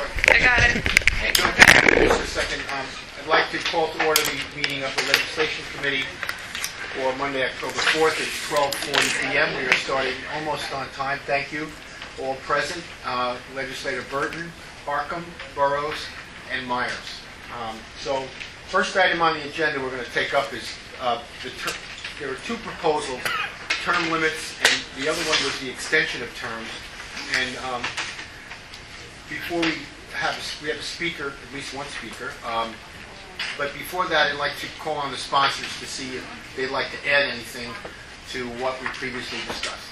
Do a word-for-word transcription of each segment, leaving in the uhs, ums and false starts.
I got it. Just a second. Um, I'd like to call to order the meeting of the Legislation Committee for Monday, October fourth at twelve forty p m We are starting almost on time. Thank you. All present. Uh, Legislator Burton, Harcum, Burrows, and Myers. Um, so, first item on the agenda we're going to take up is uh, the ter- there are two proposals, term limits, and the other one was the extension of terms. And um, before we have a, we have a speaker, at least one speaker. Um, but before that, I'd like to call on the sponsors to see if they'd like to add anything to what we previously discussed.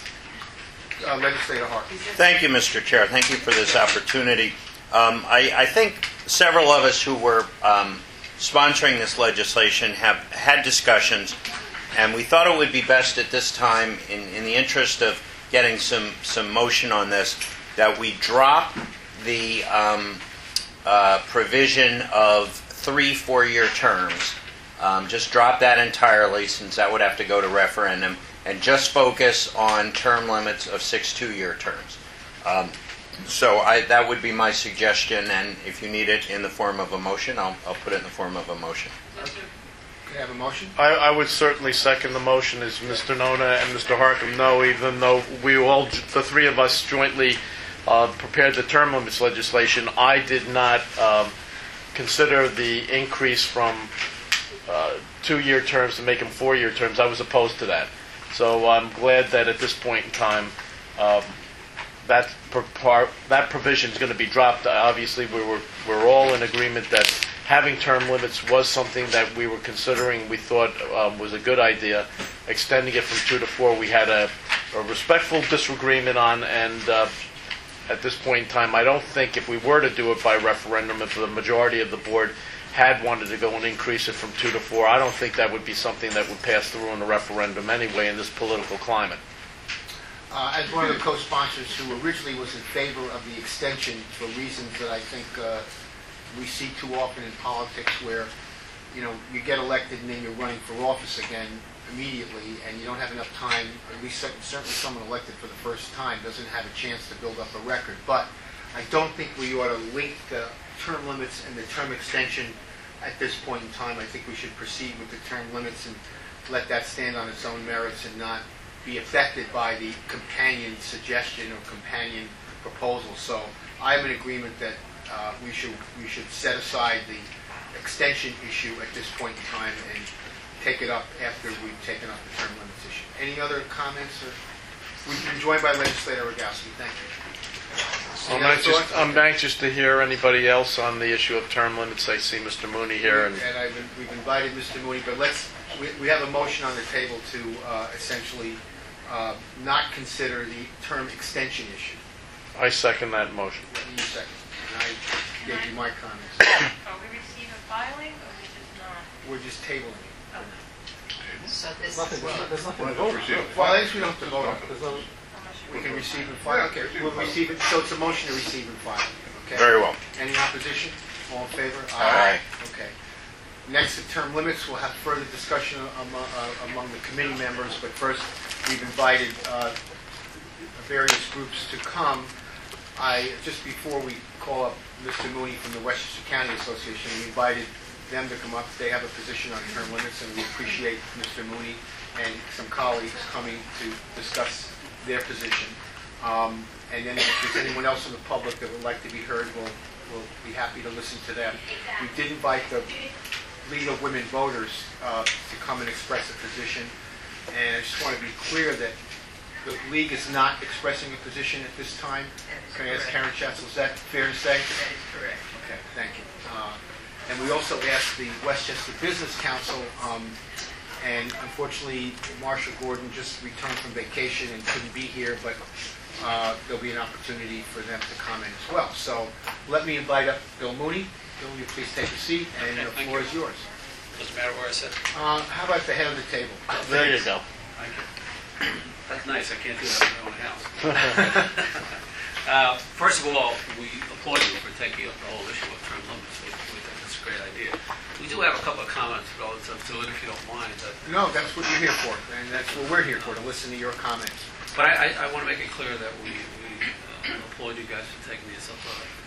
Uh, Legislator Harkin. Thank you, Mister Chair. Thank you for this opportunity. Um, I, I think several of us who were um, sponsoring this legislation have had discussions, and we thought it would be best at this time, in, in the interest of getting some, some motion on this, that we drop the um, uh, provision of three four-year terms. Um, just drop that entirely, since that would have to go to referendum, and just focus on term limits of six two-year terms. Um, so I, that would be my suggestion, and if you need it in the form of a motion, I'll, I'll put it in the form of a motion. Can I have a motion? I, I would certainly second the motion, as Mister Nona and Mister Harcum know, even though we all, the three of us jointly uh, prepared the term limits legislation. I did not um, consider the increase from uh, two-year terms to make them four-year terms. I was opposed to that. So I'm glad that at this point in time, um, that par- that provision is going to be dropped. Obviously, we were we're all in agreement that having term limits was something that we were considering. We thought um, was a good idea. Extending it from two to four, we had a, a respectful disagreement on, and uh, at this point in time, I don't think if we were to do it by referendum, if the majority of the board had wanted to go and increase it from two to four, I don't think that would be something that would pass through in the referendum anyway in this political climate. Uh, as one of the co-sponsors who originally was in favor of the extension for reasons that I think uh, we see too often in politics, where you know you get elected and then you're running for office again immediately, and you don't have enough time. At least certainly someone elected for the first time doesn't have a chance to build up a record. But I don't think we ought to link the term limits and the term extension at this point in time. I think we should proceed with the term limits and let that stand on its own merits and not be affected by the companion suggestion or companion proposal. So I'm in agreement that uh, we should we should set aside the extension issue at this point in time and take it up after we've taken up the term limits issue. Any other comments? Or we've been joined by Legislator Rogowski. Thank you. I'm anxious, I'm anxious to hear anybody else on the issue of term limits. I see Mister Mooney here. And, and I've been, we've invited Mister Mooney, but let's, we, we have a motion on the table to uh, essentially uh, not consider the term extension issue. I second that motion. You second. And I gave you my comments. Are we receiving filing, or we just not? We're just tabling it. So this Nothing, is... well, there's nothing to vote on. Well, I guess we don't have to vote on it. We can receive and file. Okay, we'll receive it. So it's a motion to receive and file. Okay. Very well. Any opposition? All in favor? Aye. Okay. Next, the term limits. We'll have further discussion among, uh, among the committee members. But first, we've invited uh, various groups to come. I just before we call up Mister Mooney from the Westchester County Association, we invited them to come up. They have a position on term limits, and we appreciate Mister Mooney and some colleagues coming to discuss their position. Um, and then if there's anyone else in the public that would like to be heard, we'll, we'll be happy to listen to them. We did invite the League of Women Voters uh, to come and express a position. And I just want to be clear that the League is not expressing a position at this time. Can I ask Karen Schatzel, is that fair to say? That is correct. Okay, thank you. Uh, and we also asked the Westchester Business Council, um, and unfortunately, Marsha Gordon just returned from vacation and couldn't be here, but uh, there'll be an opportunity for them to comment as well. So let me invite up Bill Mooney. Bill, will you please take a seat, and the floor is yours. Doesn't matter where I sit. Uh, how about the head of the table? There you go. Thank you. That's nice. I can't do that in my own house. uh, first of all, we applaud you for taking up the whole issue of term limits. We, we think it's a great idea. We do have a couple of comments relative to it, if you don't mind. That, No, that's what you're here for, and that's what we're here for, to listen to your comments. but I, I, I want to make it clear that we, we uh, applaud you guys for taking this up uh,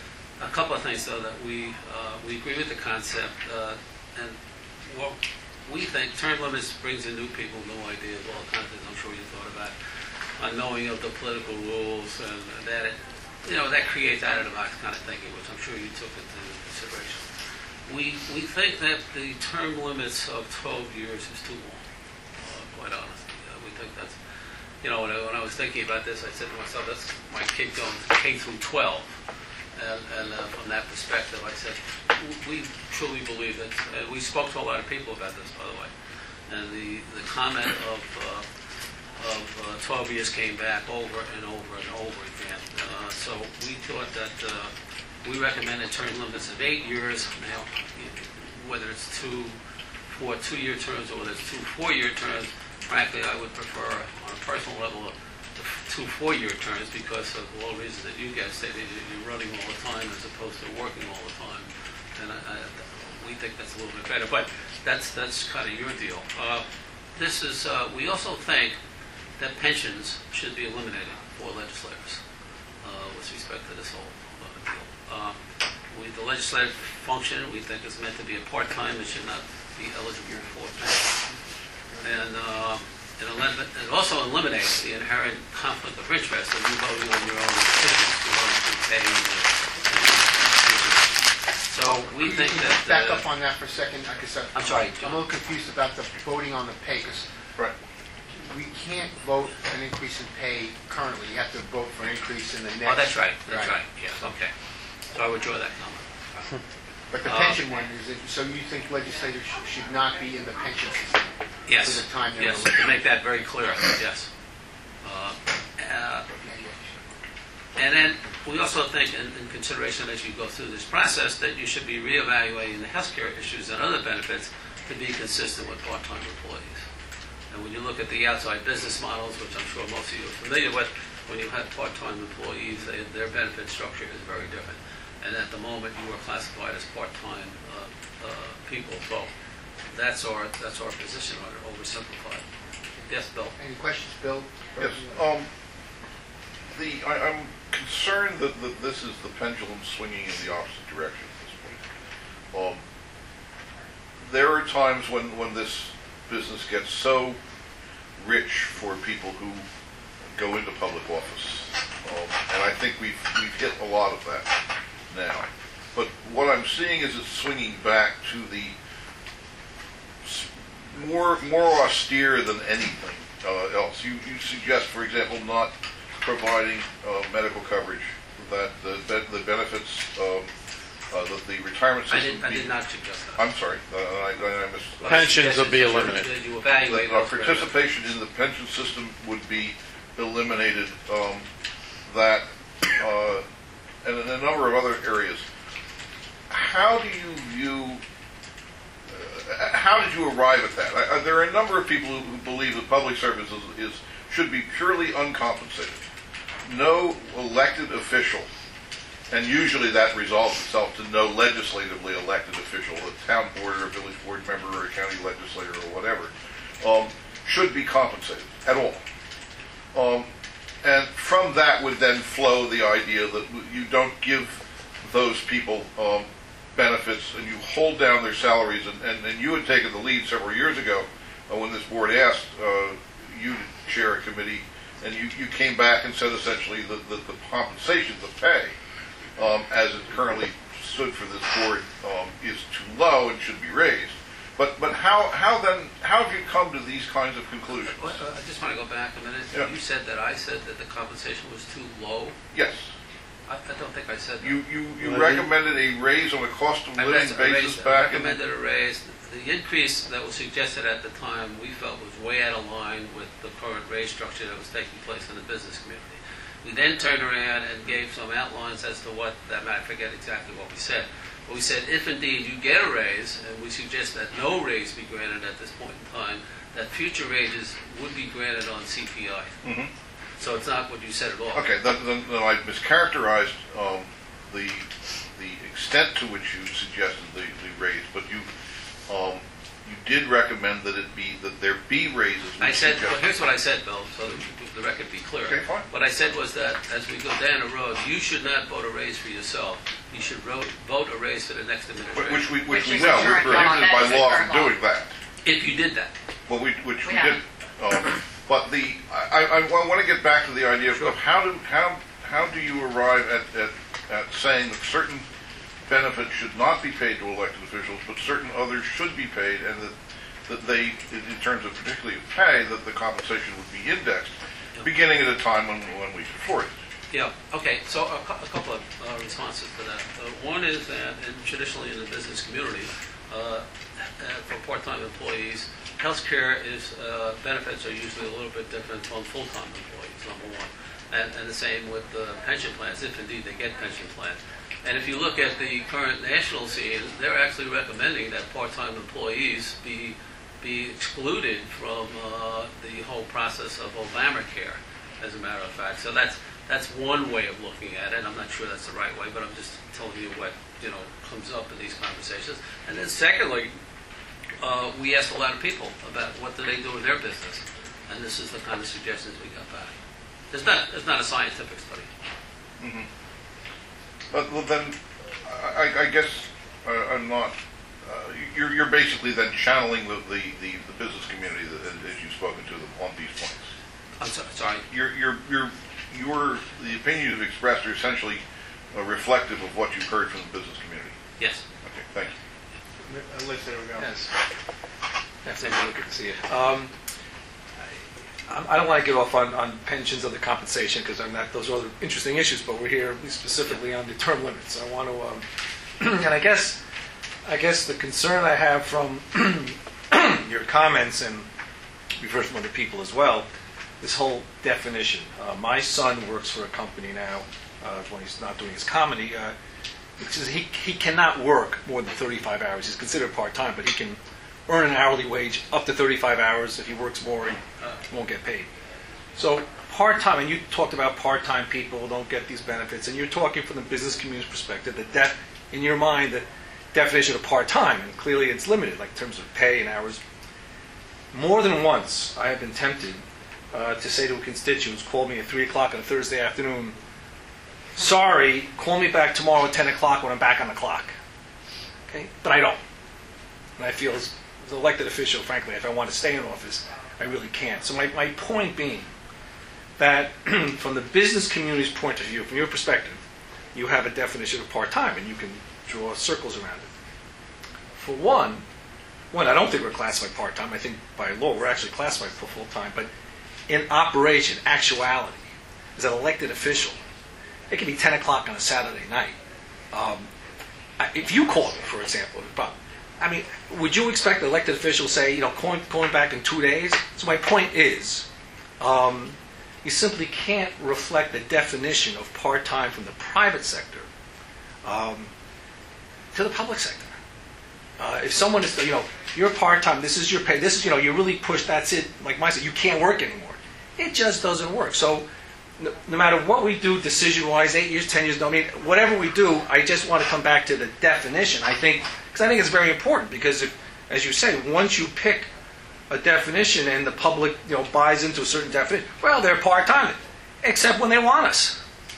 couple of things, though, that we, uh, we agree with the concept, uh, and what we think, term limits brings in new people, new ideas, all kinds of things I'm sure you thought about, unknowing of the political rules, and that, it, you know, that creates out-of-the-box kind of thinking, which I'm sure you took into consideration. We, we think that the term limits of twelve years is too long, uh, quite honestly. Uh, we think that's, you know, when I, when I was thinking about this, I said to myself, that's my kid going K through twelve. And, and uh, from that perspective, I said, we truly believe that, uh, we spoke to a lot of people about this, by the way, and the, the comment of, uh, of uh, twelve years came back over and over and over again. Uh, so we thought that uh, we recommended term limits of eight years. Now, whether it's two, four two-year terms or whether it's two four-year terms, frankly, I would prefer, on a personal level, the two four-year terms because of all the reasons that you guys stated. You're running all the time as opposed to working all the time, and I, I, we think that's a little bit better. But that's that's kind of your deal. Uh, this is. Uh, we also think that pensions should be eliminated for legislators uh, with respect to this whole uh, deal. Uh, we, the legislative function we think is meant to be a part-time. It should not be eligible for pension. And uh, it, elim- it also eliminates the inherent conflict of interest of you voting on your own decisions to pay the pension. So we think that... Uh, Back up on that for a second. I guess I'm sorry, I'm a little confused about the voting on the pay, because Right. we can't vote an increase in pay currently. You have to vote for an increase in the next... Oh, that's right. That's right. Yes, okay. So I withdraw that comment. But the Uh, pension one, is it, so you think legislators sh- should not be in the pension system? Yes. For the time they're Yes, elected. to make that very clear, yes. Uh, uh, And then we also think, in, in consideration as you go through this process, that you should be reevaluating the healthcare issues and other benefits to be consistent with part-time employees. And when you look at the outside business models, which I'm sure most of you are familiar with, when you have part-time employees, they, their benefit structure is very different. And at the moment, you are classified as part-time uh, uh, people. So that's our that's our position on it, oversimplified. Yes, Bill. Any questions, Bill? Yes. Um, the I, I'm concerned that, that this is the pendulum swinging in the opposite direction at this point. Um, there are times when, when this business gets so rich for people who go into public office, um, and I think we've we've hit a lot of that now. But what I'm seeing is it's swinging back to the s- more more austere than anything uh, else. You you suggest, for example, not providing uh, medical coverage, that the the, the benefits, um, uh, that the retirement I system. did, I be- did not suggest that. I'm sorry, uh, I, I, I missed. Pensions will be Suggestions eliminated. that You evaluate That, uh, those participation in the pension system would be eliminated, um, that, uh, and in a number of other areas. How do you view, uh, how did you arrive at that? I, I, there are a number of people who, who believe that public service is, is, should be purely uncompensated. No elected official, and usually that resolves itself to no legislatively elected official, a town board or a village board member or a county legislator or whatever, um, should be compensated at all. Um, and from that would then flow the idea that you don't give those people um, benefits and you hold down their salaries. And, and, and you had taken the lead several years ago uh, when this board asked uh, you to chair a committee, and you, you came back and said essentially that the, the compensation, the pay, um, as it currently stood for this board, um, is too low and should be raised. But but how how then how have you come to these kinds of conclusions? Well, uh, I just want to go back a minute. Yeah. You said that I said that the compensation was too low. Yes, I, I don't think I said that. you you, you Well, recommended a raise on a cost of I living raised- I basis raised- back I in. recommended a raise. The increase that was suggested at the time we felt was way out of line with the current raise structure that was taking place in the business community. We then turned around and gave some outlines as to what, that I forget exactly what we said. But we said if indeed you get a raise, and we suggest that no raise be granted at this point in time, that future raises would be granted on C P I. Mhm. So it's not what you said at all. Okay, then, then, then I mischaracterized um, the the extent to which you suggested the, the raise, but you um, you did recommend that it be that there be raises. I which said, suggest- well, here's what I said, Bill, so that the record be clear. Okay, fine. What I said was that as we go down the road, you should not vote a raise for yourself. you should ro- vote a raise for the next Wh- administration. Which we, which Which we is know, the we're current law. prohibited That by is the law current from law. doing that. If you did that. Well, we, which we We did. Um, but the, I, I, I want to get back to the idea of, of how do how how do you arrive at, at, at saying that certain benefits should not be paid to elected officials, but certain others should be paid, and that that they, in terms of particularly of pay, that the compensation would be indexed, beginning at a time when when we could afford it. Yeah, okay, so a, cou- a couple of uh, responses to that. Uh, one is that in, traditionally in the business community, uh, uh, for part-time employees, healthcare is, uh, benefits are usually a little bit different from full-time employees, number one. And, and the same with uh, pension plans, if indeed they get pension plans. And if you look at the current national scene, they're actually recommending that part-time employees be be excluded from uh, the whole process of Obamacare, as a matter of fact. So that's that's one way of looking at it. I'm not sure that's the right way, but I'm just telling you what you know comes up in these conversations. And then secondly, uh, we asked a lot of people about what do they do in their business, and this is the kind of suggestions we got back. It's not it's not a scientific study. Mm-hmm. But well, then, I, I guess uh, I'm not. Uh, you're, you're basically then channeling the, the, the, the business community that, as you've spoken to them on these points. I'm so, sorry. Your your your your the opinions you've expressed are essentially uh, reflective of what you've heard from the business community. Yes. Okay, thank you. Uh, Liz, there we go. Yes. Yes, I'm good to see it. Um, I, I don't want to get off on, on pensions or the compensation because I'm not, those are other interesting issues, but we're here specifically on the term limits. I want to, um, and I guess, I guess the concern I have from your comments, and we've heard from other people as well, this whole definition. Uh, my son works for a company now, uh, when he's not doing his comedy. Uh, it says he, he cannot work more than thirty-five hours. He's considered part-time, but he can earn an hourly wage up to thirty-five hours. If he works more, he won't get paid. So part-time, and you talked about part-time people don't get these benefits, and you're talking from the business community's perspective, that def, in your mind, the definition of part-time, and clearly it's limited, like in terms of pay and hours. More than once, I have been tempted uh, to say to a constituent who's called me at three o'clock on a Thursday afternoon, sorry, call me back tomorrow at ten o'clock when I'm back on the clock. Okay? But I don't. And I feel as, as an elected official, frankly, if I want to stay in office, I really can't. So my, my point being that from the business community's point of view, from your perspective, you have a definition of part-time, and you can draw circles around it. For one, one, I don't think we're classified part-time. I think by law we're actually classified for full-time. But in operation, actuality, as an elected official, it can be ten o'clock on a Saturday night. Um, if you call me, for example, but, I mean, would you expect an elected official to say, you know, calling, calling back in two days? So my point is, um, you simply can't reflect the definition of part-time from the private sector um, to the public sector. Uh, if someone is, you know, you're part-time, this is your pay, this is, you know, you really push, that's it, like Mike said, you can't work anymore. It just doesn't work. So no, no matter what we do decision-wise, eight years, ten years, no, I mean, whatever we do, I just want to come back to the definition. I think, because I think it's very important, because if, as you say, once you pick a definition and the public, you know, buys into a certain definition, well, they're part-time, except when they want us.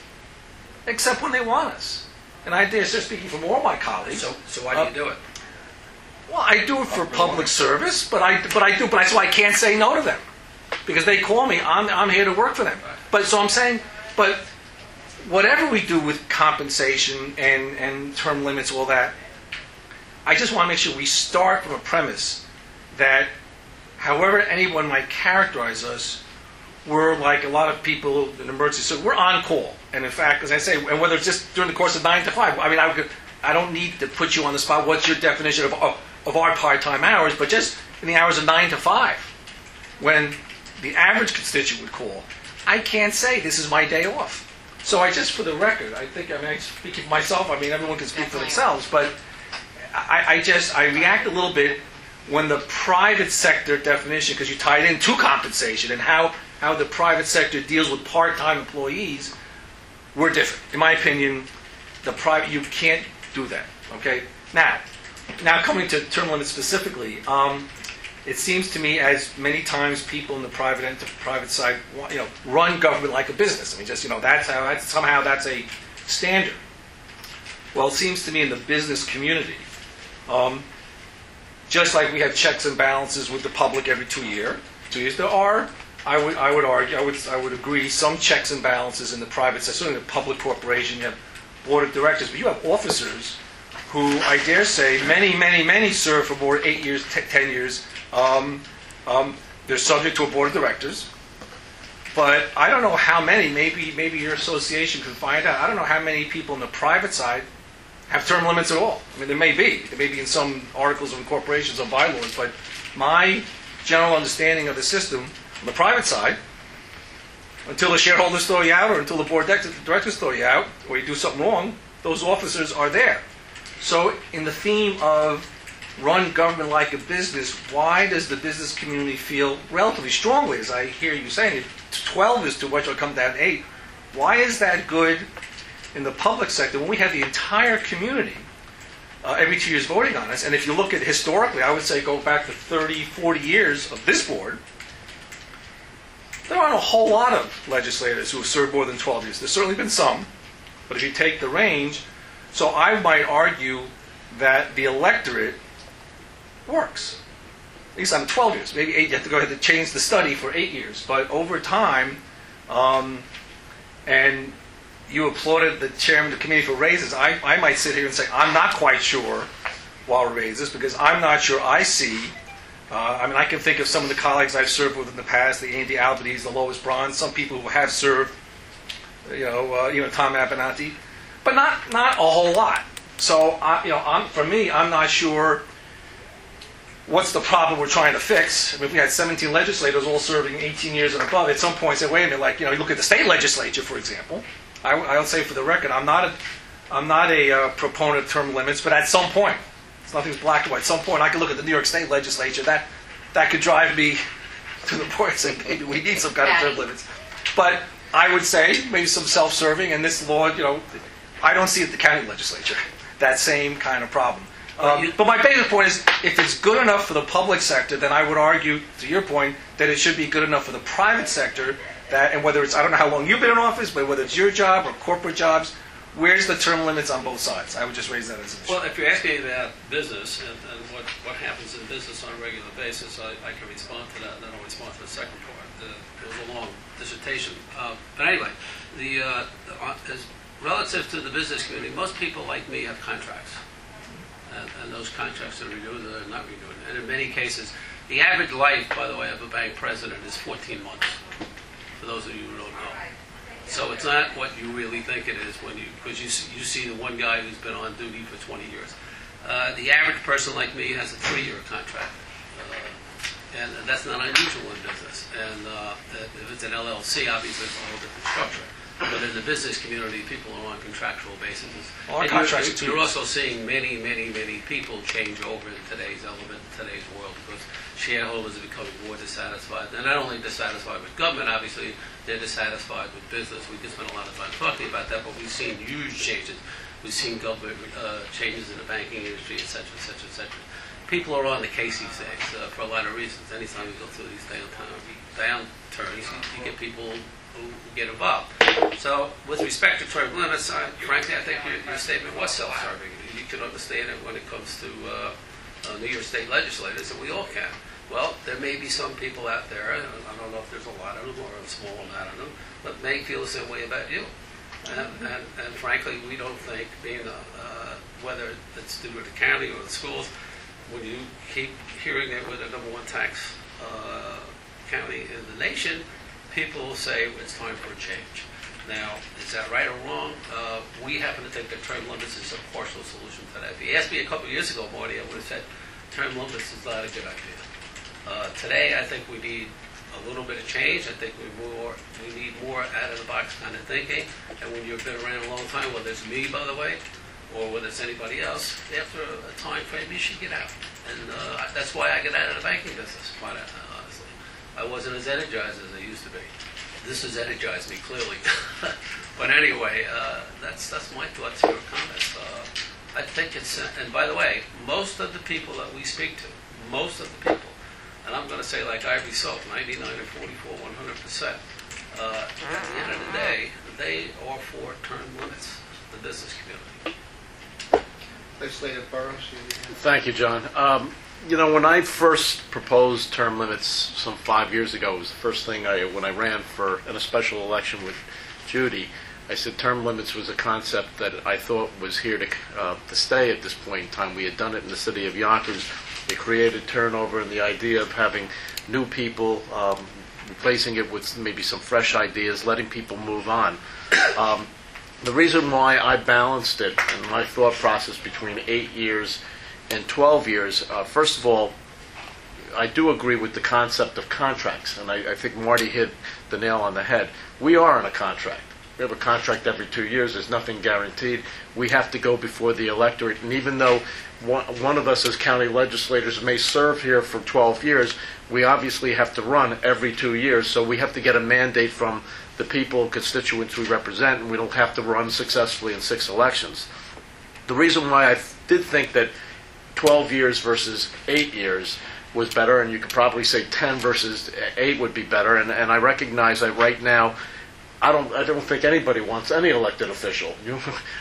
Except when they want us. And I dare say, speaking from all my colleagues. So, so why do you do it? Well, I do it for public service, but I, but I do, but that's why I can't say no to them, because they call me. I'm, I'm here to work for them. But so I'm saying, but whatever we do with compensation and and term limits, all that, I just want to make sure we start from a premise that, however anyone might characterize us, we're like a lot of people in emergency. So we're on call, and in fact, as I say, and whether it's just during the course of nine to five, I mean, I would, I don't need to put you on the spot. What's your definition of of, of our part-time hours? But just in the hours of nine to five, when the average constituent would call, I can't say this is my day off. So I just, for the record, I think, I mean, I speak for myself, I mean, everyone can speak for themselves, but I, I just, I react a little bit when the private sector definition, because you tie it into compensation and how, how the private sector deals with part-time employees, we're different. In my opinion, the private, you can't do that, okay? Now, now coming to term limits specifically, um, it seems to me, as many times people in the private end, private side, you know, run government like a business. I mean, just, you know, that's how, that's, somehow that's a standard. Well, it seems to me in the business community, um, just like we have checks and balances with the public every two year, two years, there are, I would, I would argue, I would, I would agree, some checks and balances in the private sector. Certainly in a public corporation, you have board of directors, but you have officers who, I dare say, many, many, many serve for more than eight years, t- ten years. Um, um, they're subject to a board of directors. But I don't know how many, maybe maybe your association can find out, I don't know how many people in the private side have term limits at all. I mean, there may be. There may be in some articles of incorporations or bylaws, but my general understanding of the system on the private side, until the shareholders throw you out or until the board of directors throw you out or you do something wrong, those officers are there. So in the theme of run government like a business, why does the business community feel relatively strongly, as I hear you saying, twelve is too much, it'll come down to eight. Why is that good in the public sector when we have the entire community uh, every two years voting on us? And if you look at historically, I would say go back to thirty, forty years of this board, there aren't a whole lot of legislators who have served more than twelve years. There's certainly been some, but if you take the range, so I might argue that the electorate works. At least on twelve years. Maybe eight, you have to go ahead and change the study for eight years. But over time, um, and you applauded the chairman of the committee for raises, I, I might sit here and say, I'm not quite sure why raises, because I'm not sure I see, uh, I mean, I can think of some of the colleagues I've served with in the past, the Andy Albanese, the Lois Braun, some people who have served, you know, uh, even Tom Abenanti, but not, not a whole lot. So, I, you know, I'm, for me, I'm not sure what's the problem we're trying to fix. I mean, if we had seventeen legislators all serving eighteen years and above, at some point say, wait a minute, like, you know, you look at the state legislature, for example. I, I'll say for the record, I'm not a, I'm not a uh, proponent of term limits, but at some point, it's nothing's black and white. At some point, I could look at the New York State legislature. That that could drive me to the point and say, maybe we need some kind of term limits. But I would say maybe some self-serving, and this law, you know, I don't see at the county legislature that same kind of problem. Um, but my basic point is, if it's good enough for the public sector, then I would argue, to your point, that it should be good enough for the private sector. That, and whether it's, I don't know how long you've been in office, but whether it's your job or corporate jobs, where's the term limits on both sides? I would just raise that as an issue. Well, if you're asking about business and, and what, what happens in business on a regular basis, I, I can respond to that, and then I'll respond to the second part. The, it was a long dissertation. Uh, but anyway, the, uh, the uh, as relative to the business community, most people like me have contracts. And, and those contracts are renewed or they're not renewed. And in many cases, the average life, by the way, of a bank president is fourteen months, for those of you who don't know. So it's not what you really think it is when you, because you see, you see the one guy who's been on duty for twenty years. Uh, the average person like me has a three-year contract. Uh, and that's not unusual in business. And uh, if it's an L L C, obviously it's a whole different structure. But in the business community, people are on contractual basis. Well, our contracts are two you're, you're years. also seeing many, many, many people change over in today's element, in today's world, because shareholders are becoming more dissatisfied. They're not only dissatisfied with government, obviously, they're dissatisfied with business. We can spend a lot of time talking about that, but we've seen huge changes. We've seen government uh, changes in the banking industry, et cetera, et cetera, et cetera. People are on the case these days uh, for a lot of reasons. Anytime you go through these downtown, downturns, you, you get people who get involved. So, with respect to term limits, I, frankly, I think your, your statement was self-serving. You can understand it when it comes to uh, uh, New York State legislators, and we all can. Well, there may be some people out there, and I don't know if there's a lot of them or a small amount of them, but may feel the same way about you. And, and, and frankly, we don't think, being a, uh, whether it's due to the county or the schools, when you keep hearing that we're the number one tax uh, county in the nation, people will say it's time for a change. Now, is that right or wrong? Uh, we happen to think that term limits is a partial solution to that. If you asked me a couple of years ago, Marty, I would have said term limits is not a good idea. Uh, today, I think we need a little bit of change. I think we more we need more out of the box kind of thinking. And when you've been around a long time, whether it's me, by the way, or whether it's anybody else, after a time frame, you should get out. And uh, that's why I get out of the banking business, quite honestly. I wasn't as energized as I used to be. This has energized me, clearly. But anyway, uh, that's that's my thoughts or comments. Uh, I think it's, uh, and by the way, most of the people that we speak to, most of the people, and I'm going to say like Ivy Soap, ninety-nine and forty-four, one hundred percent, uh, at the end of the day, they are for term limits, the business community. Legislator Burrows. Thank you, John. Um, you know, when I first proposed term limits some five years ago, it was the first thing I, when I ran for in a special election with Judy, I said term limits was a concept that I thought was here to, uh, to stay at this point in time. We had done it in the city of Yonkers. It created turnover, and the idea of having new people, um, replacing it with maybe some fresh ideas, letting people move on. Um, the reason why I balanced it and my thought process between eight years and twelve years, uh, first of all, I do agree with the concept of contracts, and I, I think Marty hit the nail on the head. We are in a contract. We have a contract every two years. There's nothing guaranteed. We have to go before the electorate, and even though one, one of us as county legislators may serve here for twelve years, we obviously have to run every two years, so we have to get a mandate from the people, constituents we represent, and we don't have to run successfully in six elections. The reason why I did think that twelve years versus eight years was better, and you could probably say ten versus eight would be better, and, and I recognize that right now, I don't. I don't think anybody wants any elected official. You,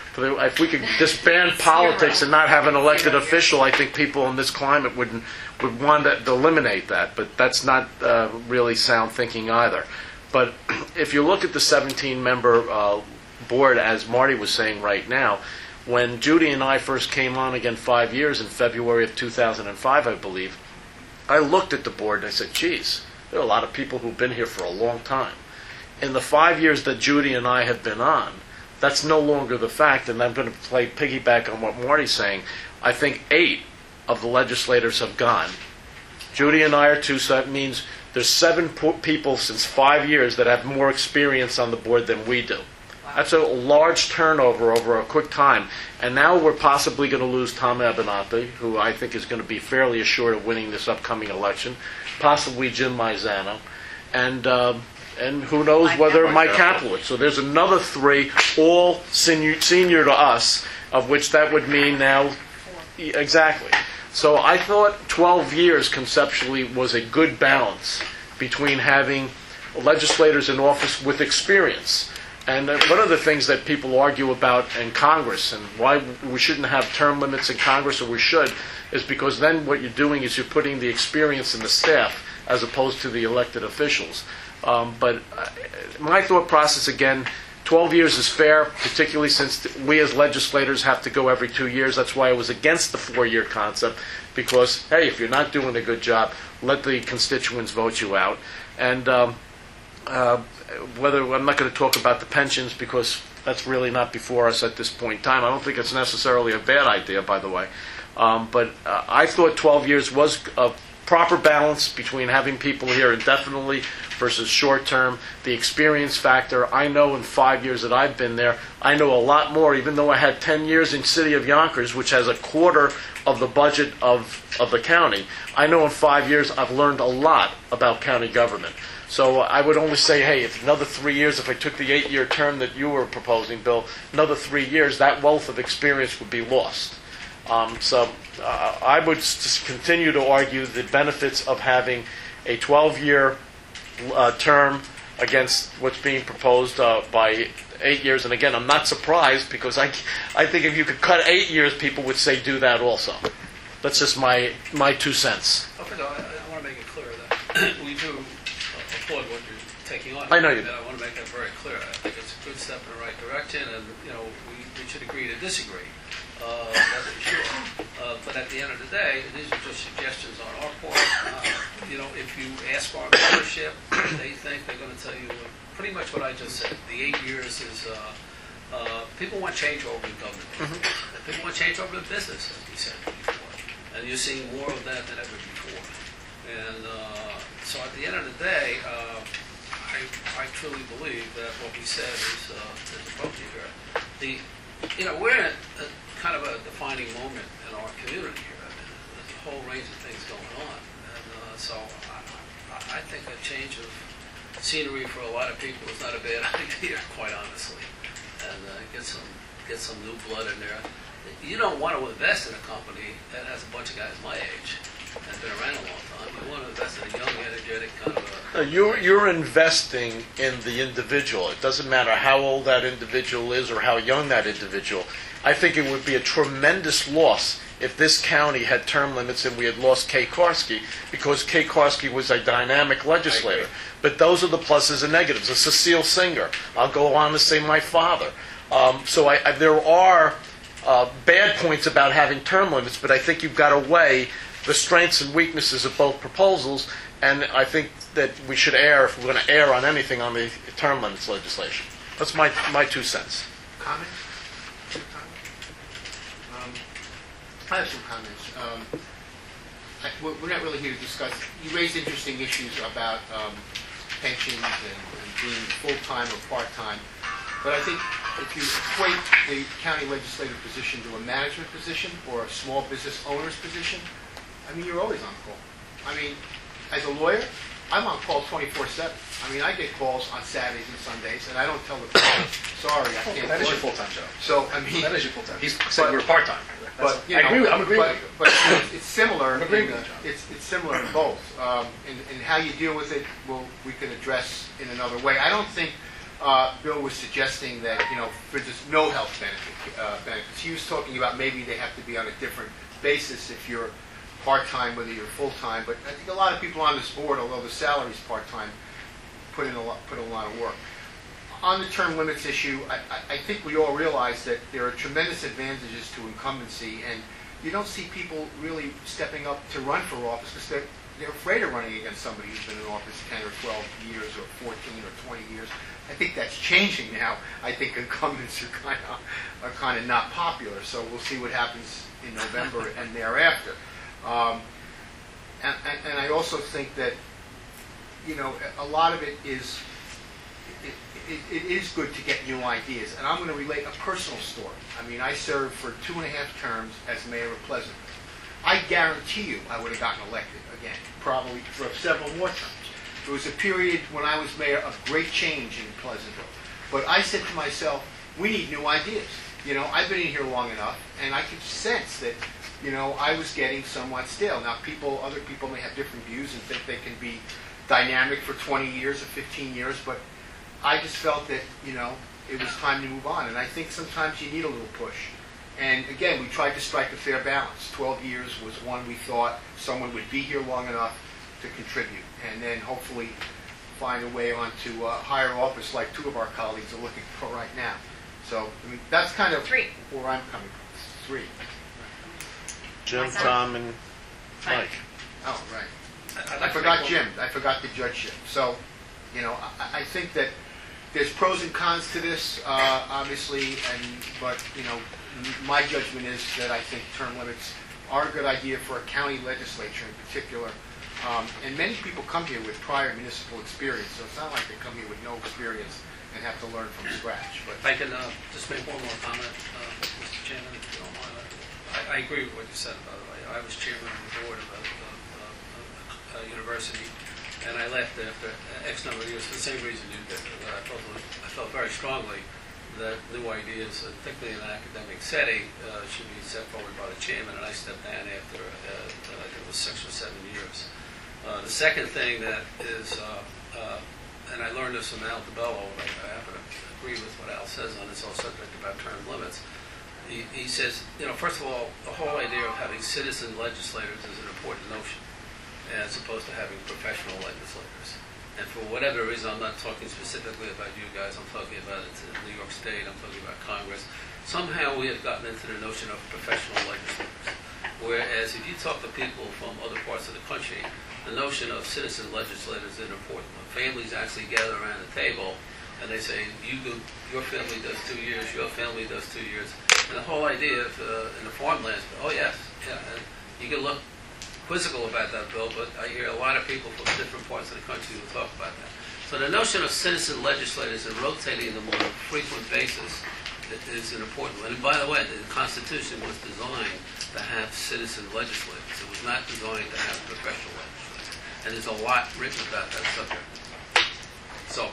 if we could disband politics and not have an elected official, I think people in this climate would would want to eliminate that. But that's not uh, really sound thinking either. But if you look at the seventeen-member uh, board, as Marty was saying right now, when Judy and I first came on again five years in February of two thousand five, I believe, I looked at the board and I said, "Geez, there are a lot of people who've been here for a long time." In the five years that Judy and I have been on, that's no longer the fact, and I'm going to play piggyback on what Marty's saying. I think eight of the legislators have gone. Judy and I are two, so that means there's seven po- people since five years that have more experience on the board than we do. That's a large turnover over a quick time. And now we're possibly going to lose Tom Abenante, who I think is going to be fairly assured of winning this upcoming election, possibly Jim Maizano, and... Um, and who knows Mike whether Kaplowitz. Mike Kaplowitz. So there's another three, all senior, senior to us, of which that would mean now, exactly. So I thought twelve years conceptually was a good balance between having legislators in office with experience. And uh, one of the things that people argue about in Congress, and why we shouldn't have term limits in Congress, or we should, is because then what you're doing is you're putting the experience in the staff as opposed to the elected officials. Um, but uh, my thought process, again, twelve years is fair, particularly since we as legislators have to go every two years. That's why I was against the four-year concept, because, hey, if you're not doing a good job, let the constituents vote you out. And um, uh, whether I'm not going to talk about the pensions, because that's really not before us at this point in time. I don't think it's necessarily a bad idea, by the way. Um, but uh, I thought twelve years was a proper balance between having people here indefinitely versus short-term, the experience factor. I know in five years that I've been there, I know a lot more, even though I had ten years in City of Yonkers, which has a quarter of the budget of, of the county. I know in five years I've learned a lot about county government. So I would only say, hey, if another three years, if I took the eight-year term that you were proposing, Bill, another three years, that wealth of experience would be lost. Um, so uh, I would s- continue to argue the benefits of having a twelve-year uh, term against what's being proposed uh, by eight years. And again, I'm not surprised, because I, I think if you could cut eight years, people would say do that also. That's just my my two cents. Okay, no, I, I want to make it clear that we do applaud what you're taking on. I know you do. And I want to make that very clear. I think it's a good step in the right direction, and you know we, we should agree to disagree. Uh, that's for sure. Uh, but at the end of the day, these are just suggestions on our part. Uh, you know, if you ask our membership, they think they're going to tell you pretty much what I just said. The eight years is, uh, uh, people want change over in government. Mm-hmm. People want change over in business, as we said before. And you're seeing more of that than ever before. And uh, so at the end of the day, uh, I, I truly believe that what we said is, uh, is appropriate here. The, you know, we're in a, a kind of a defining moment in our community here. There's a whole range of things going on. And uh, so I, I think a change of scenery for a lot of people is not a bad idea, quite honestly. And uh, get some get some new blood in there. You don't want to invest in a company that has a bunch of guys my age and been around a long time. You want to invest in a young, energetic kind of a... Uh, you're, you're investing in the individual. It doesn't matter how old that individual is or how young that individual. I think it would be a tremendous loss if this county had term limits and we had lost Kay Karski, because Kay Karski was a dynamic legislator. But those are the pluses and negatives. A Cecile Singer, I'll go on to say my father. Um, so I, I, there are uh, bad points about having term limits, but I think you've got to weigh the strengths and weaknesses of both proposals, and I think that we should err, if we're going to err on anything, on the term limits legislation. That's my, my two cents. Comments? Um, I have some comments. Um, I, we're we're not really here to discuss. You raised interesting issues about um, pensions and, and being full-time or part-time. But I think if you equate the county legislative position to a management position or a small business owner's position, I mean, you're always on call. I mean, as a lawyer, I'm on call twenty-four seven. I mean, I get calls on Saturdays and Sundays, and I don't tell the client, sorry, I can't. That is your work." full-time job. So, I mean, That is your full-time. He's saying But- we're part-time. That's- but, you I know, agree with, I'm agreeing but, with you. but you know, it's, it's similar. I'm agreeing in, with uh, you, John. It's it's similar in both, um, and, and how you deal with it, well, we can address in another way. I don't think uh, Bill was suggesting that, you know, for just no health benefit uh, benefits. He was talking about maybe they have to be on a different basis if you're part-time, whether you're full-time. But I think a lot of people on this board, although the salary's part-time, put in a lot, put in a lot of work. On the term limits issue, I, I I think we all realize that there are tremendous advantages to incumbency, and you don't see people really stepping up to run for office because they're, they're afraid of running against somebody who's been in office ten or twelve years or fourteen or twenty years. I think that's changing now. I think incumbents are kind of are kind of not popular, so we'll see what happens in November and thereafter. Um, and, and, and I also think that, you know, a lot of it is, it, it, it is good to get new ideas. And I'm going to relate a personal story. I mean, I served for two and a half terms as mayor of Pleasantville. I guarantee you I would have gotten elected again, probably for several more terms. There was a period when I was mayor of great change in Pleasantville. But I said to myself, we need new ideas. You know, I've been in here long enough, and I could sense that, you know, I was getting somewhat stale. Now, people, other people may have different views and think they can be dynamic for twenty years or fifteen years, but I just felt that, you know, it was time to move on. And I think sometimes you need a little push. And again, we tried to strike a fair balance. twelve years was one we thought someone would be here long enough to contribute, and then hopefully find a way onto uh, higher office like two of our colleagues are looking for right now. So, I mean, that's kind of Three. where I'm coming from. Three. Jim, Myself? Tom, and Mike. Oh, right. I'd I like to forgot make Jim. I forgot the judgeship. So, you know, I, I think that there's pros and cons to this, uh, obviously, and but you know, m- my judgment is that I think term limits are a good idea for a county legislature in particular. Um, and many people come here with prior municipal experience, so it's not like they come here with no experience and have to learn from scratch. But If I can uh, just make one more comment, uh, Mister Chairman, if you don't mind. I, I agree with what you said, by the way. I was chairman of the board of a, of, of a university, and I left after X number of years for the same reason you did. That I felt, I felt very strongly that new ideas, uh, particularly in an academic setting, uh, should be set forward by the chairman, and I stepped down after uh, uh, it was six or seven years. Uh, the second thing that is, uh, uh, and I learned this from Al DiBello, but I happen to agree with what Al says on this whole subject about term limits. He, he says, you know, first of all, the whole idea of having citizen legislators is an important notion, as opposed to having professional legislators. And for whatever reason, I'm not talking specifically about you guys, I'm talking about it in New York State, I'm talking about Congress. Somehow we have gotten into the notion of professional legislators. Whereas if you talk to people from other parts of the country, the notion of citizen legislators is important. When families actually gather around the table and they say, you do, your family does two years, your family does two years. And the whole idea of, uh, in the farmlands, oh yes, yeah, and you can look quizzical about that, Bill, but I hear a lot of people from different parts of the country who talk about that. So the notion of citizen legislators and rotating them on a frequent basis is an important one. And by the way, the Constitution was designed to have citizen legislators. It was not designed to have professional legislators. And there's a lot written about that subject. So,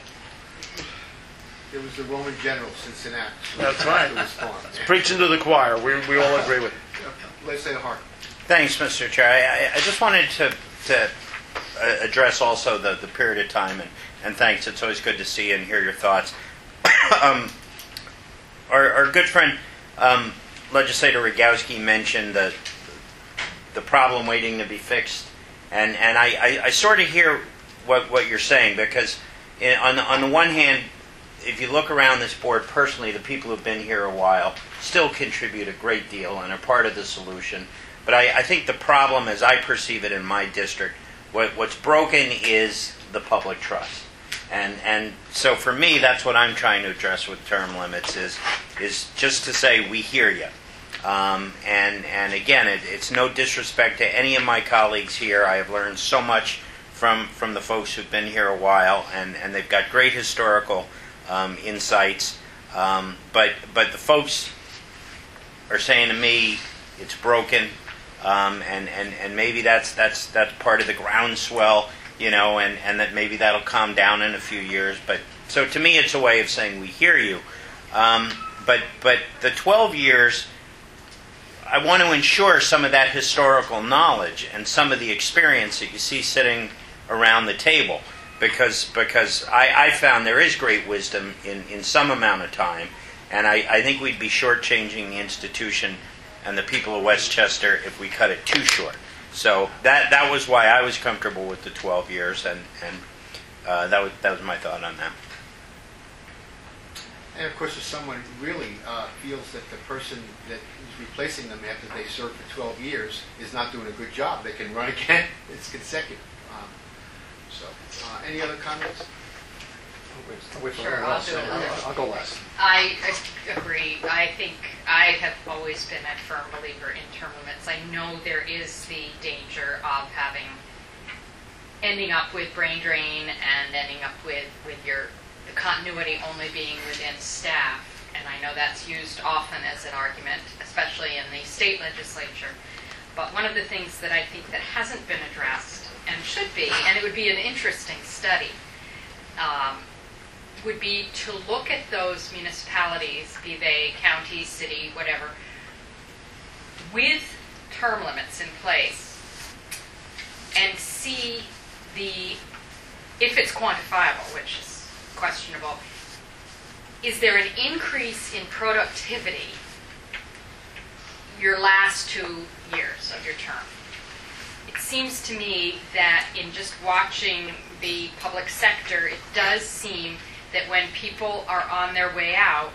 there was the Roman general Cincinnati. That's right. Who was formed. Preaching to the choir. We, we all agree with it. Legislator Harkin. Thanks, Mister Chair. I, I just wanted to, to uh, address also the, the period of time, and, and thanks. It's always good to see and hear your thoughts. um, our, our good friend Um, Legislator Rogowski mentioned the the problem waiting to be fixed, and and I, I, I sort of hear what what you're saying, because in, on the, on the one hand, if you look around this board personally, the people who've been here a while still contribute a great deal and are part of the solution. But I, I think the problem, as I perceive it in my district, what, what's broken is the public trust. And and so for me, that's what I'm trying to address with term limits, is is just to say, we hear you. Um, and, and again, it, it's no disrespect to any of my colleagues here. I have learned so much from, from the folks who've been here a while, and, and they've got great historical um, insights. Um, but but the folks are saying to me, it's broken, um, and, and, and maybe that's that's that's part of the groundswell, you know, and, and that maybe that'll calm down in a few years. But so to me, it's a way of saying we hear you. Um, but but the twelve years, I want to ensure some of that historical knowledge and some of the experience that you see sitting around the table, because because I, I found there is great wisdom in, in some amount of time, and I, I think we'd be shortchanging the institution and the people of Westchester if we cut it too short. So that that was why I was comfortable with the twelve years, and and uh, that was that was my thought on that. And of course, if someone really uh, feels that the person that is replacing them after they serve for twelve years is not doing a good job, they can run again. It's consecutive. Um, so, uh, any other comments? I'll wait for Sure, everyone I'll else. do it. I'll, I'll go last. I ag- agree. I think I have always been a firm believer in term limits. I know there is the danger of having, ending up with brain drain and ending up with, with your the continuity only being within staff. And I know that's used often as an argument, especially in the state legislature. But one of the things that I think that hasn't been addressed, and should be, and it would be an interesting study, um, would be to look at those municipalities, be they county, city, whatever, with term limits in place, and see the, if it's quantifiable, which is questionable, is there an increase in productivity your last two years of your term? It seems to me that in just watching the public sector, it does seem that when people are on their way out,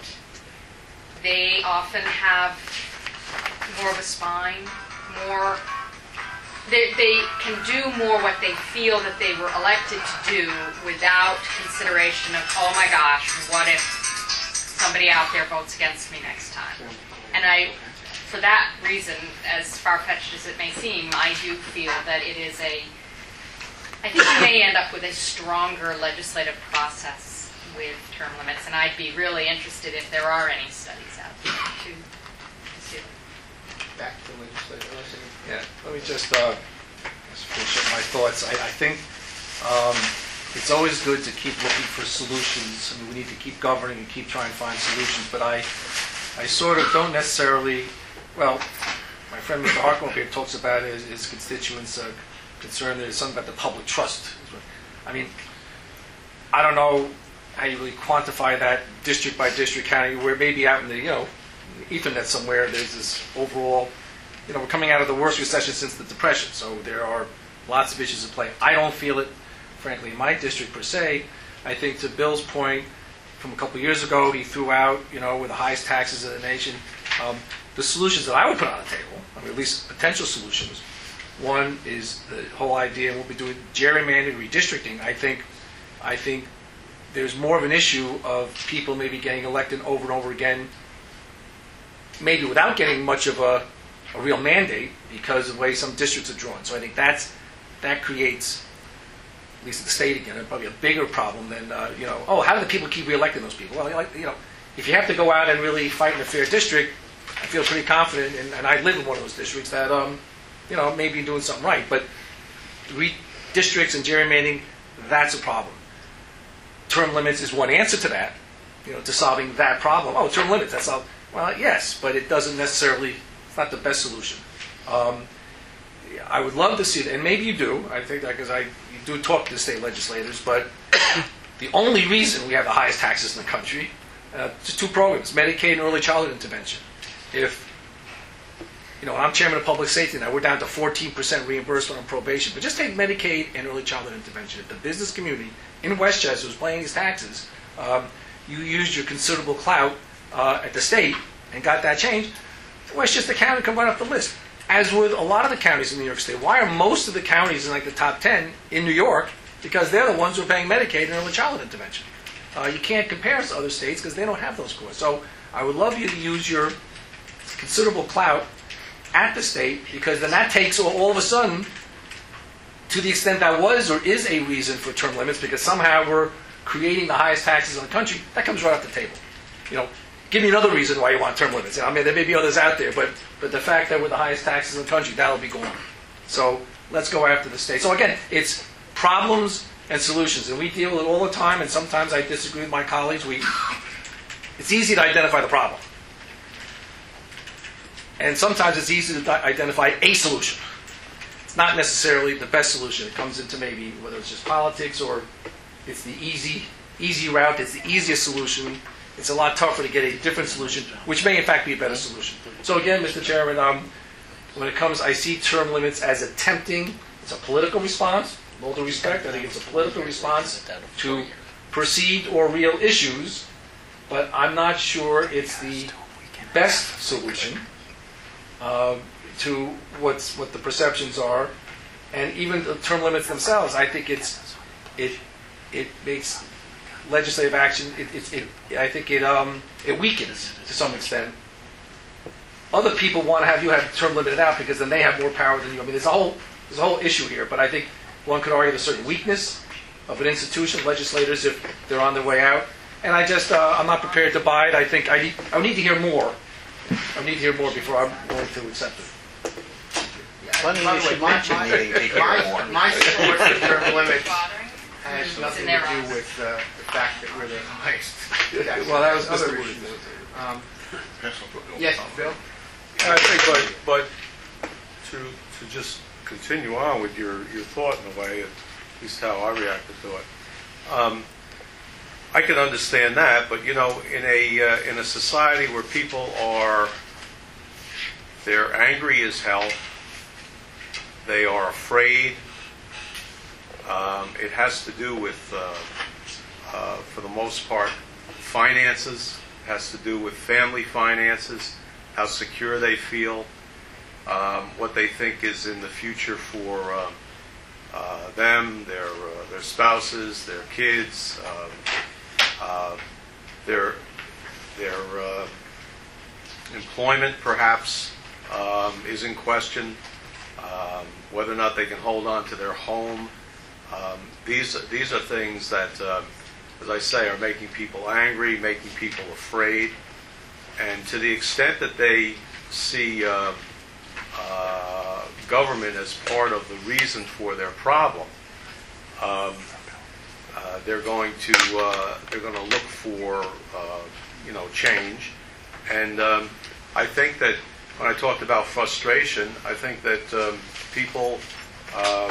they often have more of a spine, more, they, they can do more what they feel that they were elected to do without consideration of, oh my gosh, what if somebody out there votes against me next time? And I, for that reason, as far-fetched as it may seem, I do feel that it is a, I think you may end up with a stronger legislative process with term limits, and I'd be really interested if there are any studies out there to see. Back to the legislature. Yeah, let me just, uh, just finish up my thoughts. I, I think um, it's always good to keep looking for solutions. I mean, we need to keep governing and keep trying to find solutions, but I, I sort of don't necessarily, well, my friend Mister Harkman here talks about his, his constituents' uh, concern. There's something about the public trust. I mean, I don't know how you really quantify that district by district, county, where maybe out in the, you know, Ethernet somewhere, there's this overall, you know, we're coming out of the worst recession since the Depression, so there are lots of issues at play. I don't feel it, frankly, in my district per se. I think to Bill's point from a couple of years ago, he threw out, you know, with the highest taxes in the nation, um, the solutions that I would put on the table, I mean, at least potential solutions. One is the whole idea, and we'll be doing gerrymandering, redistricting. I think, I think there's more of an issue of people maybe getting elected over and over again, maybe without getting much of a, a real mandate because of the way some districts are drawn. So I think that's that creates, at least in the state again, probably a bigger problem than uh, you know. Oh, how do the people keep reelecting those people? Well, like, you know, if you have to go out and really fight in a fair district, I feel pretty confident, and, and I live in one of those districts that um, you know, maybe doing something right. But redistricts and gerrymandering, that's a problem. Term limits is one answer to that, you know, to solving that problem. Oh, term limits, that's all. Well, yes, but it doesn't necessarily, it's not the best solution. Um, I would love to see it, and maybe you do, I think that because I you do talk to the state legislators, but the only reason we have the highest taxes in the country, uh, just two programs, Medicaid and early childhood intervention. if, you know, I'm chairman of public safety now, we're down to fourteen percent reimbursement on probation, but just take Medicaid and early childhood intervention. If the business community in Westchester who's paying these taxes, um, you used your considerable clout uh, at the state and got that change, Westchester County come right up the list. As with a lot of the counties in New York State. Why are most of the counties in like the top ten in New York? Because they're the ones who are paying Medicaid and early childhood intervention. Uh, you can't compare us to other states because they don't have those costs. So I would love you to use your considerable clout at the state, because then that takes all, all of a sudden, to the extent that was or is a reason for term limits, because somehow we're creating the highest taxes in the country, that comes right off the table. You know, give me another reason why you want term limits. I mean, there may be others out there, but, but the fact that we're the highest taxes in the country, that'll be gone. So let's go after the state. So again, it's problems and solutions, and we deal with it all the time, and sometimes I disagree with my colleagues. We, it's easy to identify the problem. And sometimes it's easy to identify a solution. It's not necessarily the best solution. It comes into maybe whether it's just politics or it's the easy, easy route, it's the easiest solution. It's a lot tougher to get a different solution, which may in fact be a better solution. So again, Mister Chairman, um, when it comes, I see term limits as attempting, it's a political response, with all due respect, I think it's a political response to perceived or real issues, but I'm not sure it's the best solution uh, to what's, what the perceptions are. And even the term limits themselves, I think it's, it, it makes legislative action, it, it, it, I think it, um, it weakens to some extent. Other people want to have you have term limited out because then they have more power than you. I mean, there's a whole, there's a whole issue here, but I think one could argue there's a certain weakness of an institution, legislators, if they're on their way out. And I just, uh, I'm not prepared to buy it. I think I need, I need to hear more. I need to hear more before I'm willing to accept it. Funny By you the way, should my- mention my- needing to hear my- more. My support for term limits Bothering? has It's nothing in to their do eyes. with uh, the fact that we're the highest. That's- Well, that was that's Mister other Wood. issues. Um, Pass on to Bill. Yes, Bill? I think, but, but to, to just continue on with your, your thought in a way, at least how I reacted to it. Um, I can understand that, but you know, in a uh, in a society where people are, they're angry as hell, they are afraid. Um, it has to do with, uh, uh, for the most part, finances. It has to do with family finances, how secure they feel, um, what they think is in the future for um, uh, them, their uh, their spouses, their kids, um, uh, their their uh, employment perhaps um, is in question, um, whether or not they can hold on to their home. Um, these these are things that, um, as I say, are making people angry, making people afraid. And to the extent that they see uh, uh, government as part of the reason for their problem, um, uh, they're going to uh, they're going to look for uh, you know change. And um, I think that when I talked about frustration, I think that um, people uh,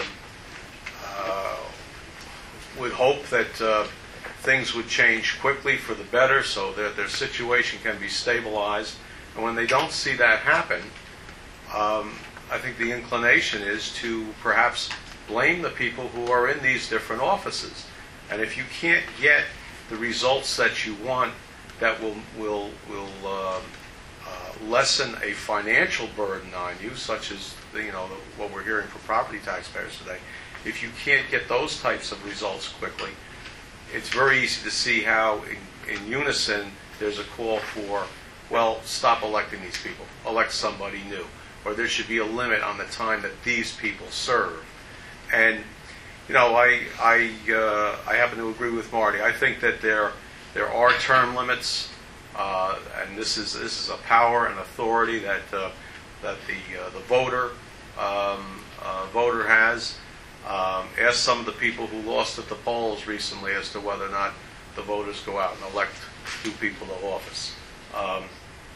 uh, would hope that. Uh, things would change quickly for the better so that their situation can be stabilized. And when they don't see that happen, um, I think the inclination is to perhaps blame the people who are in these different offices. And if you can't get the results that you want that will, will, will uh, uh, lessen a financial burden on you, such as you know the, what we're hearing from property taxpayers today, if you can't get those types of results quickly, it's very easy to see how, in, in unison, there's a call for, well, stop electing these people, elect somebody new, or there should be a limit on the time that these people serve. And you know, I I uh, I happen to agree with Marty. I think that there there are term limits, uh, and this is this is a power and authority that uh, that the uh, the voter um, uh, voter has. Um, ask some of the people who lost at the polls recently as to whether or not the voters go out and elect two people to office. Um,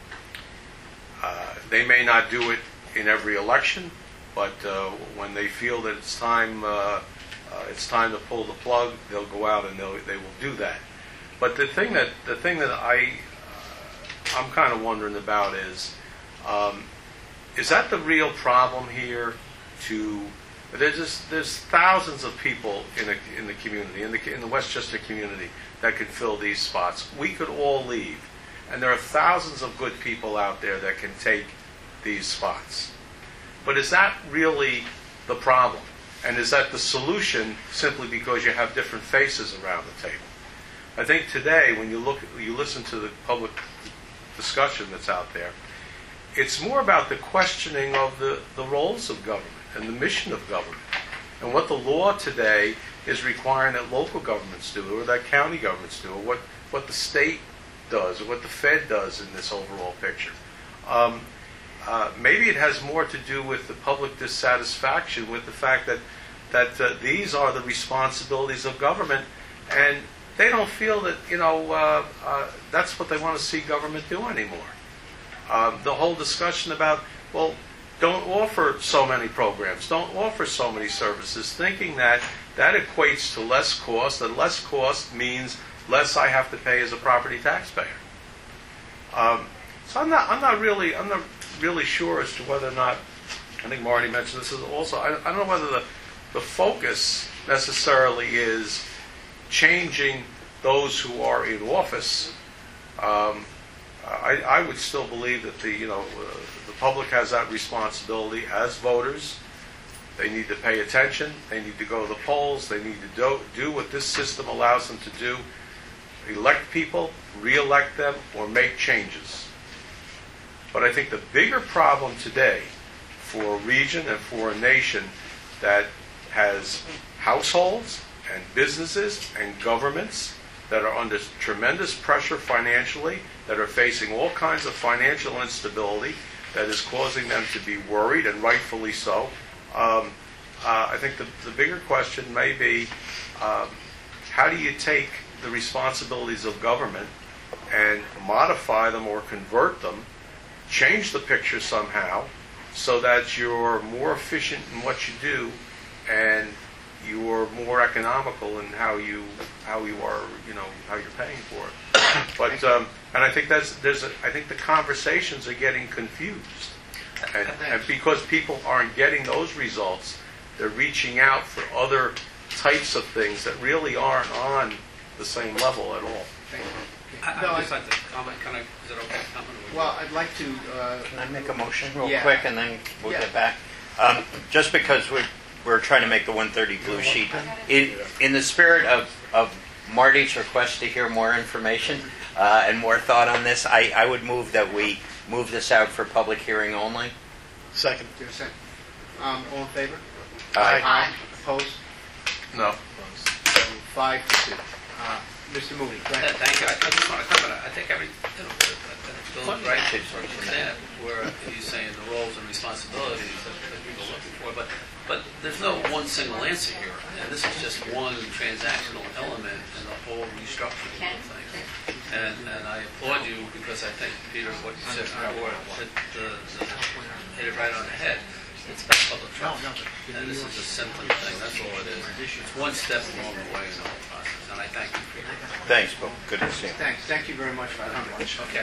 uh, they may not do it in every election, but uh, when they feel that it's time, uh, uh, it's time to pull the plug, they'll go out and they'll, they will do that. But the thing that the thing that I uh, I'm kind of wondering about is Um, is that the real problem here? To there's just, there's thousands of people in the in the community, in the in the Westchester community, that could fill these spots. We could all leave, and there are thousands of good people out there that can take these spots. But is that really the problem? And is that the solution simply because you have different faces around the table? I think today, when you look, you listen to the public discussion that's out there, it's more about the questioning of the, the roles of government and the mission of government, and what the law today is requiring that local governments do, or that county governments do, or what, what the state does, or what the Fed does in this overall picture. Um, uh, maybe it has more to do with the public dissatisfaction with the fact that, that uh, these are the responsibilities of government, and they don't feel that, you know, uh, uh, that's what they want to see government do anymore. Um, the whole discussion about, well, don't offer so many programs, don't offer so many services, thinking that that equates to less cost, and less cost means less I have to pay as a property taxpayer. Um, so I'm not, I'm not really, I'm not really sure as to whether or not, I think Marty mentioned this is also, I, I don't know whether the, the focus necessarily is changing those who are in office. Um, I, I would still believe that the, you know, uh, the public has that responsibility as voters. They need to pay attention. They need to go to the polls. They need to do, do what this system allows them to do: elect people, re-elect them, or make changes. But I think the bigger problem today for a region and for a nation that has households and businesses and governments that are under tremendous pressure financially, that are facing all kinds of financial instability, that is causing them to be worried, and rightfully so. Um, uh, I think the, the bigger question may be, um, how do you take the responsibilities of government and modify them or convert them, change the picture somehow, so that you're more efficient in what you do, and you're more economical in how you how you are, you know, how you're paying for it. But um, and I think that's there's a, I think the conversations are getting confused, and, and because people aren't getting those results, they're reaching out for other types of things that really aren't on the same level at all. I, No, I'd just I- like to comment. Can I? Is it okay? to comment? Well, I'd like to, uh, Can I make a motion real Yeah. quick, and then we'll Yeah. get back? Um, just because we're, we're trying to make the one thirty blue sheet, in, in the spirit of, of Marty's request to hear more information uh, and more thought on this, I, I would move that we move this out for public hearing only. second. Um, all in favor? Aye. Aye. Opposed? No. So five to two. Uh, Mister Mooney, go Yeah, ahead. thank you. I, I just want to comment. I think every, you know, that- that Bill's right to sort of understand where he's saying the roles and responsibilities that, that people are looking for, but but there's no one single answer here, and this is just one transactional element in the whole restructuring of things. And and I applaud you because I think, Peter, what you said before, that the, the, hit it right on the head. It's about public trust. And this is a simple thing, that's all it is. It's one step along the way in the whole process, and I thank you for your Thanks, Bill. Good to see you. Thanks. Thank you very much for coming. Okay.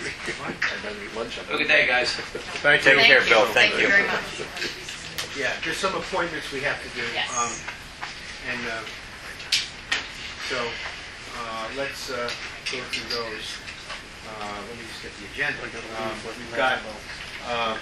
Have a good day, guys. Thank Take care, Bill. Thank you. very much. Yeah, there's some appointments we have to do. Yes. Um, and uh, so uh, let's uh, go through those. Uh, let me just get the agenda. Um, we've got uh,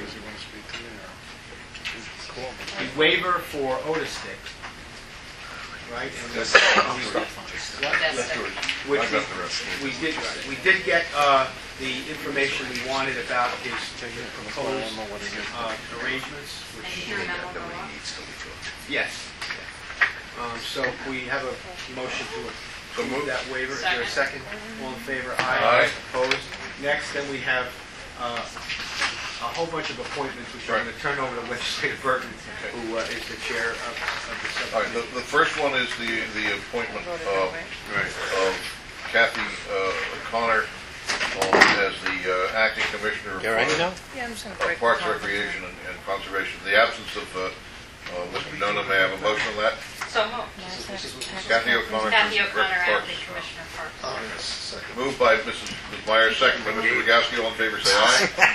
the waiver for Otistic, right? And That's it. Which I got the rest. we, we did we did get uh, the information we wanted about his proposed uh, arrangements. And Which, your memo go on? yes. Um, so we have a motion to So approve moved. that waiver. Is there a second? All in favor? Aye. Opposed? Next, then we have uh, a whole bunch of appointments, which I'm Right. going to turn over to Legislator Burton, who uh, is the chair of, of the All right, the, subcommittee. the first one is the, the appointment of, of Kathy uh, O'Connor um, as the uh, acting commissioner of You all right now? Yeah, I'm just going to of break. Parks, the Recreation, and and Conservation. In the absence of uh, uh, Mister Nona, may I have a motion on that? So moved. Kathy O'Connor. Kathy for O'Connor, Parks. acting commissioner of parks. Moved by Missus Myers, second by Mister Rogowski. All in favor, say aye.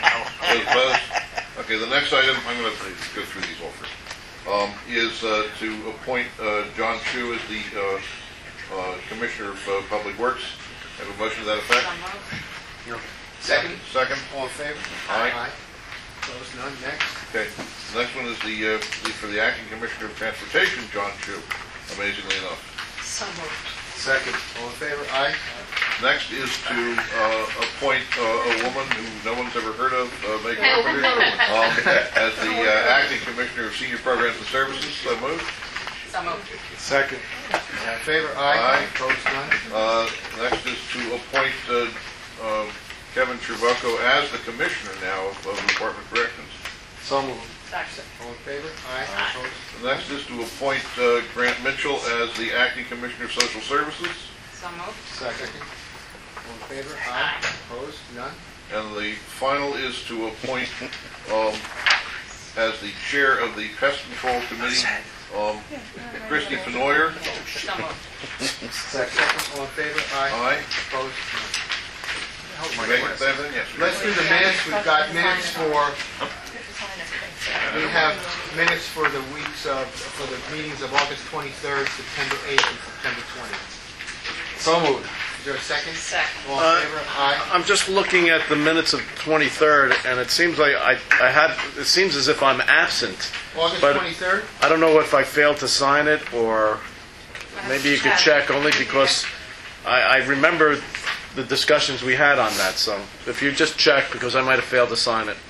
Those opposed? Okay, the next item, I'm going to go through these all first, um, is uh, to appoint uh, John Chu as the uh, uh, Commissioner of uh, Public Works. Have a motion to that effect? Second. Second? All in favor? Aye. Opposed, none. Next. Okay. The next one is the, uh, the for the Acting Commissioner of Transportation, John Chu, amazingly enough. So moved. Second. All in favor? Aye. Next is to uh, appoint uh, a woman who no one's ever heard of, uh, Meg Carpenter, um, as the uh, Acting Commissioner of Senior Programs and Services. So moved. So moved. Second. All in favor? Aye. Aye. Opposed, none. Uh, Next is to appoint uh, uh, Kevin Trevocco as the Commissioner now of of the Department of Corrections. So moved. Second. All in favor? Aye. Opposed? The next is to appoint uh, Grant Mitchell as the Acting Commissioner of Social Services. So moved. Second. All in favor? Aye. Opposed? None. And the final is to appoint um, as the Chair of the Pest Control Committee, um, Christy Fenoyer. So moved. Second. All in favor? Aye. Aye. Opposed? None. Make it seven, yes. Let's do the minutes. We've got minutes for, we have minutes for the weeks of, for the meetings of August twenty-third, September eighth, and September twentieth. So moved. Is there a second? Second. All in Uh, favor? Aye. I'm just looking at the minutes of twenty-third, and it seems like I, I had, it seems as if I'm absent. August but- twenty-third? I don't know if I failed to sign it, or maybe you could check, only because I, I remember the discussions we had on that, so if you just check, because I might have failed to sign it.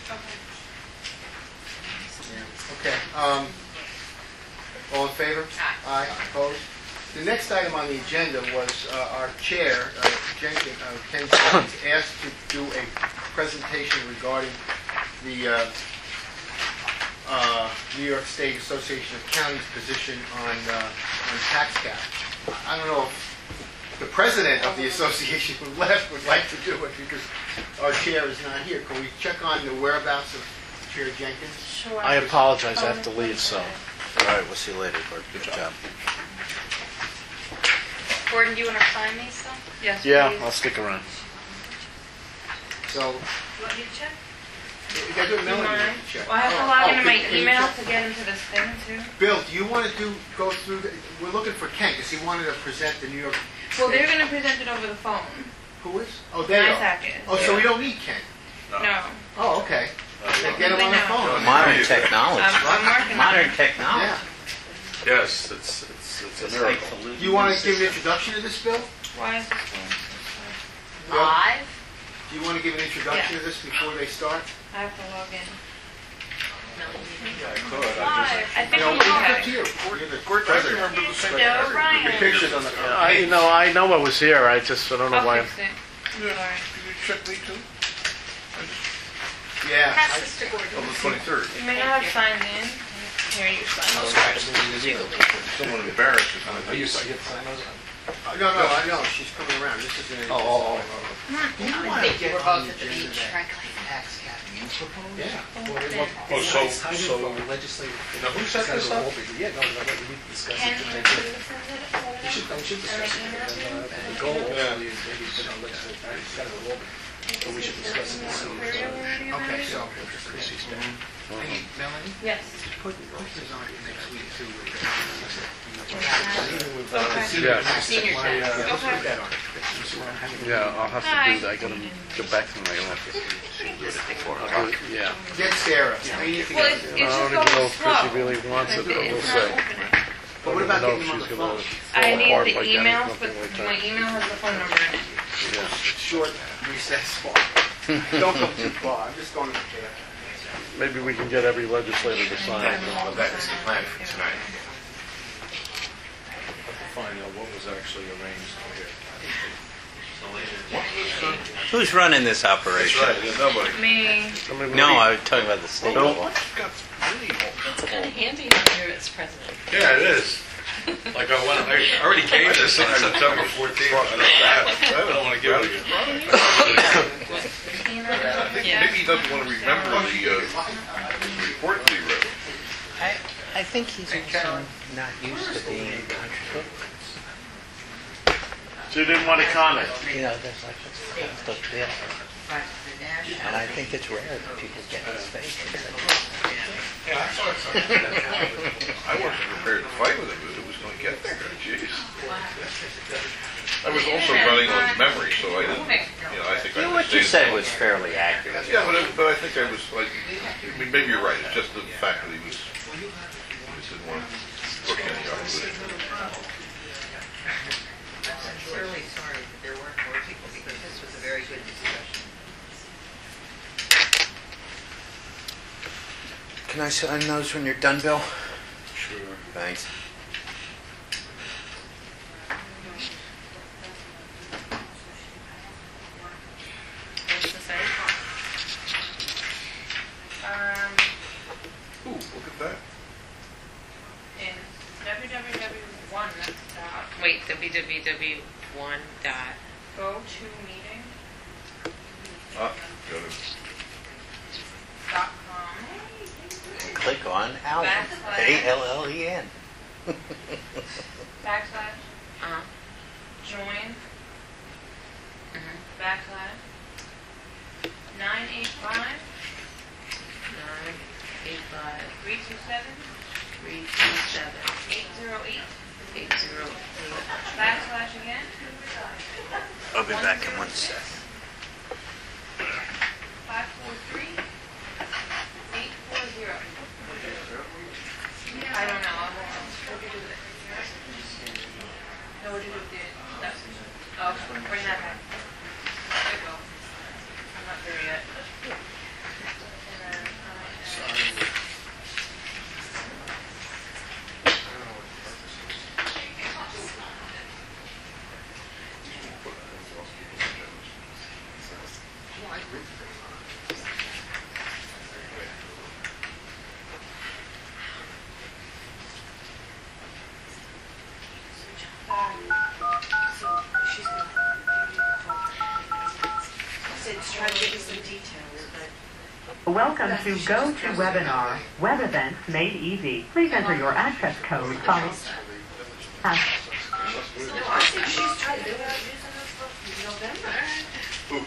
Okay. Um, all in favor? Aye. Aye. Opposed? The next item on the agenda was uh, our chair, uh, Jenkins, uh, Ken Jenkins, asked to do a presentation regarding the uh, uh, New York State Association of Counties position on uh, on tax cap. I don't know if the president of the association who left would like to do it because our chair is not here. Can we check on the whereabouts of Chair Jenkins? Sure. I apologize, I have to leave, so. All right, we'll see you later, Gordon. Good job. Gordon, do you want to sign these still? Yes. Yeah, please. I'll stick around. So, You want me to check? you gotta do it, Melanie. Mine? Check. Well, I have to Oh, log oh, into can- my can you email check? to get into this thing too. Bill, do you want to do, go through, the, we're looking for Ken, because he wanted to present the New York. Well, they're going to present it over the phone. Who is? Oh, they are. NISAC is. Oh, so we don't need Ken? No. Oh, okay. Then get him on the No. phone. Modern technology. I'm, I'm working on Modern it. technology. Yeah. Yes, it's, it's, it's a miracle. Do you want to give an introduction to this, Bill? Why is this one? Live? Do you want to give an introduction Yeah. to this before they start? I have to log in. Live. I think No, I'm it's up to okay. you. You're the president. No, Ryan. Pictures on the I, you know, I know I was here, I just, I don't know I'll why. fix it. Yeah. Sorry. Can you check me too? Yeah. Pass I- this to Gordon. On the twenty-third. You may not have signed in. Here, you sign those first. Someone embarrassed is Are going you, to I get to sign those? Uh, No, no, I know, she's coming around. This isn't. Oh, oh, oh, Do you I want to think get we're on both the at the agenda beach, that frankly. tax cap you propose? Yeah. Oh, so, so, Legislative. now who set this up? Yeah, no, no, we need to discuss Can it. you tonight. send it? We should, we should discuss it. And, uh, the goal hopefully is maybe put on legislative, it's kind of a little bit, but we should discuss it and see. if, uh, Okay, so. Hey, Melanie, Yes. put, put this on next week too. Okay. Yeah, Senior My, uh, tax. Let's put that on. yeah, I'll have to Hi. do that, I gotta go back to my office. I'll do- Yeah. Get Sarah. We need to Well, get. it's, I it's don't just even know going if Chrissy slow. really wants it, but we'll It's see. not opening. But what about I don't getting know him on if the she's phone? gonna I fall need apart the like that or emails, but something like my that. email has the phone number in it. Yeah. Short recess spot. Don't go too far. I'm just going to the chair. Maybe we can get every legislator to sign it. Well, that is the plan for tonight. Find out what was actually arranged here. Who's running this That's operation? right, yeah, nobody. Me. I mean, No, we- I was talking about the state. No. It's kind of handy when you're its president. Yeah, it is. Like I went, I already gave this on September fourteenth. I don't want to give it again. I think maybe he doesn't want to remember the, uh, the report that he wrote. I, I think he's also not used to being in contradiction. So you didn't want to comment? You know, there's like a stuff there. And I think it's rare that people get in his face. I wasn't prepared to fight with him, but it was going to get there. Jeez. I was also running on memory, so I didn't, you know, I think You know, I what you understand. said was fairly accurate. Yeah, but, I- but I think I was like, I mean, maybe you're right. It's just the fact that he was, he just didn't want to push any opposition. I'm sincerely sorry that there weren't more people because this was a very good discussion. Can I sign those when you're done, Bill? Sure. Thanks. What's the say? Um, Ooh, look at that. in w w w one dot. Wait, w w w one dot. Go to meeting Ah, got it. dot com. Click on Allen. Backslash. A L L E N. Backslash. Uh-huh. Join. Mhm. Backslash. Nine eight five Nine, eight, five, three two seven three, two, seven, eight zero eight eight, zero, eight. backslash again. I'll be back in one sec. Five four three eight four zero. I don't know. I won't know. What do you do with it? No, what do you do with it? That's, oh, bring that back. There you go. I'm not there yet. And then, uh, So she's going to try to give you some details, but Welcome to GoToWebinar, web events made easy. Please enter your access code followed. Hash- no, I think she's trying to do it using this book in November. Ooh.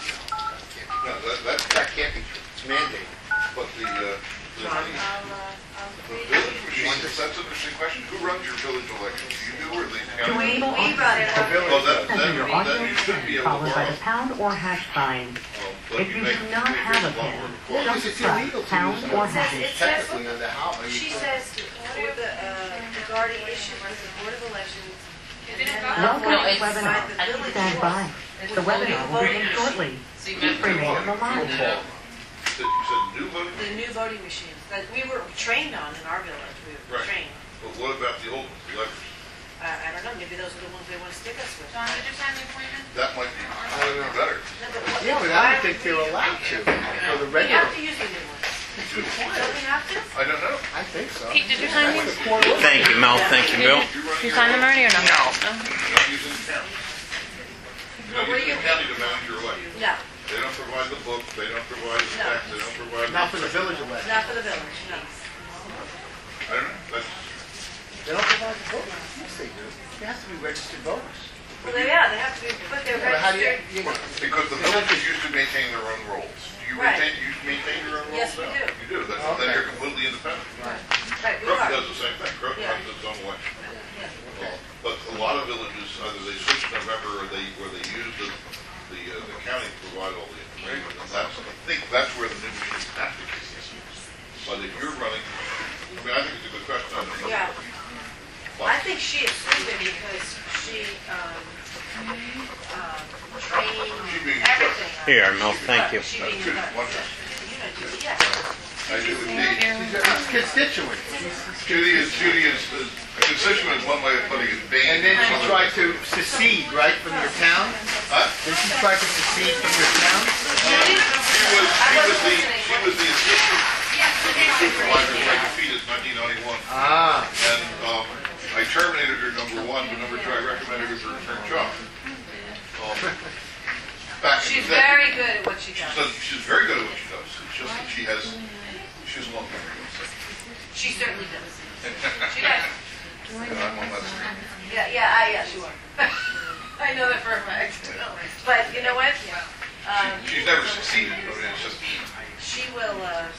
No, that, that, That can't be true. It's mandated. but the, uh, the, I'll, the uh, I'll the village machine, that's an interesting question. Who runs your village elections? You do or the county? We, we run it. Well, that, Enter then, your then audio you should be PIN able to followed by borrow. the pound or hash sign. Um, but If you make- do not make have a it lot PIN, more Well, required. because it's Press illegal to pound use or it. hash. It says- Technically under how, I mean, She says, with the, uh, regarding issues with the Board of Elections. and then Welcome I'll to invite webinar. the village Stand by. board. The webinar will begin shortly. So you Please meant remain on the line. You said, you said new voting? The new voting machines that we were trained on in our village, we were Right. trained. But what about the old ones, the electors? Uh, I don't know, maybe those are the ones they want to stick us with. John, did you sign the appointment? That might be, might be better. No, but what- yeah, but I don't think they're allowed to, for the We regular. have to use the new ones. Good point. Don't we have to? I don't know. I think so. Pete, did you sign these? Thank you, Mel. Thank you, Bill. You run You your- signed them already or no? No. You're not using the county. You're not What do using you- the county to manage your election. No, They don't provide the book, they don't provide the No. text, they don't provide. Not for the village election. not for the village, no. I don't know, that's, They don't provide the vote. Yes, they do. They have to be registered voters. Well, they, yeah, they have to be, but they're But how do you, registered. you know, because the villages used to maintain their own rolls. Do you Right. maintain, you maintain your own rolls Yes, we now? do. You do, that's, Okay. then you're completely independent. right. Right, we Croton are. does the same thing, Croton Yeah. runs its own election. Yeah. Uh, But a lot of villages, either they switch in November or they, where they use the, the, uh, the county to provide all the information. And that's, I think that's where the new machines have to be. But if you're running, I mean, I think it's a good question. I don't know. Yeah. But- I think she assumed it because she, um, um, trained She being everything. on Here, it. Mel. Thank you. She That's being good, the- wonderful. You know, Judy, yeah. I do indeed. She's a constituent. Judy is, Judy is, is- a constituent is one way of putting it. Being And then is she another tried way. to secede, right, from your town? Huh? Then she tried to secede from your town? She was, she was the, she was the assistant supervisor of Frank Fetus in nineteen ninety-one. Ah. And, um, I terminated her, number one, but number two, I recommended her for a return job. Um, Back in She's the day. very good at what she She does. does, she's very good at what she does. It's just that she has, she has a long memory. She certainly does. She does. And I'm on that side. Yeah, yeah, I, yeah, sure. I know that for a fact. But you know what? Um, She's never succeeded, I mean, it's just, She will, uh,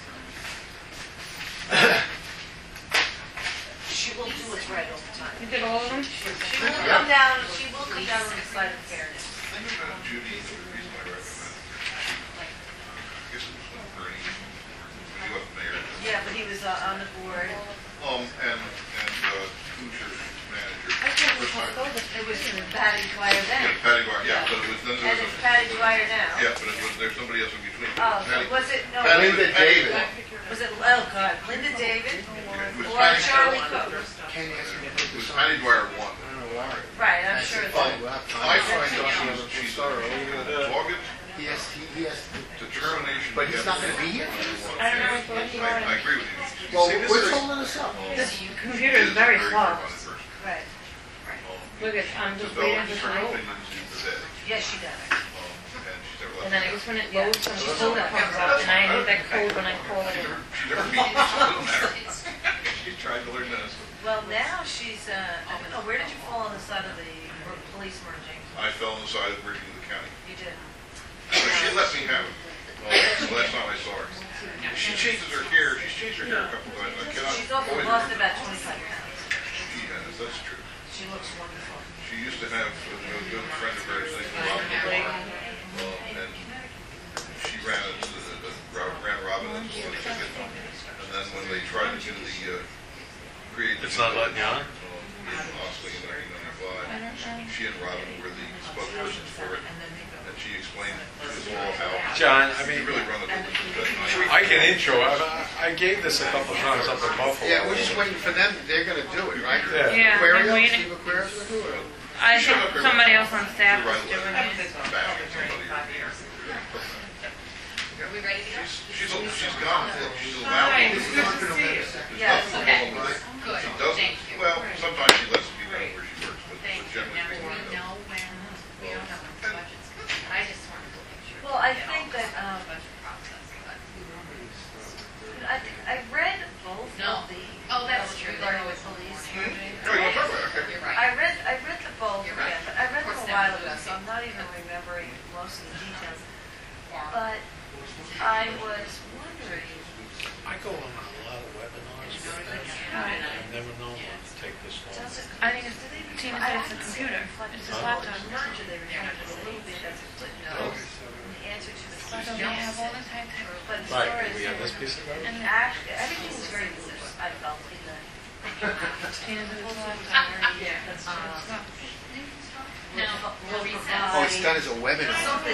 she will do what's right all the time. You did all of them? She will come down, she will come down on the side of fairness. uh, Judy, the reason I recommend, I guess it was when Bernie, when he wasn't mayor. Yeah, but he was uh, on the board. Um, and, and, uh, who's your manager? I can't First time. recall, but it was Patty Dwyer then. Yeah, Patty Dwyer, yeah, but it was, then there And was it's a. Patty Dwyer now. Yeah, but it was, there's somebody else in between. Oh, so Patty- was it, no, Patty- Linda Patty- David. was it, oh God, Linda David It was or Patty- Charlie Cook? Kenny has to get It this was on. Patty Dwyer one. I don't know why. Right, I'm sure. it's- Fine, we'll have time. I I'll find find out out she's- she's, thorough. she's dogged, He has, he, he has, determination. but he's not gonna be here. I don't know what's going I, on. I agree with you. Well, See, this what's is- holding us up? This computer is very slow. talented person. Right, Look at, I'm just waiting Develops for her it to load. opinions into that. yes, she does. Um, and she's never And left then me it was out. when it loads, and the code comes up, and I need that code when I call it. She never, she never beat me, so it doesn't matter. She tried to learn this. Well, now she's, uh, I don't know, where did you fall on the side of the mer- police merging? I fell on the side of merging with the county. You did. But she let me have it. Uh, the last time I saw her. She changes her hair, she's changed her hair a couple times. I cannot. She's also always lost remember. about twenty-five pounds. She has, that's true. She looks wonderful. She used to have a, a good friend of hers named Robin Lamar, um, and she ran a, a, a, ran Robin and sold a ticket. And then when they tried to do the uh, create, It's not letting you on? Um, in Osley in nineteen ninety-five, she and Robin were the spokespersons for it, and she explained to us all how John, I you mean, really run the business. I can intro, I, I gave this a couple times up in Buffalo. Yeah, we're just waiting for them, they're gonna do it, right? Yeah. Yeah, Aquarium, I'm waiting. Steve Aquarium's gonna do it? I think somebody else on staff You're is right, doing like, it. bashing somebody or anything. Are we ready to go? She's, she's gone, she's allowed to. There's Yes. nothing Okay. wrong with it. Good, She doesn't, thank you. well, sometimes she lets me know where she works, but but Thank you. generally Now, do speaking, we no. know when, we don't know when the budget's coming. I just wanted to make sure. Well, I we think know that, the um, budget process, but- I think, I read both No. of the. Oh, that's bills true. Regarding They're the always police. in the morning. Oh, you want to talk about it, okay. You're I right. read, I read the both You're again, right. but I read Of them course, a while never ago, lose so I'm not even remembering most of the details. But I was wondering, I go on a lot of webinars with them. I've never known one to take this long. does it? I think it's, Tina said it's a computer, it's his laptop. Not do they reflect a little bit as a footnote, in the answer to the So question. they have all the time to. But as far Right, as, we have this piece of garbage? And act, everything was very loose, I felt, in the. Tina said it's a laptop. Yeah, that's Um, true. No, we'll recess. Oh, it's done as a webinar. Something.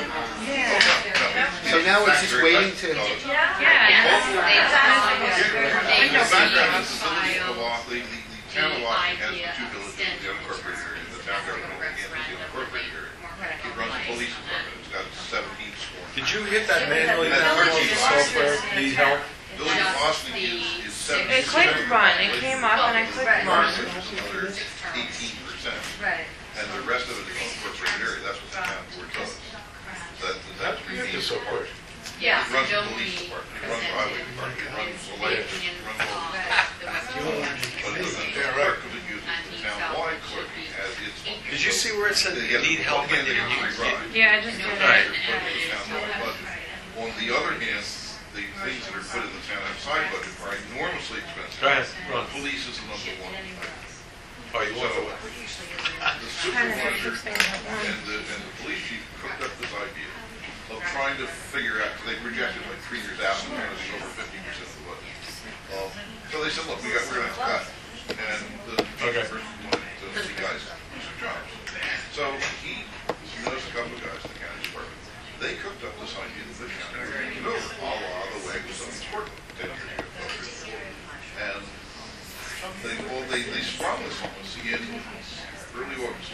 So now we're just waiting to, Yeah. Yeah. Yes, they Yeah, They the just background need is to the village file of Milwaukee, the, the town of Milwaukee has the idea two of villages, the extension unincorporated area, and the town government, and the unincorporated area. It runs a police department, it's got seventeen sworn. Did you hit that manually That's download pretty the much- software? Need help? Village of Austin is, is seventeen. It clicked run, it came up and I clicked run. Marshall is another eighteen percent, Right. and the rest of it is unincorporated area, that's what the town board does. That, that's You hit really the support. Yeah, It runs the don't police we department, it runs the highway department, it runs the light, opinion it runs all the of the West But it doesn't, the clerk doesn't use it, the town-wide clerk has its. Did you see where it said you need help in there? Yeah, I just did Right. it. On the other hand, the things that are put in the town outside budget are enormously expensive. Go ahead, run. Police is the number one. Oh, you want So, to? the supervisor and the, and the police chief cooked up this idea of trying to figure out, they projected like three years out, and it's going to be over fifty percent of the budget. Um, So they said, look, we got, we're going to have to cut. And the chief Okay. person wanted to see guys do some jobs. So he knows a couple of guys in the county department. They cooked up this idea that the county would take it over, a la the way it was done in Portland ten years ago. And they, well, they, they sprung this on us in early August.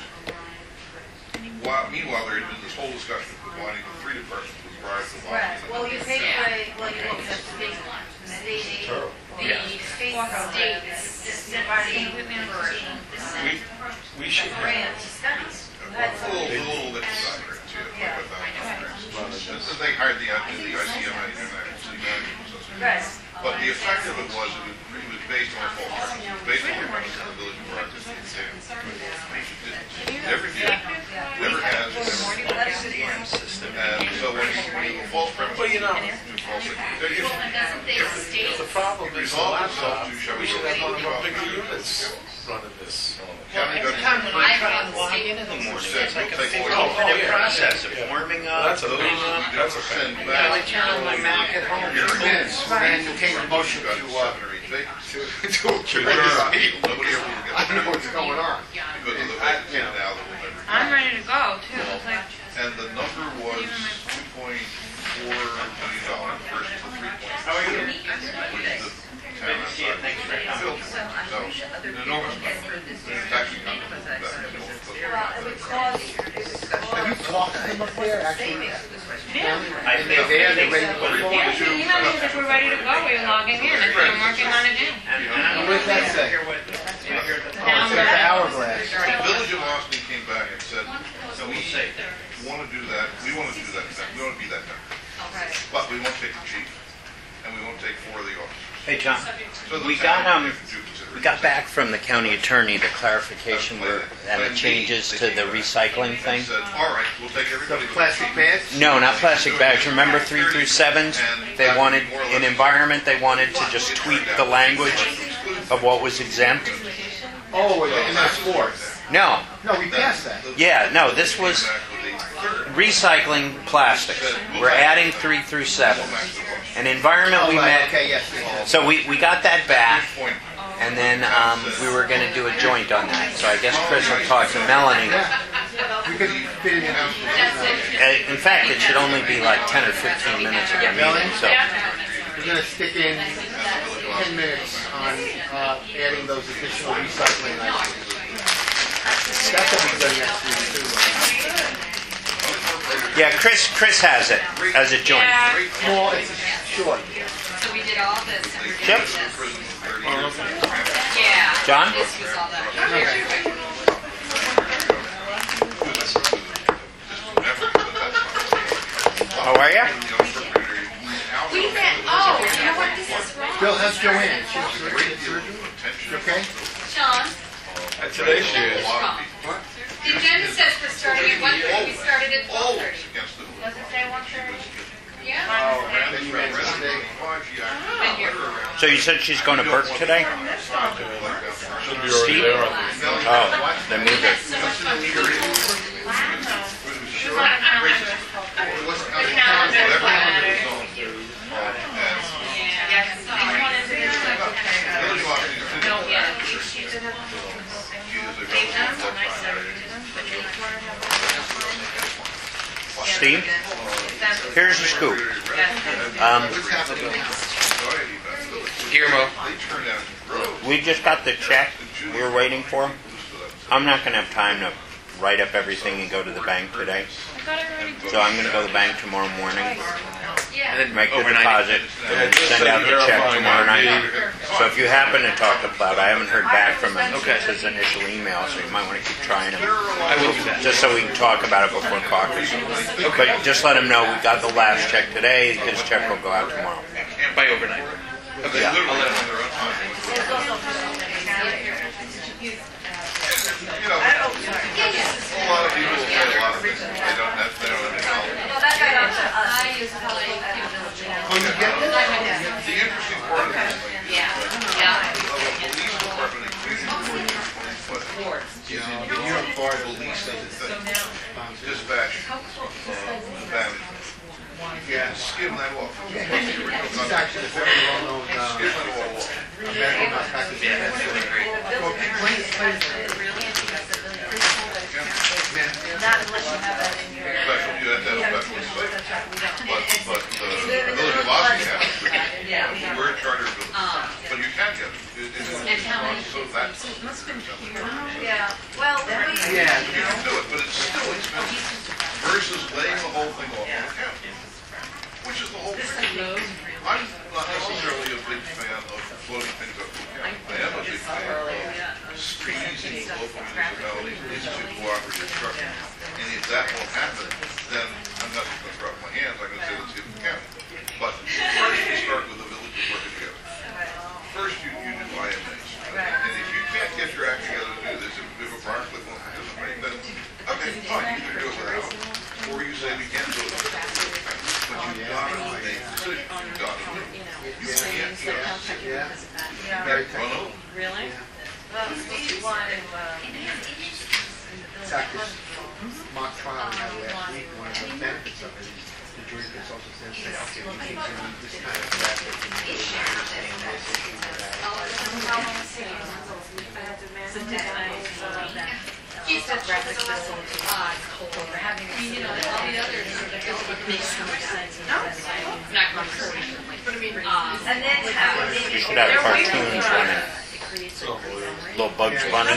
While, meanwhile, there had been this whole discussion of combining the three departments with prior to the Right, well, you take away, well, you look at state, state aid, The Yeah. state Program. states Providing version. We, we should have. grant studies. That's A little, a little bit of side grants, yeah, like a thousand grants. And then they hired the, uh, the I C M A, International City Management Association. Right. But the effect of it was, it was, it was based on a false premise. It was based on the premise that the village of Rochester was there. Never did, never has, never System. And so when you, when you, a false premise. Well, you know, false premise. Well, and doesn't they state? the problem It is the resolved laptop. itself to, shall We we should say, have one of our twelve bigger hundred units running this. County Every doesn't- time when I try I to have log seen in in the morning, said, it's like a we'll take fifteen all- oh, minute yeah. process of Yeah. warming Well, up, that's a booting big- up. that's a Send fact. back. I turn on my Mac at home. Here it is. Then came a motion Got to, uh, seven or eight vacancies. to adjourn. Nobody ever will get. I don't know what's going on. Because of the I- vacancies you know. now that we'll never. I'm ready to go too. It's like, And the number was two point four million dollars versus the three point six. How are you? Which is the town outside. Thanks for coming. So, an enormous number. It's actually not that many. Well, it would cause, it would cause. Have you talked to them up there, actually? I They think there, they're ready to What go do you- forward? what do you do? you know, if we're ready to go, we're logging in and we're working on it now. And, and I don't What does that say? hear what, you hear the. Oh, it says the hourglass. The village of Austin came back and said, So we we'll say. want to do that, we want to do that, we want to be that town. But we won't take the chief, and we won't take four of the officers. Hey, John, So the we town, got, um, if you consider we it- got back from the county attorney the clarification where, and the changes to the recycling thing. And said, all right, we'll take The everybody. plastic bags? No, not plastic bags. Remember three through sevens? They wanted, in environment, they wanted to just tweak the language of what was exempt. Oh, and that's four. No, No, we passed that. yeah, no, this was recycling plastics. We're adding three through seven. And environment, Oh, we right, met, okay, yes, yes. so we, we got that back, Point. and then um, we were going to do a joint on that. So I guess Chris will talk to Melanie. Yeah. We could fit it in. Uh, In fact, it should only be like ten or fifteen minutes of a meeting, so. We're gonna stick in ten minutes on, uh, adding those additional recycling items. That's what we've done next week too. Yeah, Chris, Chris has it as a joint. Small, it's short. So we did all this and we're Yep. doing this. Yeah. John? This was all done. How are you? We met, oh, you know what, this is wrong. Bill, how's Joanne? She's surgery? She okay? Sean, Today she is. the agenda says we're starting at one thirty, we started at twelve thirty. Does it say one thirty? Yeah. Then you mentioned today. Been here. So you said she's going to Burke today? Should be already Steve? there. Oh, they moved it. No, yeah. Steve, here's the scoop. Um, Guillermo. we just got the check. We were waiting for him. I'm not going to have time to write up everything and go to the bank today. So I'm going to go to the bank tomorrow morning, make the deposit, and send out the check tomorrow night. So if you happen to talk to Cloud, I haven't heard back from him since his initial email, so you might want to keep trying him. I will do that. Just so we can talk about it before coffee. But just let him know we got the last check today. His check will go out tomorrow. By overnight. Okay, Yeah. I'll let him know. You know, a lot of people say a lot of things. They don't have, they don't have any knowledge. Well, that got up to us. Oh, you get this? The interesting part of this thing is Yeah. that Yeah. the police department increasingly is in unified police dispatch management. Yeah. Skim that off. He's actually a very well-known, Skim uh, that all off. medical malpractice. Not unless you have that in your. Special, you have to have special inspection. But, but the village of Austin has, we're a charter village, but you can get it. It- It's so that. Yeah, well, we. Yeah. You can do it, but it's still expensive versus laying the whole thing off on the county, which is the whole thing. I'm not necessarily a big fan of floating things up to the county. I am a big fan of squeezing local municipalities into cooperative structure. And if that won't happen, then I'm not just going to throw up my hands. I'm going to say let's give it to the county. But first, we start with the village working together. Yeah. Yeah. Very technical. Really? Well, Steve wanted, um, In fact, this mock trial we had last week, one of the benefits of it is the jury consultants then say, okay, we think you need this kind of graphic and this issue and that. how long it takes. I had to manage that. He said graphic facility. Having a. You know, all the others, it makes so much sense. Not controversially. Um, And then have. You should have cartoons running. Little Bugs Bunny,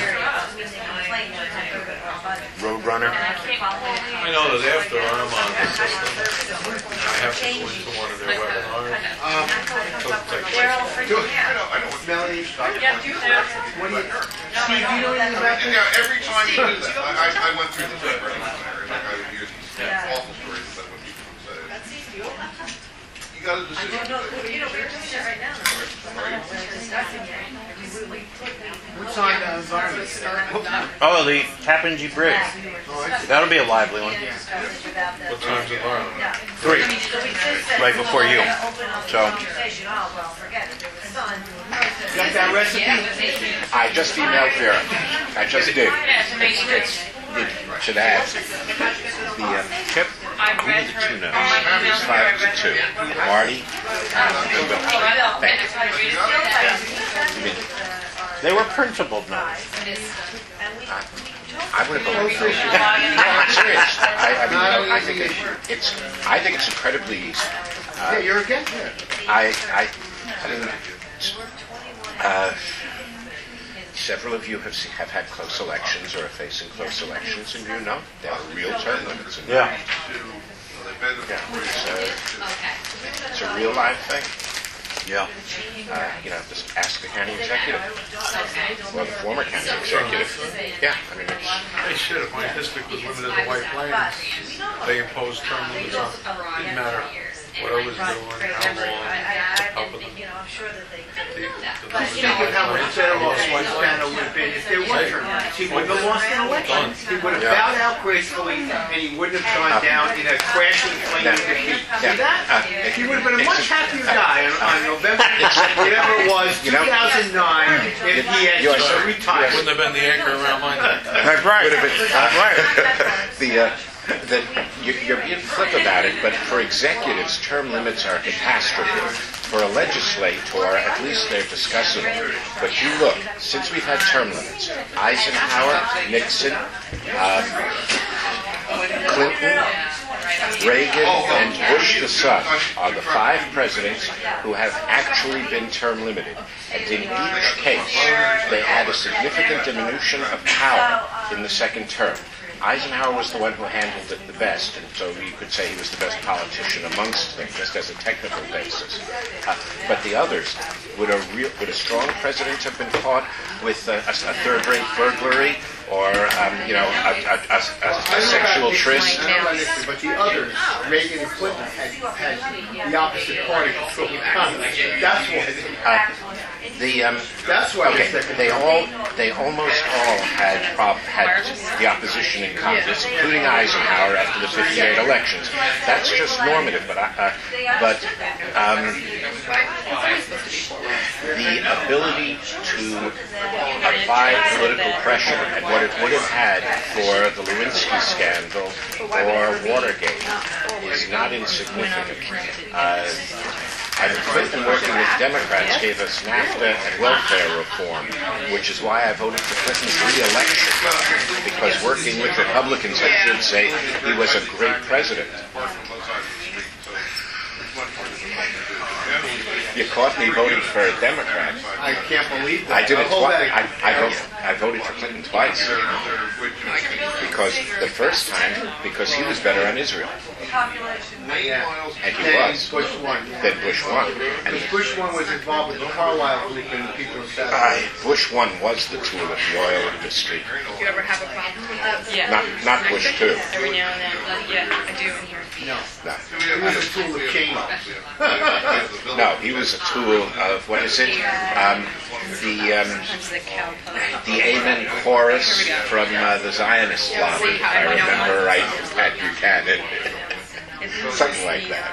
Roadrunner. I know that after I'm on the system, I have to go into one of their webinars. Um, They're all freaking I out. know, I know. what- Melanie, Yeah, do that. what do you, Steve, do you know anything about And this? now, every time you do that, I, I I went through the paper, and I would hear these awful stories about what people say. That's easy. You got a I decision. don't know, you know, we're doing it right now. We're discussing it. We- we put the- What's on uh, environment? Oh, the Tappan Zee Bridge. That'll be a lively one. What time's it on? Three, So we just said, right before you. we're gonna open up the So- conversation. Oh, well, forget it. There was sun. Got that recipe? I just emailed Vera. I just did. It's, it should add the uh, tip. Who did the two now? It's five to two. Marty and Bill. Thank you. They were principled notes. I would have believed it. I'm serious. I, I mean, I think it, it's. I think it's incredibly easy. Yeah, Uh, you're against it. I, I, I mean, uh, several of you have se- have had close elections or are facing close elections, and you know there are real term limits. In Yeah. Yeah, it's a, Okay. it's a real live thing. Yeah. Uh, you know, just ask the county executive Okay. or the former county executive. Yeah, I mean, it's, They should. If my district was limited to White Plains, they imposed term limits on it. Didn't matter what I was doing, how long, how for the, You know, I'm sure that they the, could. the But, numbers you know, of White How much Plains. better off Montana would have been if there were tournaments. He wouldn't have lost an election. He would have Yeah. bowed out gracefully, and he wouldn't have gone down in a crashing, flaming defeat. See yeah, that? uh, He would have been a much happier guy on, on November, whatever it was, You know- two thousand nine, if he had You are just so- retired. Wouldn't have been the anchor around my neck. That's right. would have been, That's right. the, uh, the, you, you're being flip about it, but for executives, term limits are a catastrophe. For a legislator, at least they're discussable. But you look, since we've had term limits, Eisenhower, Nixon, um, Clinton, Reagan, and Bush the son are the five presidents who have actually been term limited. And in each case, they had a significant diminution of power in the second term. Eisenhower was the one who handled it the best, and so you could say he was the best politician amongst them, just as a technical basis. Uh, but the others, would a real, would a strong president have been caught with a, a, a third-rate burglary or, um, you know, a, a, a, a, a sexual tryst? I don't know about Nixon, but the others, Reagan and Clinton, had, had the opposite party controlling Congress. That's why. Uh, the um, That's why okay, the second they term. all they almost all had prob- had the opposition in Congress, including Eisenhower after the fifty-eight elections. That's just normative, but I, uh, but um, the ability to apply political pressure and what it would have had for the Lewinsky scandal or Watergate is not insignificant. Uh, And Clinton, working with Democrats, gave us NAFTA and welfare reform, which is why I voted for Clinton's re-election, because working with Republicans, I should say, he was a great president. You caught me voting for a Democrat. I can't believe that. I did it Hold twice. that. I, I, vote, I voted for Clinton twice. Because the first time, because he was better on Israel. Yeah. And he Then was. Bush won. Then Bush won. And Because Bush one was involved with the Carlyle group and the people of South I, Bush one was the tool of the oil industry. Do you ever have a problem with that? Yeah. Not, not Bush two. Every now and then. Yeah, I do in here. No. No. He was a tool of change. No, he was a tool of, what is it? Um, the um, Sometimes the cow post. the Amen chorus from uh, the Zionist lobby, if I remember right, at Buchanan. Something like that.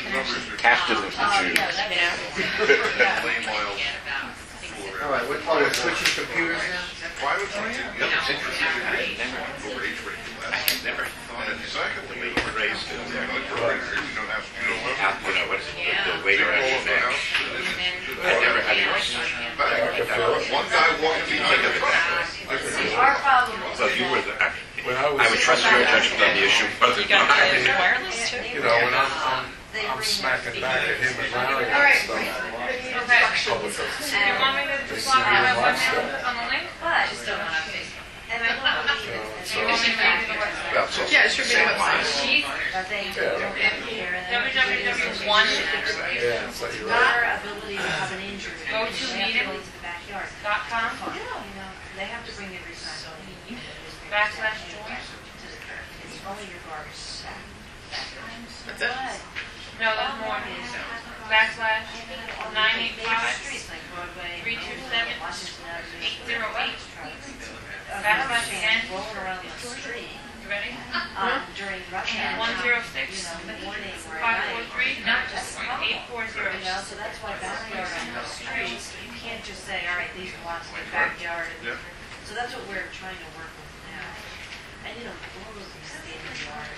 Captain of the Jews. Lane miles for- All right, what, oh, we're switching computers now? Private renting, yeah, it's interesting. Over age rating less. Never And secondly, the raised you don't have, you don't have, you don't have. you know, what's the waiter at the back. I never had it. One guy walked me like a. Our problem is. So you were the, I When I was, I would trust your judgment on the issue, but You got the wireless too? you know, when I'm, I'm, I'm smacking back at him and Larry All right. and stuff. Okay. Public service. You want me to just log in my webmail on the link? But, Just don't want to Facebook. and I don't believe So- it. Do you want me to make it the website? Well, so. Yeah, it should be the website. But they don't appear, and then w w w one Yeah, it's like you're our right. ability to have an injury. Go to they have meeting. go into the backyard. dot com You know, they have to bring their recycling. backslash join. It's only your garbage. What's that? No, there's more. Backslash nine eight five three two seven eight zero eight. Backslash again. Roll around the street. You ready? Um, during rush hour. One zero six You know, in the morning or at five four night. three eight four zero. You know, so that's why backyard on the streets, you can't just say, all right, these belong to the backyard. and- Yeah. So that's what we're trying to work with now. And, you know, all of these state of the art,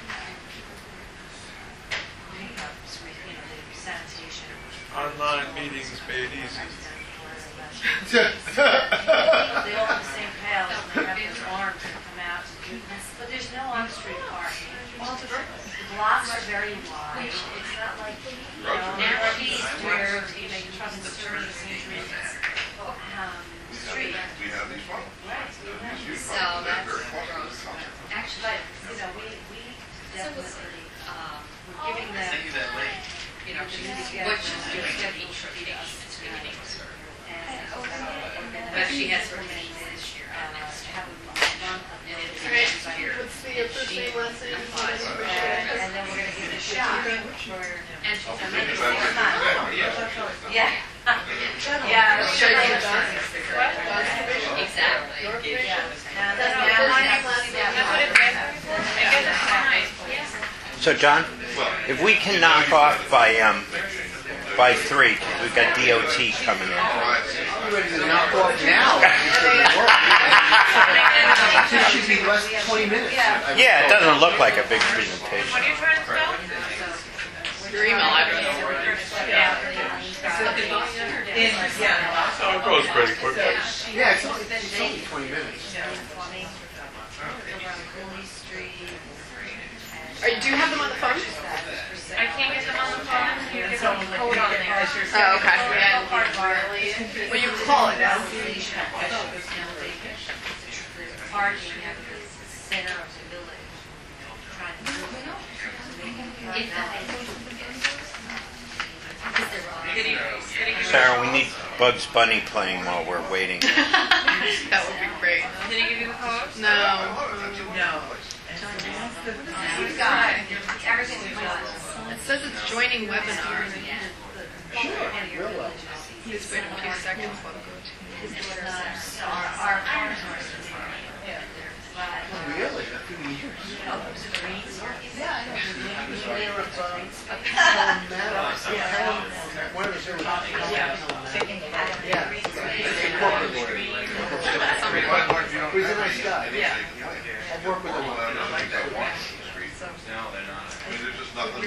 pickups, you know, the sanitation. Online meetings made easy. They all have the same pails, and they have those arms that come out to do this, but there's no on-street parking. The blocks are very wide, it's not like, you know, northeast where, you know, you trust the service entry, um, street. We have these problems. Right, we know. These So problems, they're that's very close. actually, But, you know, we, we definitely, um, we're giving them. you know, she's, what she's doing at each of these meetings. But she has remained this year and next year. What's the first name, last name? And then we're gonna give it a shot for, And she's and a maybe member. next time. Yeah. Yeah. Show you the Exactly. Yeah. Now, That's now, the first now, name, last name. That's what it is. I guess it's fine. So, John, if we can knock off by um, by three, 'cause we've got D O T coming in. I'm ready to knock off now. It should be less than twenty minutes. Yeah, it doesn't look like a big presentation. What are you trying to spell? Your email address. Oh, it goes pretty quick. Yeah, it's only, it's only twenty minutes. Are you, do you have them on the phone? I can't get them on the phone. You give them a code on there. Oh, okay. Well, you can call it now. Parking at the center of the village. Trying to move it up. So they can Did he, did he give you, Sarah, we need Bugs Bunny playing while we're waiting. that would be great. Did he give you the code? No. No. We've got everything we've got. It says it's joining webinar. Sure. Just wait a few seconds while I go to. Our, our farmers are. Really? A few years? He's a nice guy. Yeah. I've worked with him. No, they're not. I mean, there's just nothing.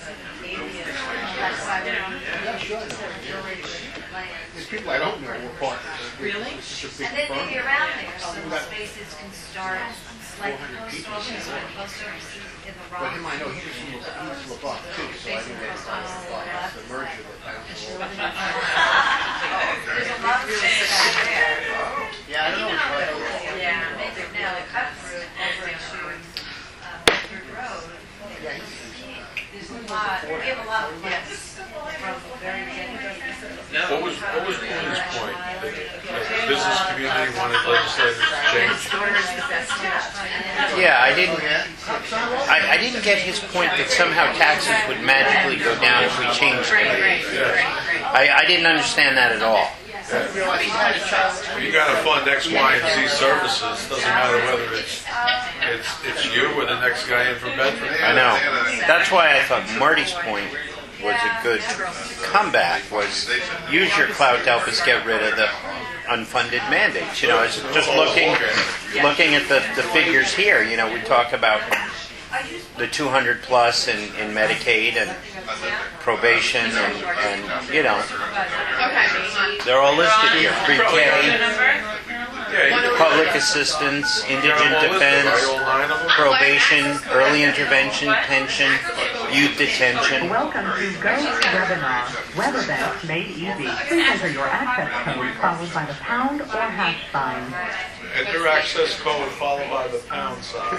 Yeah, sure. I know. There's people I don't know who are partners. Really? It's just a big And they firm. may be around there, so the spaces can start, like post offices or post services in the But rock. him, I know, he was from, he was from LaBeouf too, so I knew that was the merger that I don't know. There's a lot of space out there. Yeah, I don't know. Yeah, they could now cut through over to, um, Bedford Road. Yeah, he's, There's a lot, we have a lot of plans from the very beginning. What was, what was Pauline's point? That the business community wanted legislators to change? Yeah, I didn't. I, I didn't get his point that somehow taxes would magically go down if we changed it. I, I didn't understand that at all. You gotta fund X, Y, and Z services, doesn't matter whether it's, it's, it's you or the next guy in from Bedford. I know. That's why I thought Marty's point was a good comeback, was use your clout to help us get rid of the unfunded mandates. You know, it's just looking looking at the, the figures here, you know, we talk about the two hundred plus in, in Medicaid and probation and, and, you know, they're all listed here. Pre-K, public assistance, indigent defense, probation, early intervention, pension, youth detention. Welcome to Go to Webinar. Web events made easy. Please enter your access code followed by the pound or hash sign. Enter access code followed by the pound sign.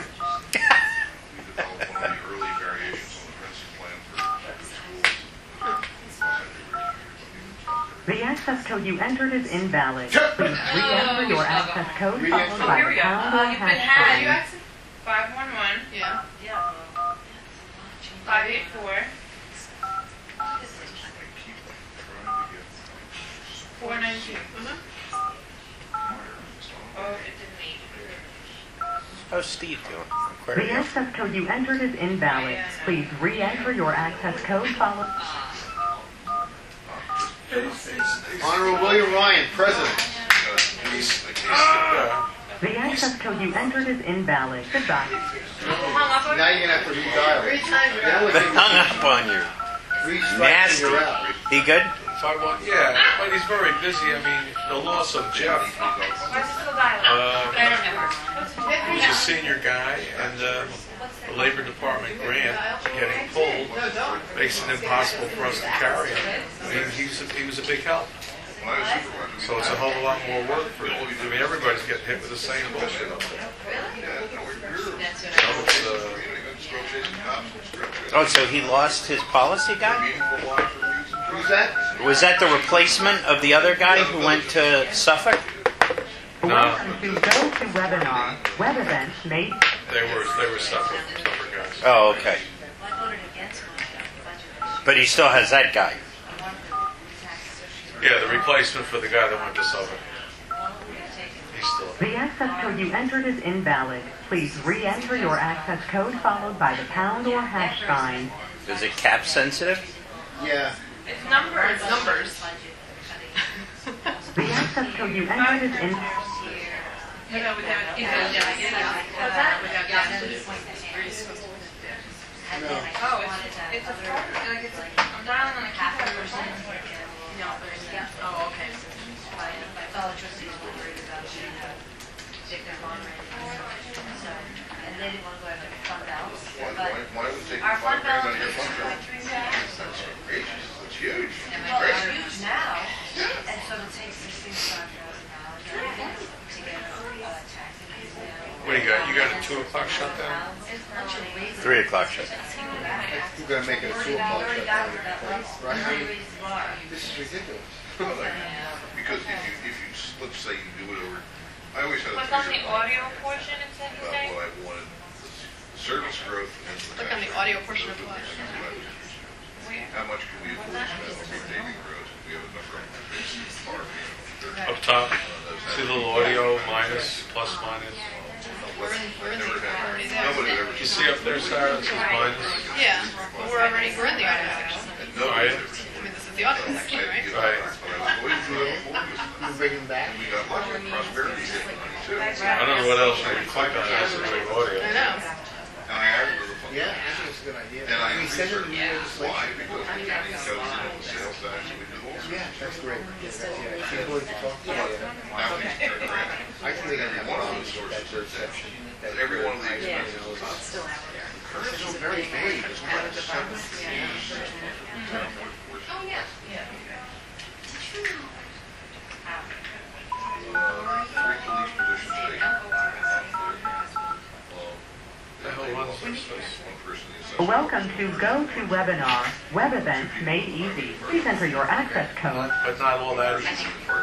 The access code you entered is invalid. Please re-enter your access code followed by the pound or hash sign. Five one one. Yeah. Five eight four. Four nine two. Oh, it didn't meet. How's Steve doing? Where The are you? access code you entered is invalid. Please re-enter your access code followed. Honorable William Ryan, President. The access code you entered is invalid. Goodbye. Now you're going to have to redial it. That was They hung up on you. three strikes and Nasty. you're out. He good? Five one, yeah, but he's very busy. I mean, the loss of Jeff. Uh, he's a senior guy, and uh, the Labor Department grant getting pulled makes it impossible for us to carry him. I mean, he's a, he was a big help. So it's a whole lot more work for him. I mean, everybody's getting hit with the same bullshit. So it's, uh, Oh, so he lost his policy guy? Who's that? Was that the replacement of the other guy who went to Suffolk? Welcome to Go to Webinar. Web events made. they were they were suffering, suffering guys. Oh, okay. But he still has that guy. Yeah, the replacement for the guy that went to Suffolk. He's still. The access code you entered is invalid. Please re-enter your access code followed by the pound or hash sign. Is it cap sensitive? Yeah. It's numbers. Numbers. The access code you entered is in. No, no, without, without, without, without. Oh, it's, it's a phone, like it's, I'm dialing on a keypad or something. No, there's, oh, okay. And they didn't want to go after the fund balance. Why, But why, why was it taking our five fund grand out balance of your is fund two point balance? three million. That's outrageous. That's huge. Well, it's huge now, and so it takes sixteen-five thousand dollars to get uh, tax increase now. What do you got? You got a two o'clock shutdown? Three o'clock shut. You're going to make it a two o'clock shutdown. Right? I mean, this is ridiculous. Because if you, if you, s- let's say you do it over, I always had a What's on the theory audio portion, it said you about say? what I wanted, the s- service growth and the Click on tax the rate. audio portion of what? This is what I was interested in. Where? How much can we afford to spend on paving roads? We have a number of fixed park, you know, Up top, see a little audio, minus, plus, minus. We're in, we're in the, Never we're had- already there. Nobody ever. You see up there, Sarah, it says minus? Yeah, well, we're already, we're in the audio section. And nobody Right. ever. I mean, this is the audio section, right? Right. But I was always doing it before, You bring him back? and we got lots of prosperity hit money too. I don't know what else you can click on, that's a big audio. I know. And I added to the fund. Yeah, I think it's a good idea. And I I mean, send it to the researched why, legislature. because the county codes and the sales tax, and we do all sorts of Yeah, that's great. Yeah, that's- yeah, she's willing to talk to you. Now, these are grant. I think they're going to have Every one of problems those with that sources third are section. But every one of the expenses is up. Still out there. It's so very vague, it's not a separate Yeah. we're- Oh, yeah. Yeah. uh, three police positions vacant. The hell runs this place? One person in the assessment. Welcome to Go to Webinar. Web events made easy. Please enter your access code. But not all that easy.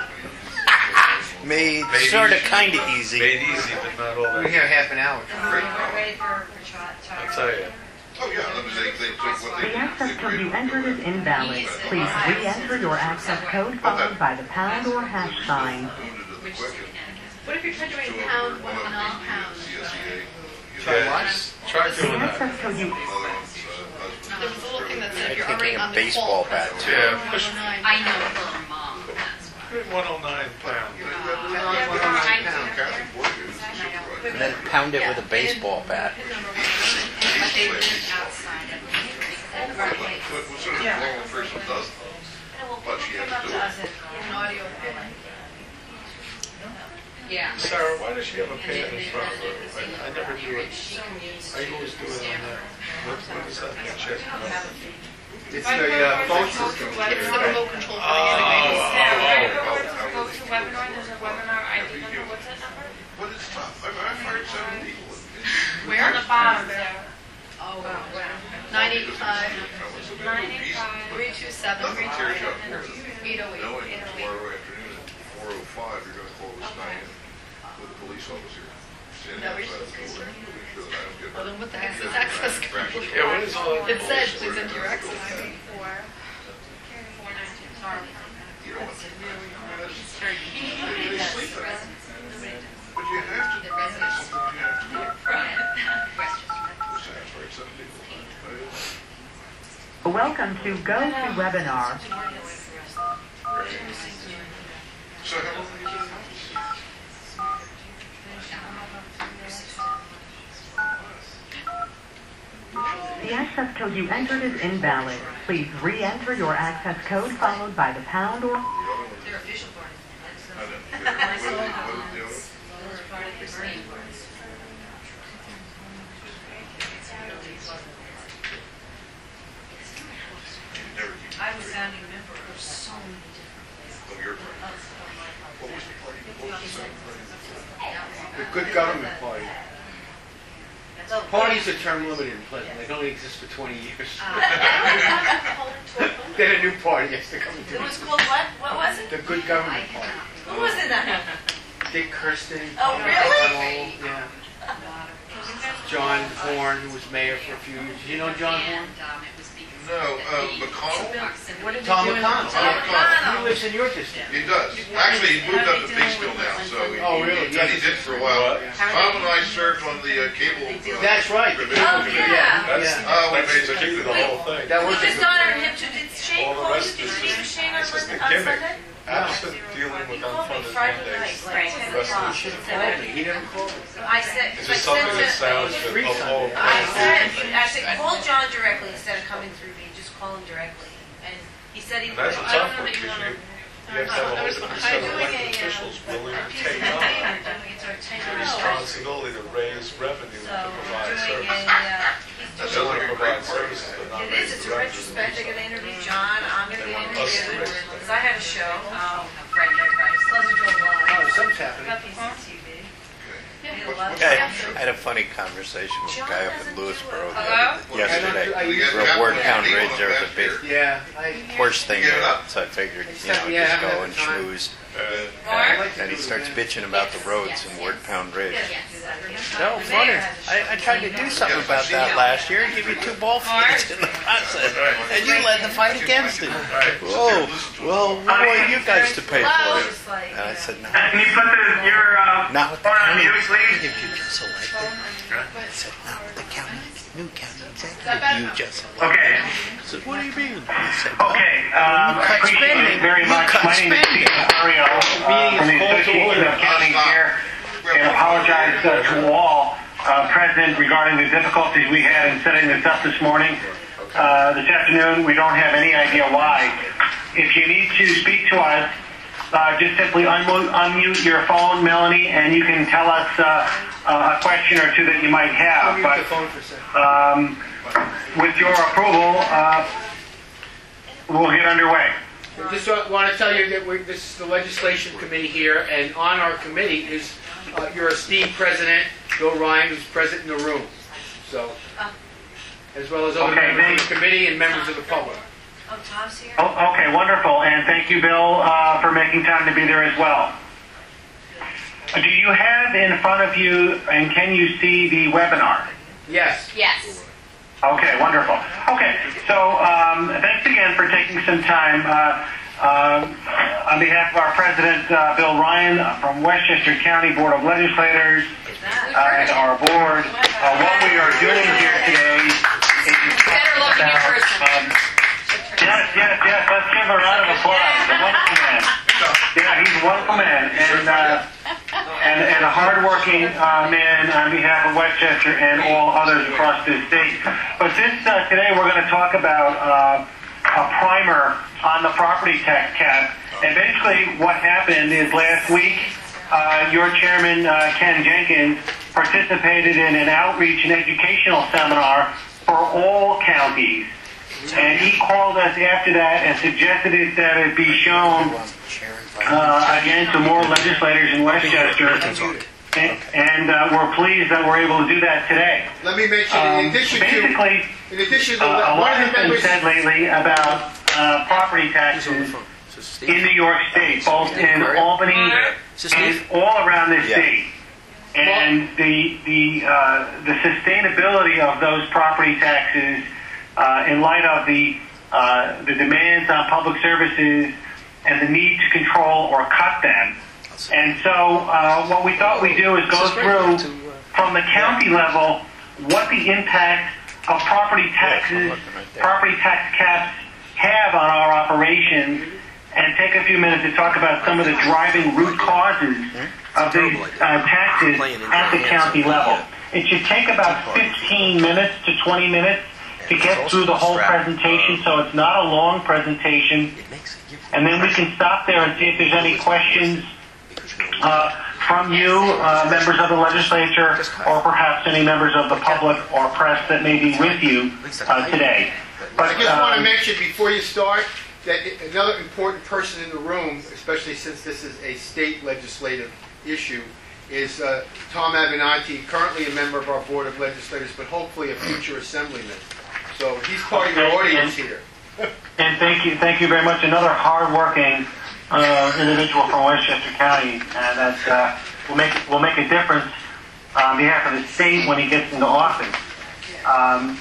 Made Made sort of easy. kind of easy. Made easy, but not all We're that here easy. half an hour. Great. We're ready for, for tri- I'll tri- tell you. Oh, yeah, I mean, they, they took what they. The access they code you graded entered is it. invalid. Please re-enter your access code followed by the pound or hash sign. What if you're trying to make pound one non-pound? Try what? Try The doing that. access code you Another one's, uh, husband. there was a little thing that said if you're I'm already thinking on of the baseball call. bat, too. Yeah, push I know it from mom, that's why. one oh nine pound. Kathy Boyd is supervisor. And then pound it with a baseball bat. But they live outside of me. What what sort of normal person does that? But she had to do it. An audio opinion. Yeah. Sarah, why does she have a pan in front of her? I, I never do it. I always do it on that. What, what is that? Check. It's the uh, phone system. It's the remote control for the Oh, anyway. oh, Go to webinar, there's a webinar I D number, what's that number? But it's tough. I've, I've hired seven people. Where? On the bottom there. Oh, Nine eight five, Nine three two seven, Nothing tears you up more than eight oh eight, knowing eight that oh eight. tomorrow afternoon at four oh five, you're gonna call this night in with a police officer. Standing Never outside the supposed door to. to make sure that I don't get Well, then hurt. what the heck is this access code? Yeah, what is all It said, please enter your access code. You know what? They sleep at night. But you have to, that's something you have to do. Which sounds right, seven people. Welcome to GoToWebinar. So how long have you been The access code you entered is invalid. Please re-enter your access code followed by the pound or... Their official party. I know. What is it- what is the other? You never keep. I was founding member of so many different places. Of your party. What was the party? What was the second party? The Good Government Party. Parties are term limited in Pleasant. They only exist for twenty years. Then a new party has to come into It was it. called what? What was it? The Good Government Party. Who was in that? Dick Kirsten. Oh, really? Yeah. John Horn, who was mayor for a few years. Do you know John Horn? And, um, it was because No, of uh, the McConnell? proximity. What did Tom McConnell. Tom McConnell. He lives in your district. He does. Actually, he moved up to Peekskill now, so he, Oh, really? he, he did for a while. Tom and I served on the uh, cable. Uh, That's right. revision Oh, committee. yeah. That's, Yeah. Oh, we that's made the such a key to good the whole thing. That We was a just good honored him to, did Shane All the call you? rest Did is you speak to just- Shane on, it's just the on gimmick. Sunday? Absent dealing with He called me unfunded Friday mandates. night, like ten The rest of o'clock. the shit. Called me. He never called me. I said, It's I just something that said, sounds to- good. Free Oh, Sunday. oh, I oh. said, I said, call John directly instead of coming through me, just call him directly. And he said he And would. that's a I don't tough know one, that you because wanna- you, you have to have a whole different set of I'm elected doing a, uh, officials willing to Piece take of on paper doing it, or ten the hours. responsibility to raise revenue So, to provide doing a, services. uh, That he's sounds doing. like a Provide great party. services, but not It raise is, it's the a revenue. retrospect, they're gonna interview John, I'm gonna be They want us to interviewed, raise the because I had a show, um, A friend of ours. Pleasantville Oh, Live, something's happening. got these on T V. Okay. Made a lot of I sense. I had a funny conversation with a guy up in Lewisboro the Hello? other- yesterday. I- I- We got We're at Captain Wardtown O'Neill Ridge, up there was a back big here. Yeah, I. horse thing Give it there, up. so I figured, you Yeah, know, yeah, just I go have and the time. schmooze. I'd like to And he do starts that. bitching about the roads in Wardtown Ridge. Yes. No, funny. I, I tried to do something about that last year and give you two ball fields in the process, and you led the fight against it. Whoa, well, what want you guys to pay Hello? for it? Just like, And I said, no, Can you put the, your uh, not with the phone on county mute, please? executive you just elected. I said, not with the county, new county executive you just elected. Okay. I said, what do you mean? He said, well, Okay, um, cut appreciate spending. it very You much. cut My name is spending. Steve Mario, uh, from the Association of County Chair, and apologize uh, to all uh, present regarding the difficulties we had in setting this up this morning. Uh, this afternoon, we don't have any idea why. If you need to speak to us, uh, just simply unmute, unmute your phone, Melanie, and you can tell us uh, uh, a question or two that you might have. I'll mute the phone for a second. But um, with your approval, uh, we'll get underway. I just want to tell you that we, this is the legislation committee here, and on our committee is uh, your esteemed president, Bill Ryan, who's present in the room. So, as well as other Okay, members of thank- the committee and members of the public. oh, Tom's here? Oh, okay, wonderful. And thank you, Bill, uh, for making time to be there as well. Do you have in front of you, and can you see the webinar? Yes. Yes. Okay, wonderful. Okay, so um, thanks again for taking some time. Uh, um, on behalf of our president, uh, Bill Ryan, uh, from Westchester County Board of Legislators, uh, and our board, uh, what we are doing here today is Better look um, yes, yes, yes. Let's give a round of applause. He's a wonderful man. Yeah, he's a wonderful man, and uh, and, and a hardworking uh, man on behalf of Westchester and all others across this state. But this uh, today we're going to talk about uh, a primer on the property tax cap. And basically, what happened is last week, uh, your chairman uh, Ken Jenkins participated in an outreach and educational seminar for all counties. And he called us after that and suggested it, that it be shown uh, again to more legislators in Westchester. And, and uh, we're pleased that we're able to do that today. Let me mention, in addition um, basically, to, in addition to uh, a lot has been members, said lately about uh, property taxes in New York State, both in Albany and all around this state. And the the uh, the sustainability of those property taxes uh, in light of the uh, the demands on public services and the need to control or cut them. And so uh, what we thought we'd do is go through from the county level what the impact of property taxes, property tax caps have on our operations, and take a few minutes to talk about some of the driving root causes of these uh, taxes at the county level. It should take about fifteen minutes to twenty minutes to get through the whole presentation, so it's not a long presentation. And then we can stop there and see if there's any questions uh, from you, uh, members of the legislature, or perhaps any members of the public or press that may be with you uh, today. But I just um, want to um, mention before you start that another important person in the room, especially since this is a state legislative issue, is uh, Tom Avenatti, currently a member of our Board of Legislators, but hopefully a future assemblyman. So he's part of your audience here. And thank you, thank you very much. Another hardworking uh, individual from Westchester County, and that uh, will make will make a difference on behalf of the state when he gets into office. Um,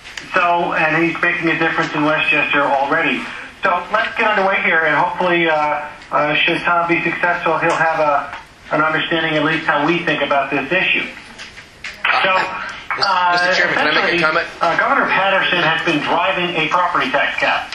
so, and he's making a difference in Westchester already. So let's get underway here, and hopefully, uh, uh, should Tom be successful, he'll have a an understanding at least how we think about this issue. So. Uh, Mister Chairman, can I make a comment? Uh, Governor Patterson has been driving a property tax cap.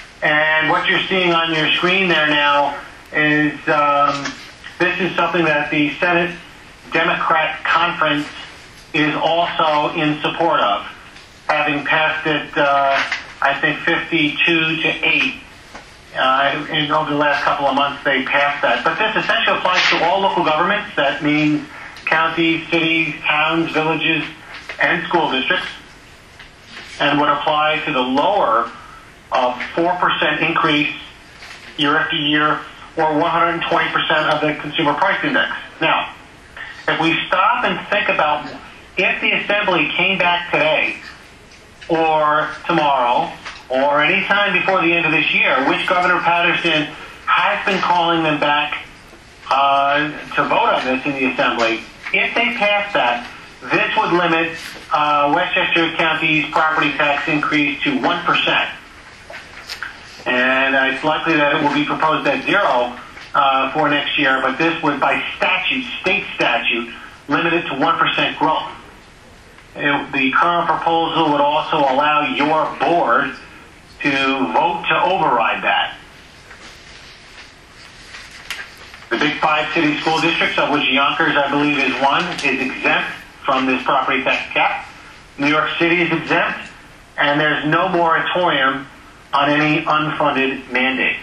And what you're seeing on your screen there now is um, this is something that the Senate Democrat Conference is also in support of, having passed it, uh, I think, fifty-two to eight. Uh, and over the last couple of months, they passed that. But this essentially applies to all local governments. That means counties, cities, towns, villages, and school districts, and would apply to the lower of four percent increase year after year, or one hundred twenty percent of the Consumer Price Index. Now, if we stop and think about if the Assembly came back today, or tomorrow, or any time before the end of this year, which Governor Patterson has been calling them back uh, to vote on this in the Assembly, if they pass that, this would limit uh, Westchester County's property tax increase to one percent. And uh, it's likely that it will be proposed at zero uh, for next year, but this would, by statute, state statute, limit it to one percent growth. It, the current proposal would also allow your board to vote to override that. The big five city school districts, of which Yonkers, I believe, is one, is exempt from this property tax cap. New York City is exempt, and there's no moratorium on any unfunded mandates.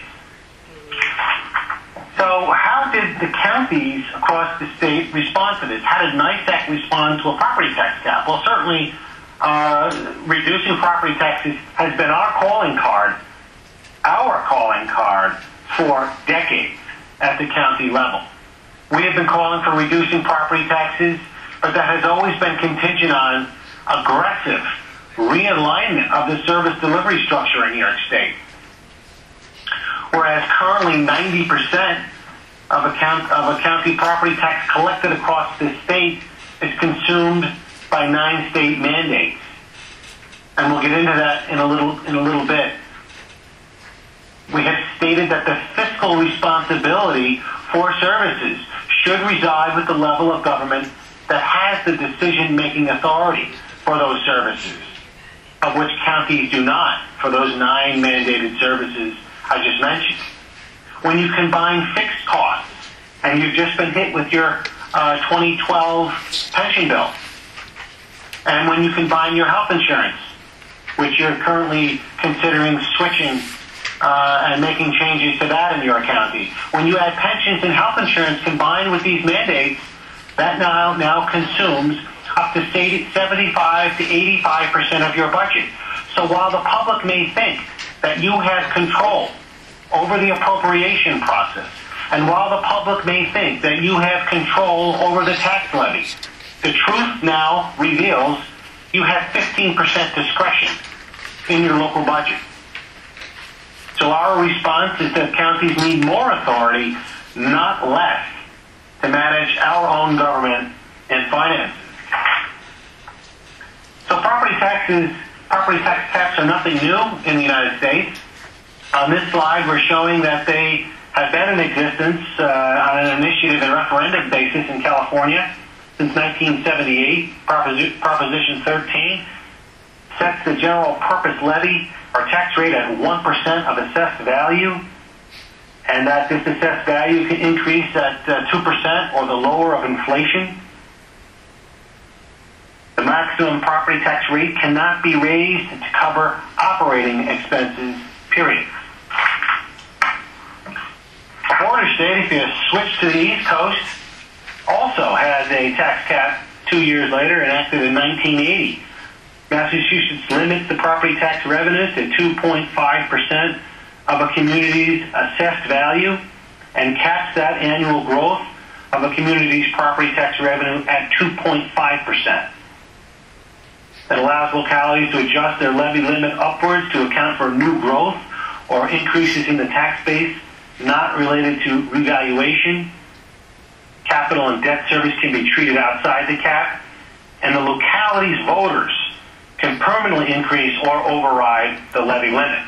So how did the counties across the state respond to this? How did NYSEC respond to a property tax cap? Well, certainly uh, reducing property taxes has been our calling card, our calling card for decades at the county level. We have been calling for reducing property taxes, but that has always been contingent on aggressive realignment of the service delivery structure in New York State. Whereas currently ninety percent of a, count, of a county property tax collected across the state is consumed by nine state mandates. And we'll get into that in a little, in a little bit. We have stated that the fiscal responsibility for services should reside with the level of government that has the decision-making authority for those services. of which counties do not for those nine mandated services I just mentioned. When you combine fixed costs, and you've just been hit with your uh, twenty twelve pension bill, and when you combine your health insurance, which you're currently considering switching uh, and making changes to that in your county, when you add pensions and health insurance combined with these mandates, that now, now consumes up to seventy-five to eighty-five percent of your budget. So while the public may think that you have control over the appropriation process, and while the public may think that you have control over the tax levy, the truth now reveals you have fifteen percent discretion in your local budget. So our response is that counties need more authority, not less, to manage our own government and finances. So property taxes, property tax caps are nothing new in the United States. On this slide, we're showing that they have been in existence uh, on an initiative and referendum basis in California since nineteen seventy-eight. Proposi- Proposition thirteen sets the general purpose levy or tax rate at one percent of assessed value, and that this assessed value can increase at uh, two percent or the lower of inflation. The maximum property tax rate cannot be raised to cover operating expenses, period. A border state, if you switch to the East Coast, also has a tax cap two years later, enacted in nineteen eighty. Massachusetts limits the property tax revenues to two point five percent of a community's assessed value and caps that annual growth of a community's property tax revenue at two point five percent. It allows localities to adjust their levy limit upwards to account for new growth or increases in the tax base not related to revaluation. Capital and debt service can be treated outside the cap, and the locality's voters can permanently increase or override the levy limit.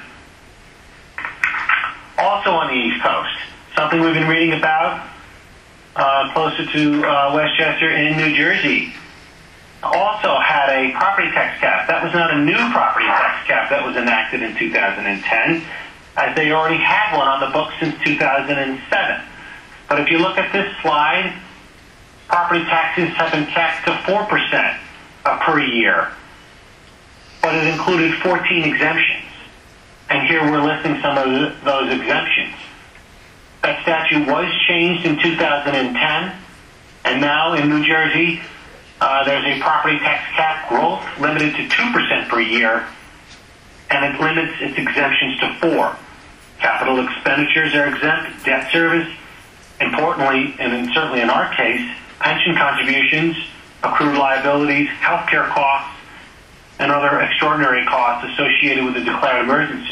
Also on the East Coast, something we've been reading about uh, closer to uh, Westchester in New Jersey, also had a property tax cap. That was not a new property tax cap that was enacted in two thousand ten, as they already had one on the books since two thousand seven. But if you look at this slide, property taxes have been capped to four percent per year, but it included fourteen exemptions. And here we're listing some of those exemptions. That statute was changed in two thousand ten, and now in New Jersey, uh, there's a property tax cap growth limited to two percent per year, and it limits its exemptions to four. Capital expenditures are exempt, debt service, importantly, and certainly in our case, pension contributions, accrued liabilities, healthcare costs, and other extraordinary costs associated with a declared emergency.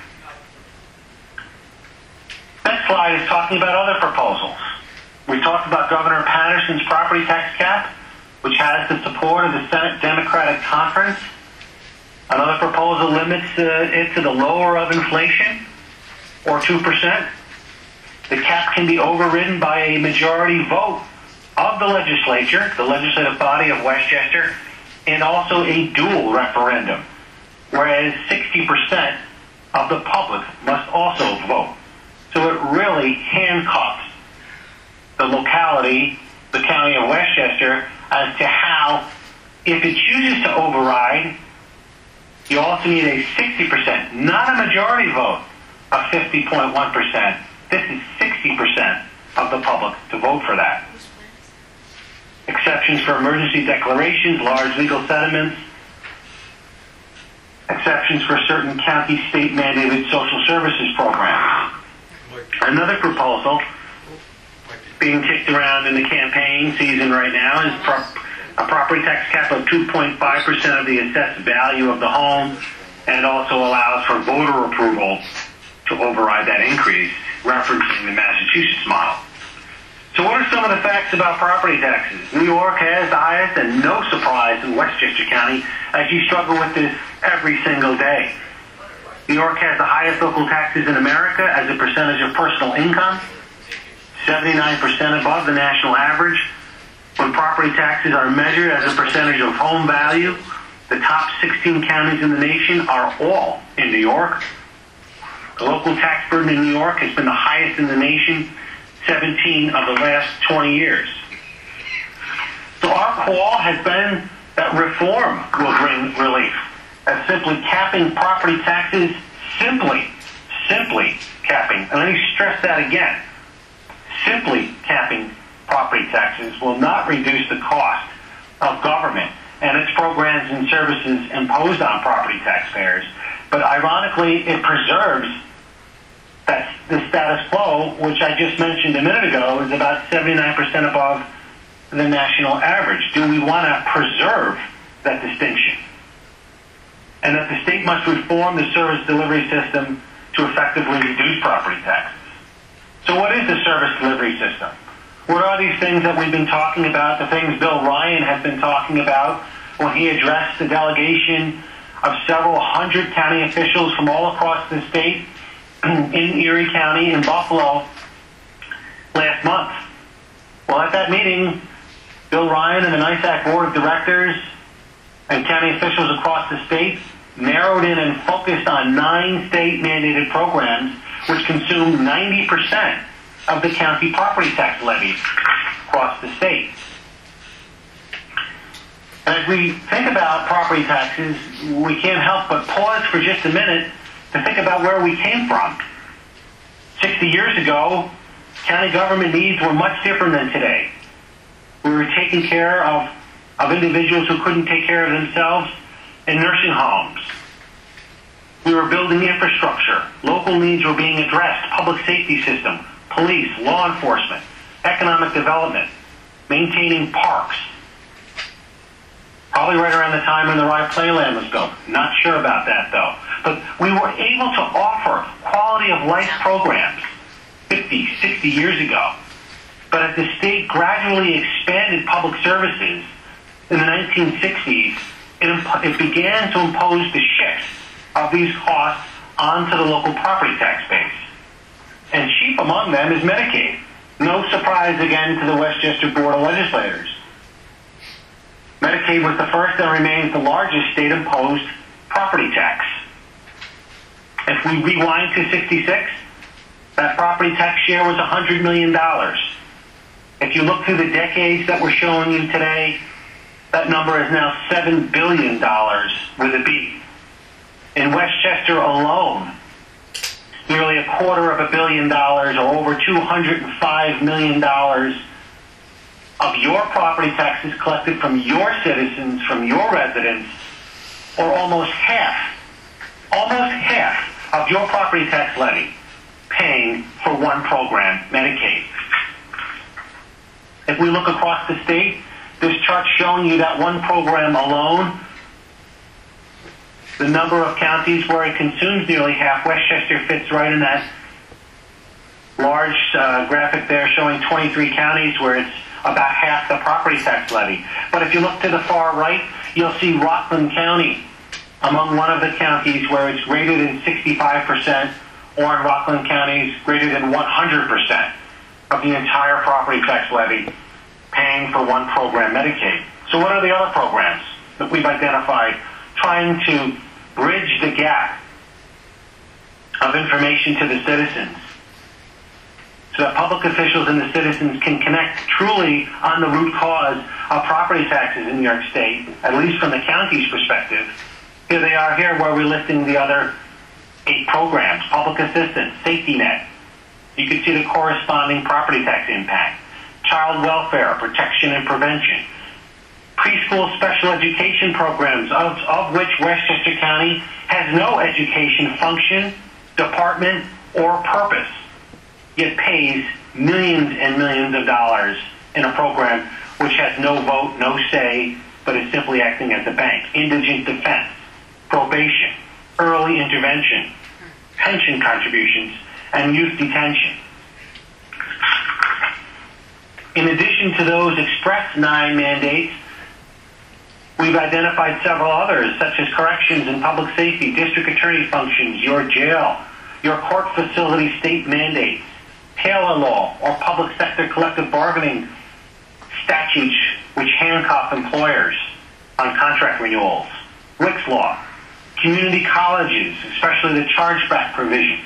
Next slide is talking about other proposals. We talked about Governor Patterson's property tax cap, which has the support of the Senate Democratic Conference. Another proposal limits uh, it to the lower of inflation, or two percent. The cap can be overridden by a majority vote of the legislature, the legislative body of Westchester, and also a dual referendum, whereas sixty percent of the public must also vote. So it really handcuffs the locality, the county of Westchester, as to how, if it chooses to override, you also need a sixty percent, not a majority vote of fifty point one percent. This is sixty percent of the public to vote for that. Exceptions for emergency declarations, large legal settlements, exceptions for certain county state mandated social services programs. Another proposal being kicked around in the campaign season right now is pro- a property tax cap of two point five percent of the assessed value of the home, and also allows for voter approval to override that increase, referencing the Massachusetts model. So what are some of the facts about property taxes? New York has the highest, and no surprise in Westchester County, as you struggle with this every single day. New York has the highest local taxes in America as a percentage of personal income, seventy-nine percent above the national average. When property taxes are measured as a percentage of home value The top sixteen counties in the nation are all in New York. The local tax burden in New York has been the highest in the nation, seventeen of the last twenty years. So our call has been that reform will bring relief. That simply capping property taxes, simply, simply capping, and let me stress that again, simply capping property taxes will not reduce the cost of government and its programs and services imposed on property taxpayers, but ironically it preserves that the status quo, which I just mentioned a minute ago, is about seventy-nine percent above the national average. Do we want to preserve that distinction? And that the state must reform the service delivery system to effectively reduce property taxes. So what is the service delivery system? What are these things that we've been talking about, the things Bill Ryan has been talking about when he addressed the delegation of several hundred county officials from all across the state in Erie County, in Buffalo, last month? Well, at that meeting, Bill Ryan and the NISAC Board of Directors and county officials across the state narrowed in and focused on nine state-mandated programs which consume ninety percent of the county property tax levies across the state. And as we think about property taxes, we can't help but pause for just a minute to think about where we came from. sixty years ago, county government needs were much different than today. We were taking care of, of individuals who couldn't take care of themselves in nursing homes. We were building infrastructure. Local needs were being addressed. Public safety system, police, law enforcement, economic development, maintaining parks. Probably right around the time when the Rye Playland was built. Not sure about that, though. But we were able to offer quality of life programs fifty, sixty years ago. But as the state gradually expanded public services in the nineteen sixties, it, imp- it began to impose the shift of these costs onto the local property tax base. And chief among them is Medicaid. No surprise again to the Westchester Board of Legislators. Medicaid was the first and remains the largest state-imposed property tax. If we rewind to sixty-six, that property tax share was one hundred million dollars. If you look through the decades that we're showing you today, that number is now seven billion dollars with a B. In Westchester alone, nearly a quarter of a billion dollars, or over two hundred five million dollars of your property taxes collected from your citizens, from your residents, or almost half, almost half of your property tax levy paying for one program, Medicaid. If we look across the state, this chart's showing you that one program alone, the number of counties where it consumes nearly half. Westchester fits right in that large uh, graphic there showing twenty-three counties where it's about half the property tax levy. But if you look to the far right, you'll see Rockland County among one of the counties where it's greater than sixty-five percent, or in Rockland counties greater than one hundred percent of the entire property tax levy paying for one program, Medicaid. So what are the other programs that we've identified trying to bridge the gap of information to the citizens so that public officials and the citizens can connect truly on the root cause of property taxes in New York State, at least from the county's perspective? Here they are here where we're listing the other eight programs: public assistance, safety net. You can see the corresponding property tax impact. Child welfare, protection and prevention. Preschool special education programs, of, of which Westchester County has no education function, department, or purpose, yet pays millions and millions of dollars in a program which has no vote, no say, but is simply acting as a bank. Indigent defense, probation, early intervention, pension contributions, and youth detention. In addition to those express nine mandates, we've identified several others, such as corrections and public safety, district attorney functions, your jail, your court facility state mandates, Taylor law, or public sector collective bargaining statutes which handcuff employers on contract renewals, Wick's Law, community colleges, especially the chargeback provision.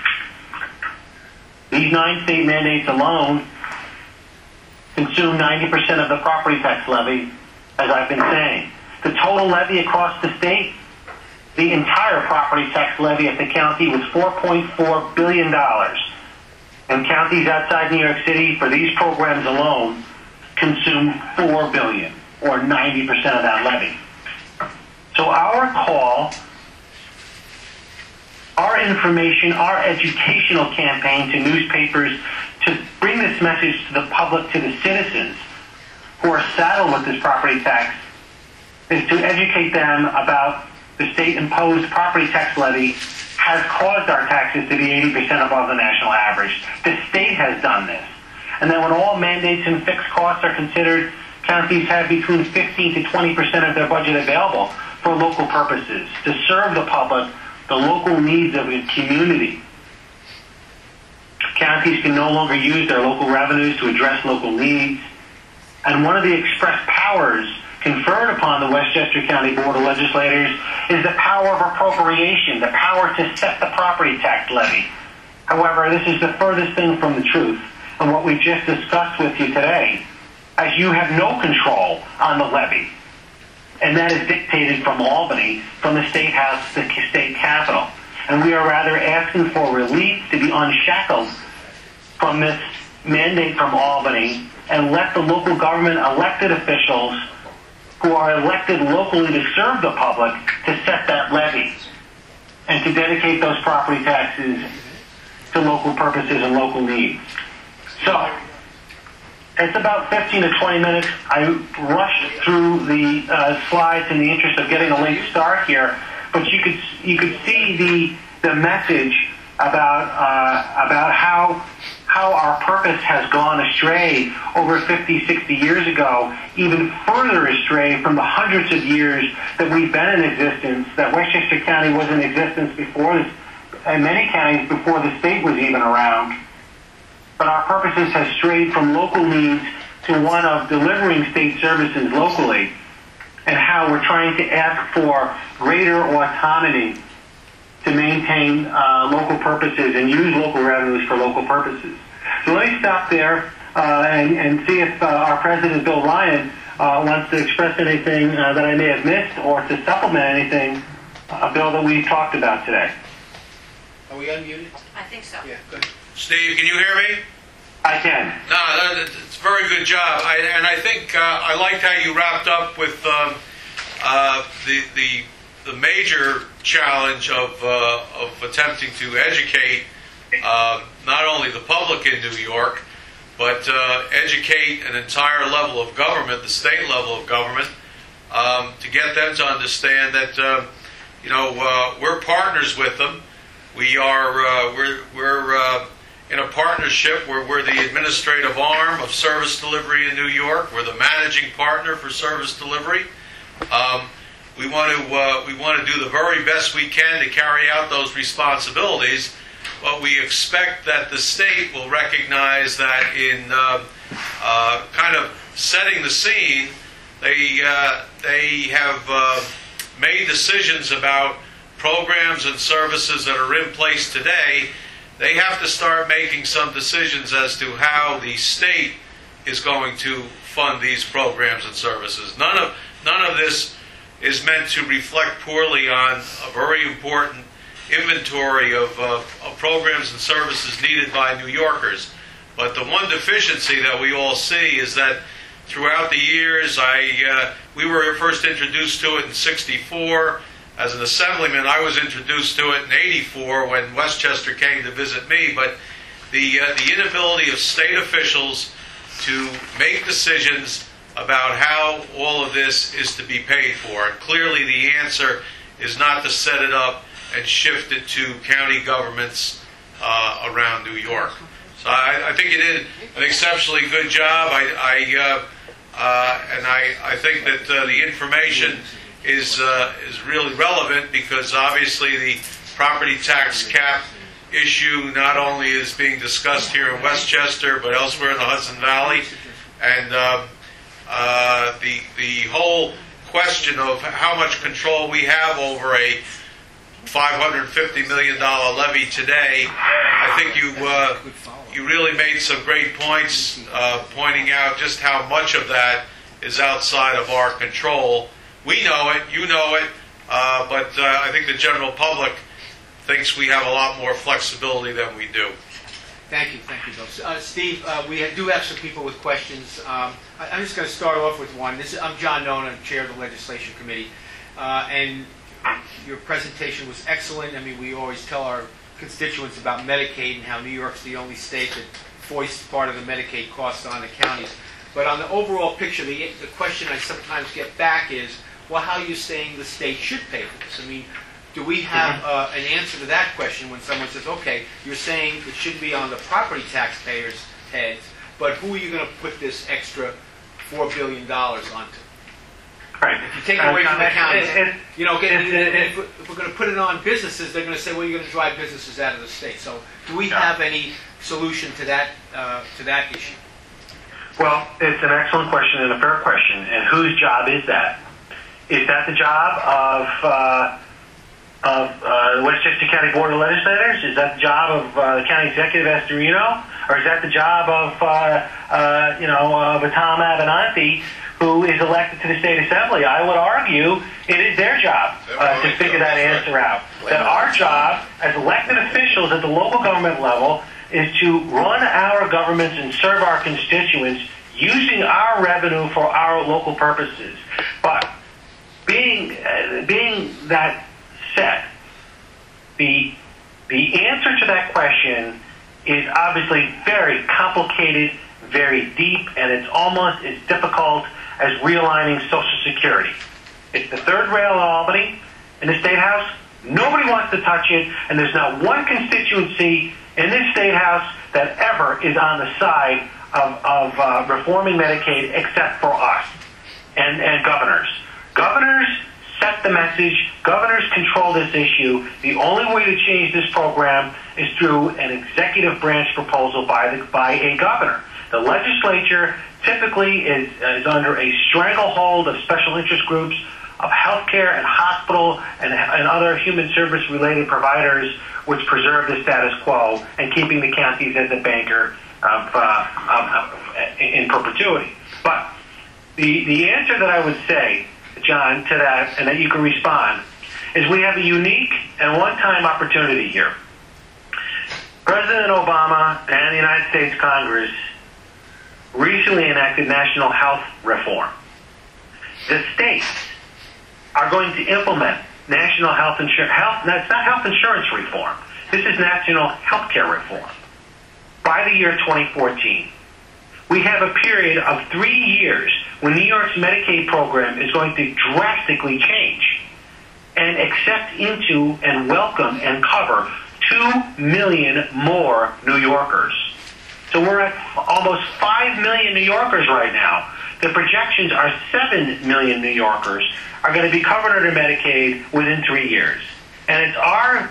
These nine state mandates alone consume ninety percent of the property tax levy, as I've been saying. The total levy across the state, the entire property tax levy at the county was four point four billion dollars. And counties outside New York City, for these programs alone, consume four billion dollars, or ninety percent of that levy. So our call, our information, our educational campaign to newspapers to bring this message to the public, to the citizens who are saddled with this property tax, is to educate them about the state-imposed property tax levy has caused our taxes to be eighty percent above the national average. The state has done this. And then when all mandates and fixed costs are considered, counties have between fifteen to twenty percent of their budget available for local purposes, to serve the public, the local needs of the community. Counties can no longer use their local revenues to address local needs. And one of the express powers conferred upon the Westchester County Board of Legislators is the power of appropriation, the power to set the property tax levy. However, this is the furthest thing from the truth. And what we just discussed with you today, as you have no control on the levy, and that is dictated from Albany, from the State House, the state capitol. And we are rather asking for relief to be unshackled from this mandate from Albany and let the local government elected officials who are elected locally to serve the public to set that levy and to dedicate those property taxes to local purposes and local needs. So, it's about fifteen to twenty minutes. I rushed through the uh, slides in the interest of getting a late start here, but you could you could see the the message about uh, about how how our purpose has gone astray over fifty, sixty years ago, even further astray from the hundreds of years that we've been in existence, that Westchester County was in existence before this, and many counties before the state was even around. But our purposes have strayed from local needs to one of delivering state services locally, and how we're trying to ask for greater autonomy to maintain uh, local purposes and use local revenues for local purposes. So let me stop there uh, and, and see if uh, our President, Bill Ryan, uh, wants to express anything uh, that I may have missed or to supplement anything, uh, Bill, that we talked about today. Are we unmuted? I think so. Yeah, good. Steve, can you hear me? I can. No, that, it's a very good job. I, and I think uh, I liked how you wrapped up with um, uh, the, the the major challenge of uh, of attempting to educate uh, not only the public in New York, but uh, educate an entire level of government, the state level of government, um, to get them to understand that uh, you know uh, we're partners with them. We are uh, we're we're uh, in a partnership where we're the administrative arm of service delivery in New York. We're the managing partner for service delivery. Um, we want to uh, we want to do the very best we can to carry out those responsibilities, but we expect that the state will recognize that in uh, uh, kind of setting the scene, they uh, they have uh, made decisions about programs and services that are in place today. They have to start making some decisions as to how the state is going to fund these programs and services. None of none of this is meant to reflect poorly on a very important inventory of, uh, of programs and services needed by New Yorkers. But the one deficiency that we all see is that throughout the years, I uh, we were first introduced to it in sixty-four. As an assemblyman, I was introduced to it in eighty-four when Westchester came to visit me. But the uh, the inability of state officials to make decisions about how all of this is to be paid for. And clearly the answer is not to set it up and shift it to county governments uh, around New York. So I, I think you did an exceptionally good job. I, I uh, uh, and I, I think that uh, the information is uh, is really relevant, because obviously the property tax cap issue not only is being discussed here in Westchester, but elsewhere in the Hudson Valley, and uh, uh, the the whole question of how much control we have over a five hundred fifty million dollars levy today. I think you uh, you really made some great points, uh, pointing out just how much of that is outside of our control. We know it, you know it, uh, but uh, I think the general public thinks we have a lot more flexibility than we do. Thank you, thank you, Bill. Uh, Steve, uh, we do have some people with questions. Um, I, I'm just going to start off with one. This is, I'm John Nona, Chair of the Legislation Committee, uh, and your presentation was excellent. I mean, we always tell our constituents about Medicaid and how New York's the only state that foists part of the Medicaid costs on the counties. But on the overall picture, the, the question I sometimes get back is, well, how are you saying the state should pay for this? I mean, do we have uh, an answer to that question when someone says, okay, you're saying it should be on the property taxpayers' heads, but who are you going to put this extra four billion dollars onto? Right. If you take it away from the counties, It- it- you know, get, it- it- if, if we're going to put it on businesses, they're going to say, well, you're going to drive businesses out of the state. So do we Yeah. have any solution to that, uh, to that issue? Well, it's an excellent question and a fair question. And whose job is that? Is that the job of uh, of uh, the Westchester County Board of Legislators? Is that the job of uh, the County Executive Astorino? Or is that the job of uh, uh, you know of Tom Avenanti, who is elected to the state assembly? I would argue it is their job uh, to figure that answer out. That our job as elected officials at the local government level is to run our governments and serve our constituents using our revenue for our local purposes. But being uh, being that said, the the answer to that question is obviously very complicated, very deep, and it's almost as difficult as realigning Social Security. It's the third rail in Albany in the State House. Nobody wants to touch it, and there's not one constituency in this State House that ever is on the side of, of uh, reforming Medicaid except for us and, and governors. Governors set the message. Governors control this issue. The only way to change this program is through an executive branch proposal by, the, by a governor. The legislature typically is, is under a stranglehold of special interest groups, of healthcare and hospital and, and other human service-related providers, which preserve the status quo and keeping the counties as a banker of, uh, of, of, in perpetuity. But the, the answer that I would say, John, to that, and that you can respond, is we have a unique and one-time opportunity here. President Obama and the United States Congress recently enacted national health reform. The states are going to implement national health insurance. Health, that's not health insurance reform. This is national health care reform. By the year twenty fourteen, we have a period of three years when New York's Medicaid program is going to drastically change and accept into and welcome and cover two million more New Yorkers. So we're at almost five million New Yorkers right now. The projections are seven million New Yorkers are going to be covered under Medicaid within three years. And it's our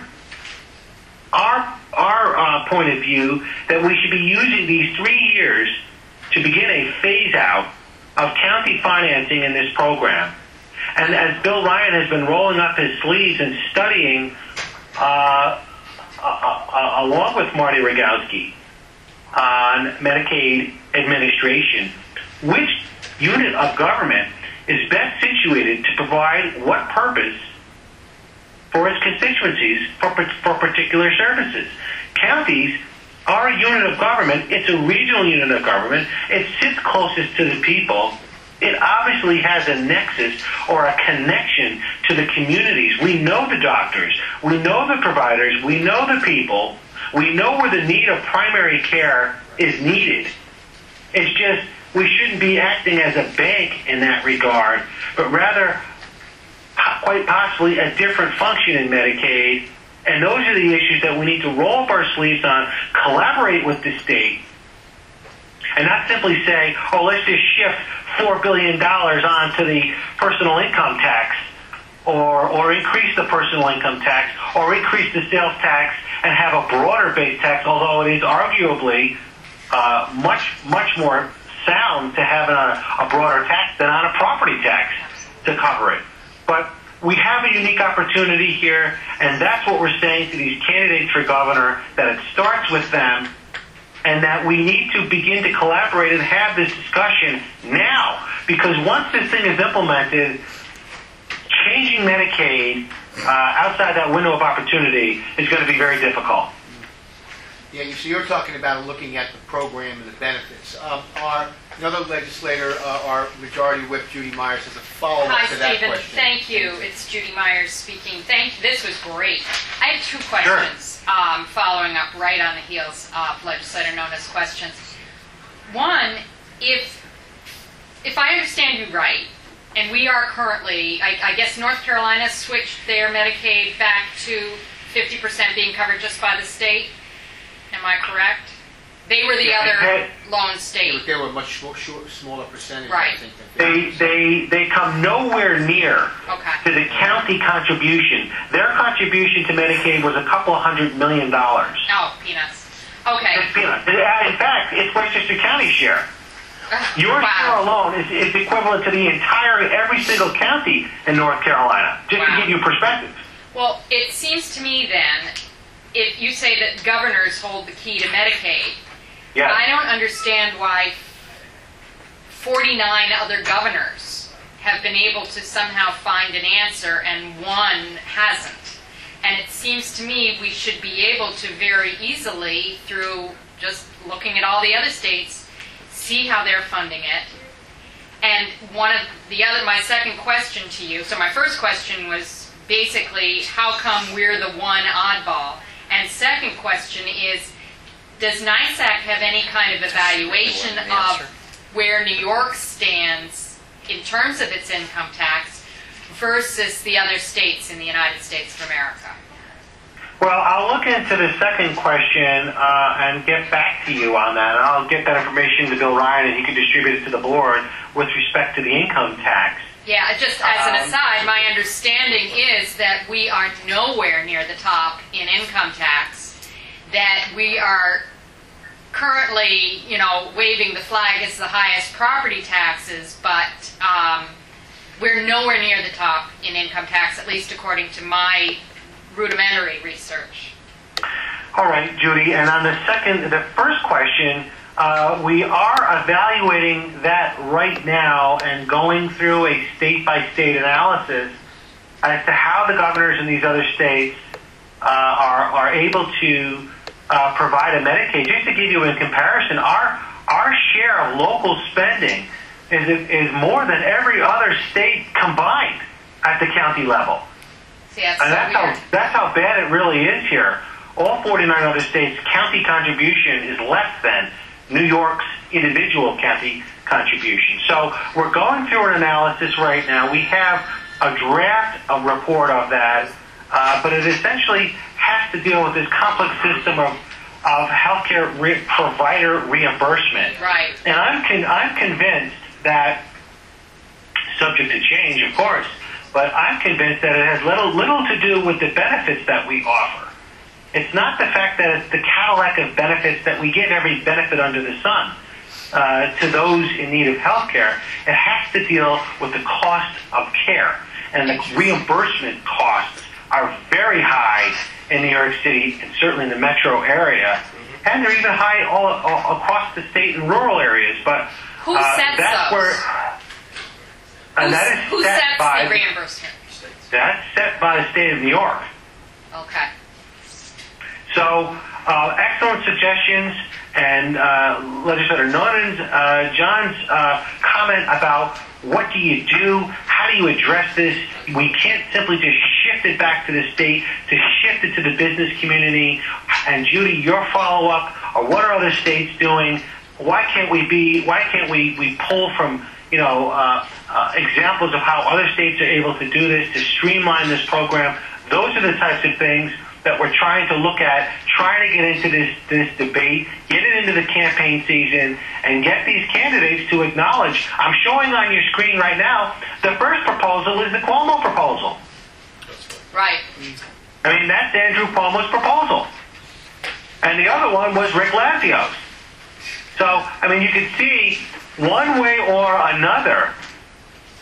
our our uh, point of view that we should be using these three years to begin a phase-out of county financing in this program. And as Bill Ryan has been rolling up his sleeves and studying, uh, uh, uh, along with Marty Rogowski, on Medicaid administration, which unit of government is best situated to provide what purpose for its constituencies for, for particular services. Counties are a unit of government. It's a regional unit of government. It sits closest to the people. It obviously has a nexus or a connection to the communities. We know the doctors. We know the providers. We know the people. We know where the need of primary care is needed. It's just we shouldn't be acting as a bank in that regard, but rather quite possibly a different function in Medicaid. And those are the issues that we need to roll up our sleeves on, collaborate with the state, and not simply say, oh, let's just shift four billion dollars onto the personal income tax, or, or increase the personal income tax, or increase the sales tax and have a broader base tax, although it is arguably uh, much, much more sound to have a, a broader tax than on a property tax. to cover it. But we have a unique opportunity here, and that's what we're saying to these candidates for governor, that it starts with them, and that we need to begin to collaborate and have this discussion now. Because once this thing is implemented, changing Medicaid uh, outside that window of opportunity is going to be very difficult. Yeah, you, so you're talking about looking at the program and the benefits. Um, our another legislator, uh, our Majority Whip Judy Myers, has a follow-up Hi, to that Stephen. question. Thank you. It's Judy Myers speaking. Thank you. This was great. I have two questions um, following up right on the heels of Legislator Nona's questions. One, if if I understand you right, and we are currently, I, I guess North Carolina switched their Medicaid back to fifty percent being covered just by the state. Am I correct? They were the Yeah, other they- lone They state. were, they were a much short, short, smaller percentage, Right. I think. than They, they, they come nowhere near Okay. to the county contribution. Their contribution to Medicaid was a couple of hundred million dollars. Oh, peanuts. Okay. It's peanuts. In fact, it's Westchester County share. Your share Wow. alone is, is equivalent to the entire, every single county in North Carolina, just to Wow. give you perspective. Well, it seems to me then, if you say that governors hold the key to Medicaid, Yeah. I don't understand why forty-nine other governors have been able to somehow find an answer and one hasn't. And it seems to me we should be able to very easily, through just looking at all the other states, see how they're funding it. And one of the other, my second question to you, so my first question was basically, how come we're the one oddball? And second question is, does NYSAC have any kind of evaluation of where New York stands in terms of its income tax versus the other states in the United States of America? Well, I'll look into the second question uh, and get back to you on that. And I'll get that information to Bill Ryan, and he can distribute it to the board with respect to the income tax. Yeah, just as an Um, aside, my understanding is that we are nowhere near the top in income tax, that we are currently, you know, waving the flag as the highest property taxes, but um, we're nowhere near the top in income tax, at least according to my rudimentary research. All right, Judy. And on the second, the first question, uh, we are evaluating that right now and going through a state-by-state analysis as to how the governors in these other states uh, are are able to uh, provide a Medicaid. Just to give you a comparison, our our share of local spending is is more than every other state combined at the county level. See, that's And so that's weird. how that's how bad it really is here. All forty-nine other states' county contribution is less than New York's individual county contribution. So we're going through an analysis right now. We have a draft a report of that, uh, but it essentially has to deal with this complex system of of healthcare re- provider reimbursement. Right. And I'm con- I'm convinced that, subject to change, of course, but I'm convinced that it has little little to do with the benefits that we offer. It's not the fact that it's the Cadillac of benefits that we give every benefit under the sun uh, to those in need of health care. It has to deal with the cost of care. And the reimbursement costs are very high in New York City and certainly in the metro area. And they're even high all, all across the state and rural areas. But Who uh, sets that's those? where... And Who's- that is who set sets by the reimbursement? That's set by the state of New York. Okay. So, uh, excellent suggestions, and uh, Legislator Nolan's, uh, John's uh, comment about what do you do, how do you address this? We can't simply just shift it back to the state, to shift it to the business community. And Judy, your follow-up, or what are other states doing? Why can't we be? Why can't we, we pull from you know uh, uh, examples of how other states are able to do this to streamline this program? Those are the types of things that we're trying to look at, trying to get into this, this debate, get it into the campaign season, and get these candidates to acknowledge. I'm showing on your screen right now, the first proposal is the Cuomo proposal. Right. I mean, that's Andrew Cuomo's proposal. And the other one was Rick Lazio's. So, I mean, you can see one way or another,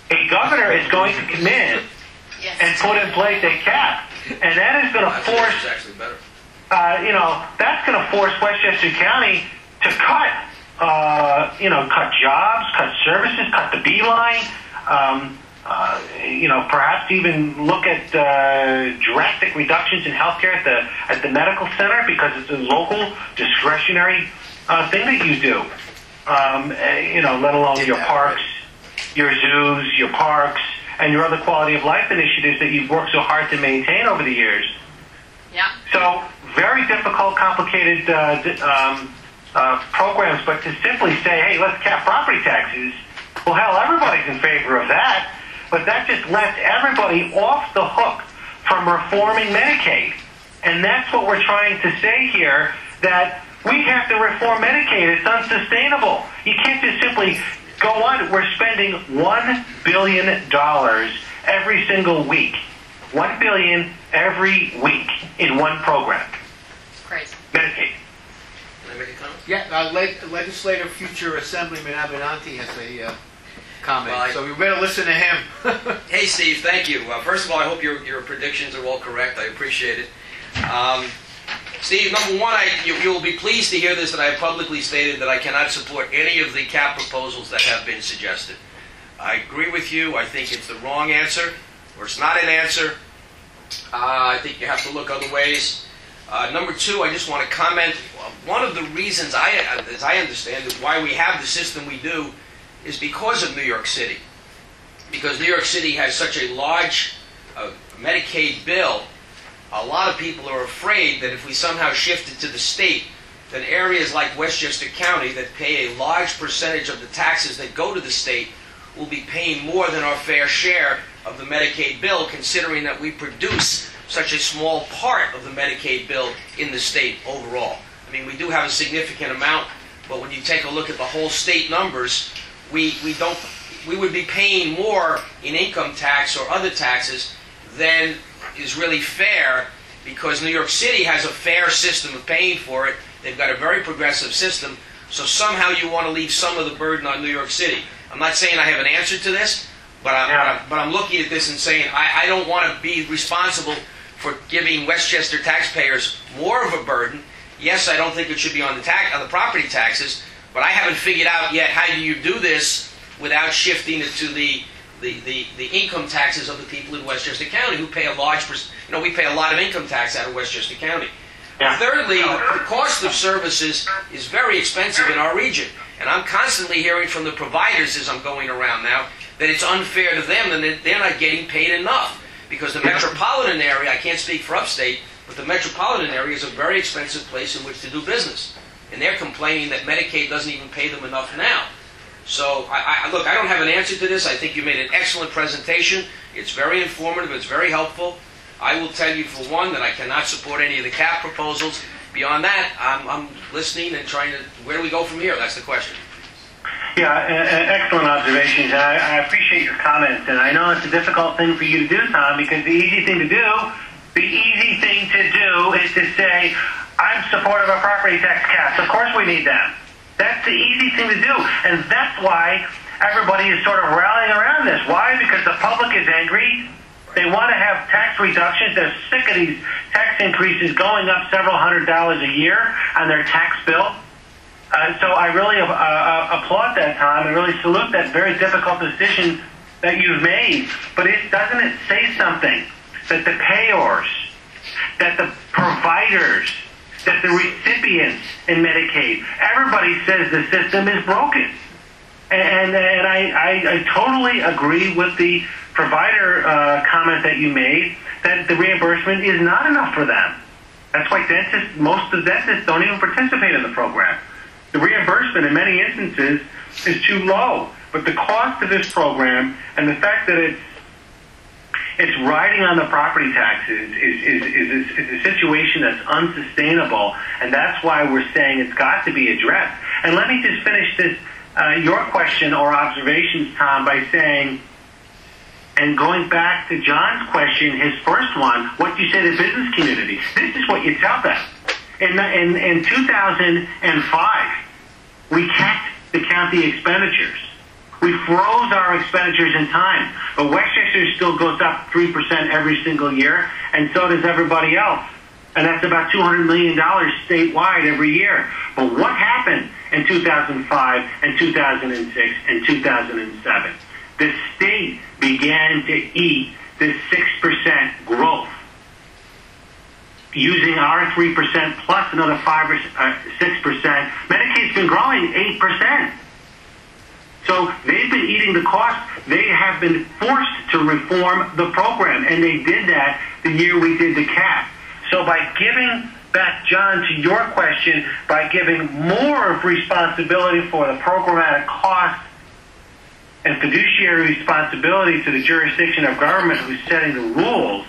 a governor is going to come in and put in place a cap, and that is going to force, It's actually better. uh, you know, that's going to force Westchester County to cut, uh, you know, cut jobs, cut services, cut the beeline, um, uh, you know, perhaps even look at uh, drastic reductions in healthcare at the at the medical center because it's a local discretionary uh, thing that you do. Um, uh, you know, let alone your parks, your zoos, your parks, and your other quality of life initiatives that you've worked so hard to maintain over the years. Yeah. So very difficult, complicated uh, d- um, uh, programs, but to simply say, hey, let's cap property taxes, well, hell, everybody's in favor of that, but that just lets everybody off the hook from reforming Medicaid. And that's what we're trying to say here, that we have to reform Medicaid. It's unsustainable. You can't just simply go on. We're spending one billion dollars every single week. one billion dollars every week in one program. Crazy. Medicaid. Can I make a comment? Yeah, uh, leg- legislator, future Assemblyman Avenanti has a uh, comment, Well, I- so we better listen to him. Hey, Steve, thank you. Uh, first of all, I hope your, your predictions are all correct. I appreciate it. Um, Steve, number one, I, you, you will be pleased to hear this, that I have publicly stated that I cannot support any of the cap proposals that have been suggested. I agree with you. I think it's the wrong answer, or it's not an answer. Uh, I think you have to look other ways. Uh, number two, I just want to comment. One of the reasons, I, as I understand it, why we have the system we do is because of New York City. Because New York City has such a large uh, Medicaid bill, a lot of people are afraid that if we somehow shift it to the state, then areas like Westchester County that pay a large percentage of the taxes that go to the state will be paying more than our fair share of the Medicaid bill, considering that we produce such a small part of the Medicaid bill in the state overall. I mean, we do have a significant amount, but when you take a look at the whole state numbers, we, we don't we would be paying more in income tax or other taxes than is really fair, because New York City has a fair system of paying for it. They've got a very progressive system, so somehow you want to leave some of the burden on New York City. I'm not saying I have an answer to this, but I'm, Yeah. but I'm, but I'm looking at this and saying I, I don't want to be responsible for giving Westchester taxpayers more of a burden. Yes, I don't think it should be on the tax, on the property taxes, but I haven't figured out yet how do you do this without shifting it to the The, the, the income taxes of the people in Westchester County who pay a large, perc- you know, we pay a lot of income tax out of Westchester County. Yeah. Thirdly, the cost of services is very expensive in our region. And I'm constantly hearing from the providers as I'm going around now that it's unfair to them and that they're not getting paid enough. Because the metropolitan area, I can't speak for upstate, but the metropolitan area is a very expensive place in which to do business. And they're complaining that Medicaid doesn't even pay them enough now. So, I, I, look, I don't have an answer to this. I think you made an excellent presentation. It's very informative. It's very helpful. I will tell you, for one, that I cannot support any of the cap proposals. Beyond that, I'm, I'm listening and trying to, where do we go from here? That's the question. Yeah, uh, excellent observations. And I, I appreciate your comments. And I know it's a difficult thing for you to do, Tom, because the easy thing to do, the easy thing to do is to say, I'm supportive of property tax caps. Of course we need them. That's the easy thing to do, and that's why everybody is sort of rallying around this. Why? Because the public is angry. They want to have tax reductions. They're sick of these tax increases going up several hundred dollars a year on their tax bill. Uh, so I really uh, uh, applaud that, Tom, and really salute that very difficult decision that you've made. But it doesn't it say something that the payors, that the providers, that the recipients in Medicaid, everybody says the system is broken. And, and I, I, I totally agree with the provider uh, comment that you made, that the reimbursement is not enough for them. That's why dentists, most of the dentists don't even participate in the program. The reimbursement in many instances is too low. But the cost of this program and the fact that it's It's riding on the property taxes is, is, is, is, is a situation that's unsustainable, and that's why we're saying it's got to be addressed. And let me just finish this, uh, your question or observations, Tom, by saying, and going back to John's question, his first one, what you say to the business community. This is what you tell them. In, in, in two thousand five, we capped the county expenditures. We froze our expenditures in time, but Westchester still goes up three percent every single year, and so does everybody else. And that's about two hundred million dollars statewide every year. But what happened in two thousand five and two thousand six and two thousand seven? The state began to eat this six percent growth, using our three percent plus another five or six percent. Medicaid's been growing eight percent. So they've been eating the cost. They have been forced to reform the program, and they did that the year we did the cap. So by giving back, John, to your question, by giving more of responsibility for the programmatic cost and fiduciary responsibility to the jurisdiction of government who's setting the rules,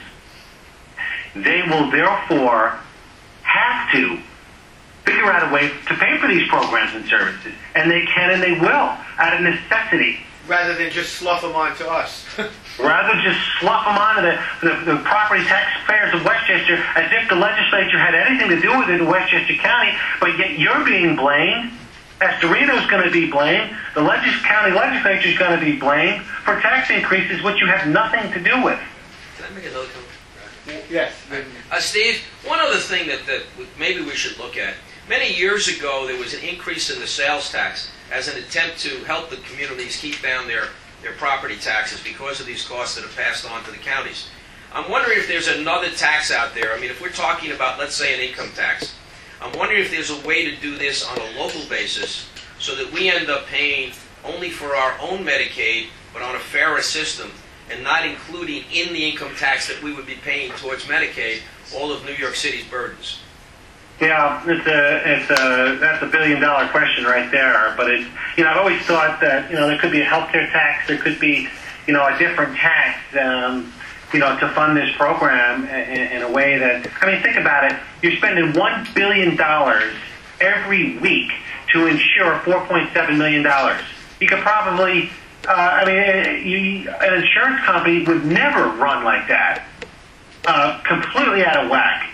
they will therefore have to figure out a way to pay for these programs and services. And they can and they will, out of necessity. Rather than just slough them on to us. Rather than just slough them onto the, the, the property taxpayers of Westchester as if the legislature had anything to do with it in Westchester County, but yet you're being blamed. Estorino's going to be blamed. The legis- county legislature is going to be blamed for tax increases which you have nothing to do with. Can I make another comment? Yes. Uh, Steve, one other thing that, that maybe we should look at. Many years ago, there was an increase in the sales tax as an attempt to help the communities keep down their, their property taxes because of these costs that are passed on to the counties. I'm wondering if there's another tax out there. I mean, if we're talking about, let's say, an income tax, I'm wondering if there's a way to do this on a local basis so that we end up paying only for our own Medicaid, but on a fairer system, and not including in the income tax that we would be paying towards Medicaid all of New York City's burdens. Yeah, it's a, it's a, that's a billion dollar question right there. But it's, you know, I've always thought that, you know, there could be a healthcare tax, there could be, you know, a different tax, um, you know, to fund this program in, in a way that, I mean, think about it. You're spending one billion dollars every week to insure four point seven million dollars. You could probably, uh, I mean, you, an insurance company would never run like that. Uh, completely out of whack.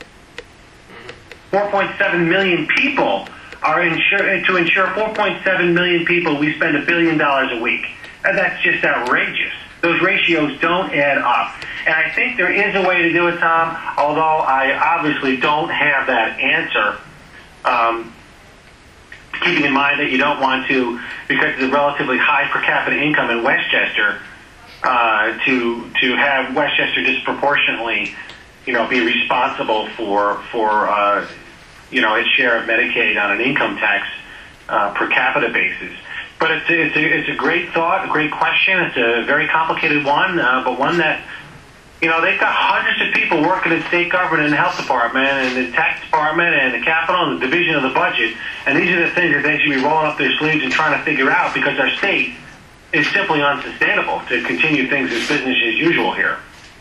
four point seven million people are insured. To insure four point seven million people, we spend a billion dollars a week. And that's just outrageous. Those ratios don't add up. And I think there is a way to do it, Tom, although I obviously don't have that answer. Um, keeping in mind that you don't want to, because of the relatively high per capita income in Westchester, uh, to to have Westchester disproportionately, you know, be responsible for for uh, you know, its share of Medicaid on an income tax uh, per capita basis. But it's a, it's, a, it's a great thought, a great question. It's a very complicated one, uh, but one that, you know, they've got hundreds of people working in state government and the health department and the tax department and the capital and the division of the budget. And these are the things that they should be rolling up their sleeves and trying to figure out, because our state is simply unsustainable to continue things as business as usual here.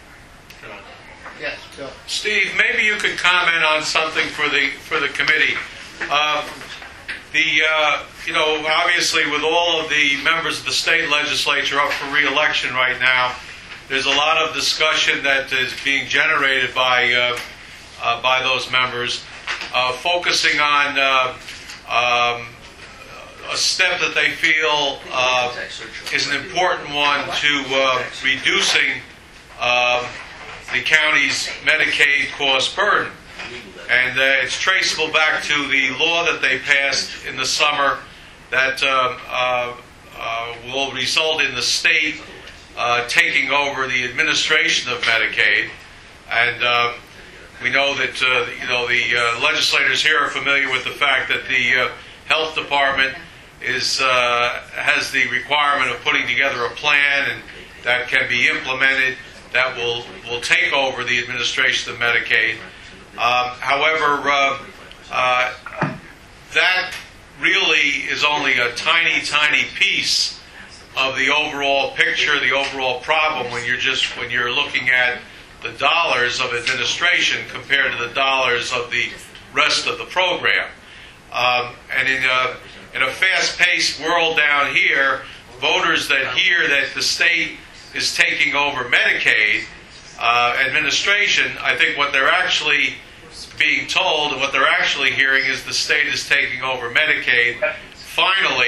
Yes, Bill. Steve, maybe you could comment on something for the for the committee. Uh, the uh, you know, obviously, with all of the members of the state legislature up for re-election right now, there's a lot of discussion that is being generated by uh, uh, by those members, uh, focusing on uh, um, a step that they feel uh, is an important one to uh, reducing Uh, the county's Medicaid cost burden. And uh, it's traceable back to the law that they passed in the summer that uh, uh, uh, will result in the state uh, taking over the administration of Medicaid. And uh, we know that uh, you know the uh, legislators here are familiar with the fact that the uh, health department is uh, has the requirement of putting together a plan, and that can be implemented, that will, will take over the administration of Medicaid. Um, however, uh, uh, that really is only a tiny, tiny piece of the overall picture, the overall problem when you're just when you're looking at the dollars of administration compared to the dollars of the rest of the program. Um, and in a, in a fast-paced world down here, voters that hear that the state is taking over Medicaid uh, administration, I think what they're actually being told and what they're actually hearing is the state is taking over Medicaid finally,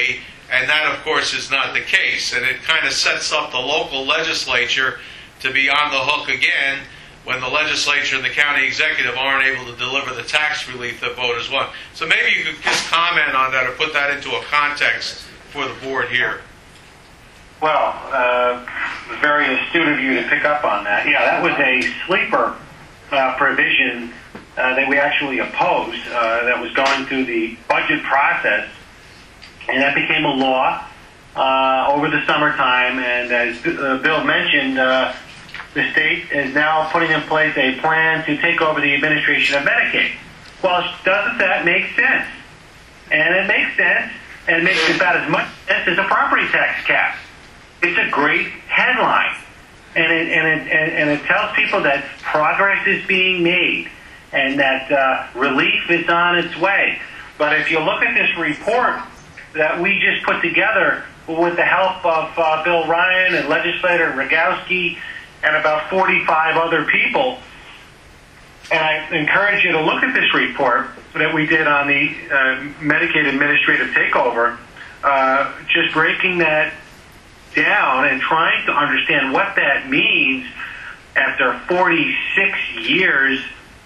And that, of course, is not the case. And it kind of sets up the local legislature to be on the hook again when the legislature and the county executive aren't able to deliver the tax relief that voters want. So maybe you could just comment on that or put that into a context for the board here. Well, uh, very astute of you to pick up on that. Yeah, that was a sleeper uh, provision uh, that we actually opposed uh, that was going through the budget process, and that became a law uh, over the summertime. And as uh, Bill mentioned, uh, the state is now putting in place a plan to take over the administration of Medicaid. Well, doesn't that make sense? And it makes sense, and it makes about as much sense as a property tax cap. It's a great headline, and it, and, it, and, and it tells people that progress is being made and that uh, relief is on its way. But if you look at this report that we just put together with the help of uh, Bill Ryan and legislator Rogowski and about forty-five other people, and I encourage you to look at this report that we did on the uh, Medicaid administrative takeover, uh, just breaking that down and trying to understand what that means after forty-six years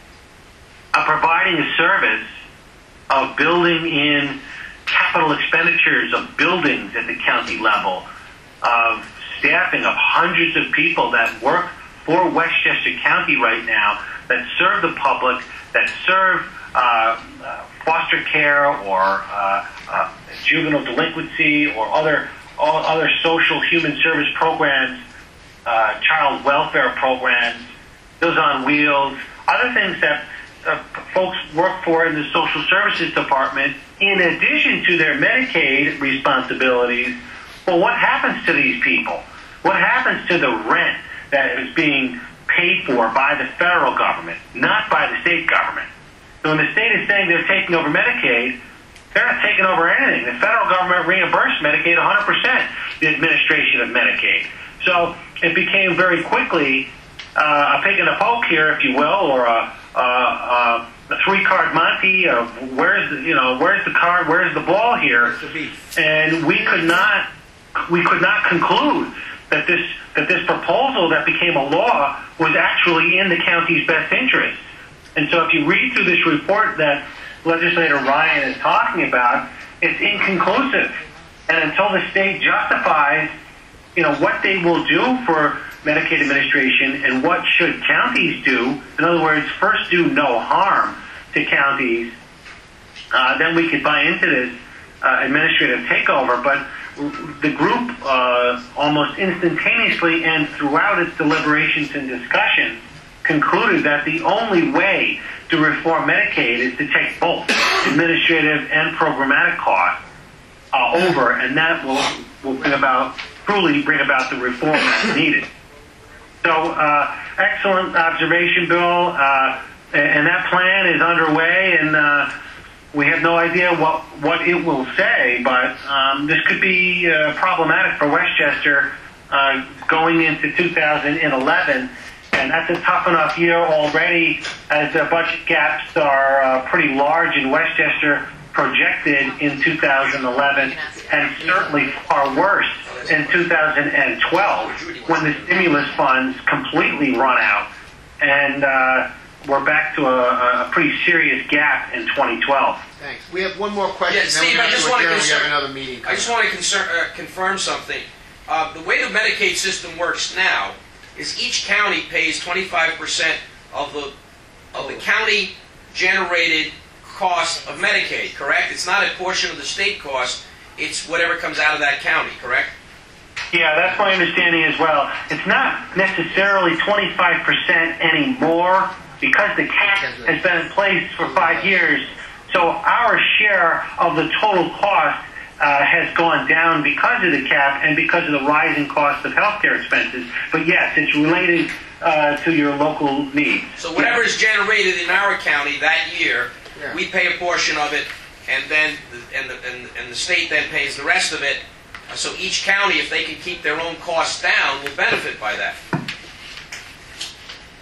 of providing a service of building in capital expenditures of buildings at the county level, of staffing of hundreds of people that work for Westchester County right now, that serve the public, that serve uh, uh, foster care or uh, uh, juvenile delinquency or other all other social human service programs, uh, child welfare programs, those on wheels, other things that uh, folks work for in the social services department, in addition to their Medicaid responsibilities. Well, what happens to these people? What happens to the rent that is being paid for by the federal government, not by the state government? So when the state is saying they're taking over Medicaid, they're not taking over anything. The federal government reimbursed Medicaid one hundred percent, the administration of Medicaid. So it became very quickly uh, a pig in a poke here, if you will, or a, a, a, a three-card Monte of where's the, you know, where's the card, where's the ball here? And we could not, we could not conclude that this that this proposal that became a law was actually in the county's best interest. And so if you read through this report that Legislator Ryan is talking about, it's inconclusive. And until the state justifies, you know, what they will do for Medicaid administration and what should counties do, in other words, first do no harm to counties, uh, then we could buy into this uh, administrative takeover. But the group uh, almost instantaneously and throughout its deliberations and discussions concluded that the only way to reform Medicaid is to take both administrative and programmatic costs uh, over, and that will, will bring about, truly bring about the reform that's needed. So, uh, excellent observation, Bill, uh, and, and that plan is underway, and uh, we have no idea what, what it will say, but um, this could be uh, problematic for Westchester uh, going into two thousand eleven. And that's a tough enough year already, as the budget gaps are uh, pretty large in Westchester, projected in two thousand eleven, and certainly far worse in two thousand twelve, when the stimulus funds completely run out, and uh, we're back to a, a pretty serious gap in twenty twelve. Thanks. We have one more question. Yeah, then Steve, we I have just to want to adjourn. We have concern, another meeting. I just want to concern, uh, confirm something. Uh, the way the Medicaid system works now is each county pays twenty-five percent of the of the county generated cost of Medicaid, correct? It's not a portion of the state cost, it's whatever comes out of that county, correct? Yeah, that's my understanding as well. It's not necessarily twenty-five percent anymore because the cap has been in place for five years. So our share of the total cost uh, has gone down because of the cap and because of the rising cost of healthcare expenses. But yes, it's related uh, to your local needs. So whatever is generated in our county that year, Yeah. we pay a portion of it, and then the, and, the, and, and the state then pays the rest of it. So each county, if they can keep their own costs down, will benefit by that.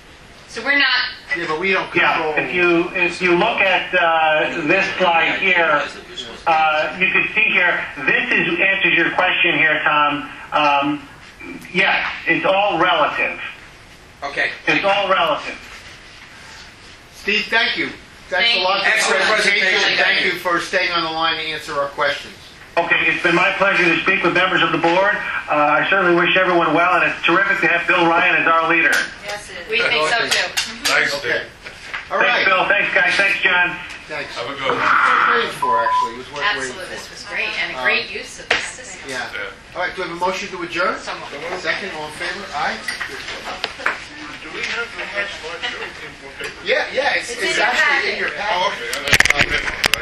So we're not, Yeah, but we don't Yeah, control. if you, if you look at uh, this slide here, uh, you can see here, this is, answers your question here, Tom. Um, yes, it's all relative. Okay. It's all relative. Steve, thank you. Thanks Thank a lot you. for the Excellent presentation. presentation. Thank Thank you you. for staying on the line to answer our questions. Okay, it's been my pleasure to speak with members of the board. Uh, I certainly wish everyone well, and it's terrific to have Bill Ryan as our leader. Yes, it is. we think so too. Thanks, Okay. Steve. All right. Thanks, Bill. Thanks, guys. Thanks, John. Thanks. Have a It good was one. worth waiting for, actually. It was worth waiting Absolutely, this for. was great, and a great use of the system. Yeah. Yeah. All right, do we have a motion to adjourn? Someone. Second, all in favor? Aye? Do we have the next slide show? Yeah, yeah, it's, It's in it's your actually in packet. your Oh, packet. okay.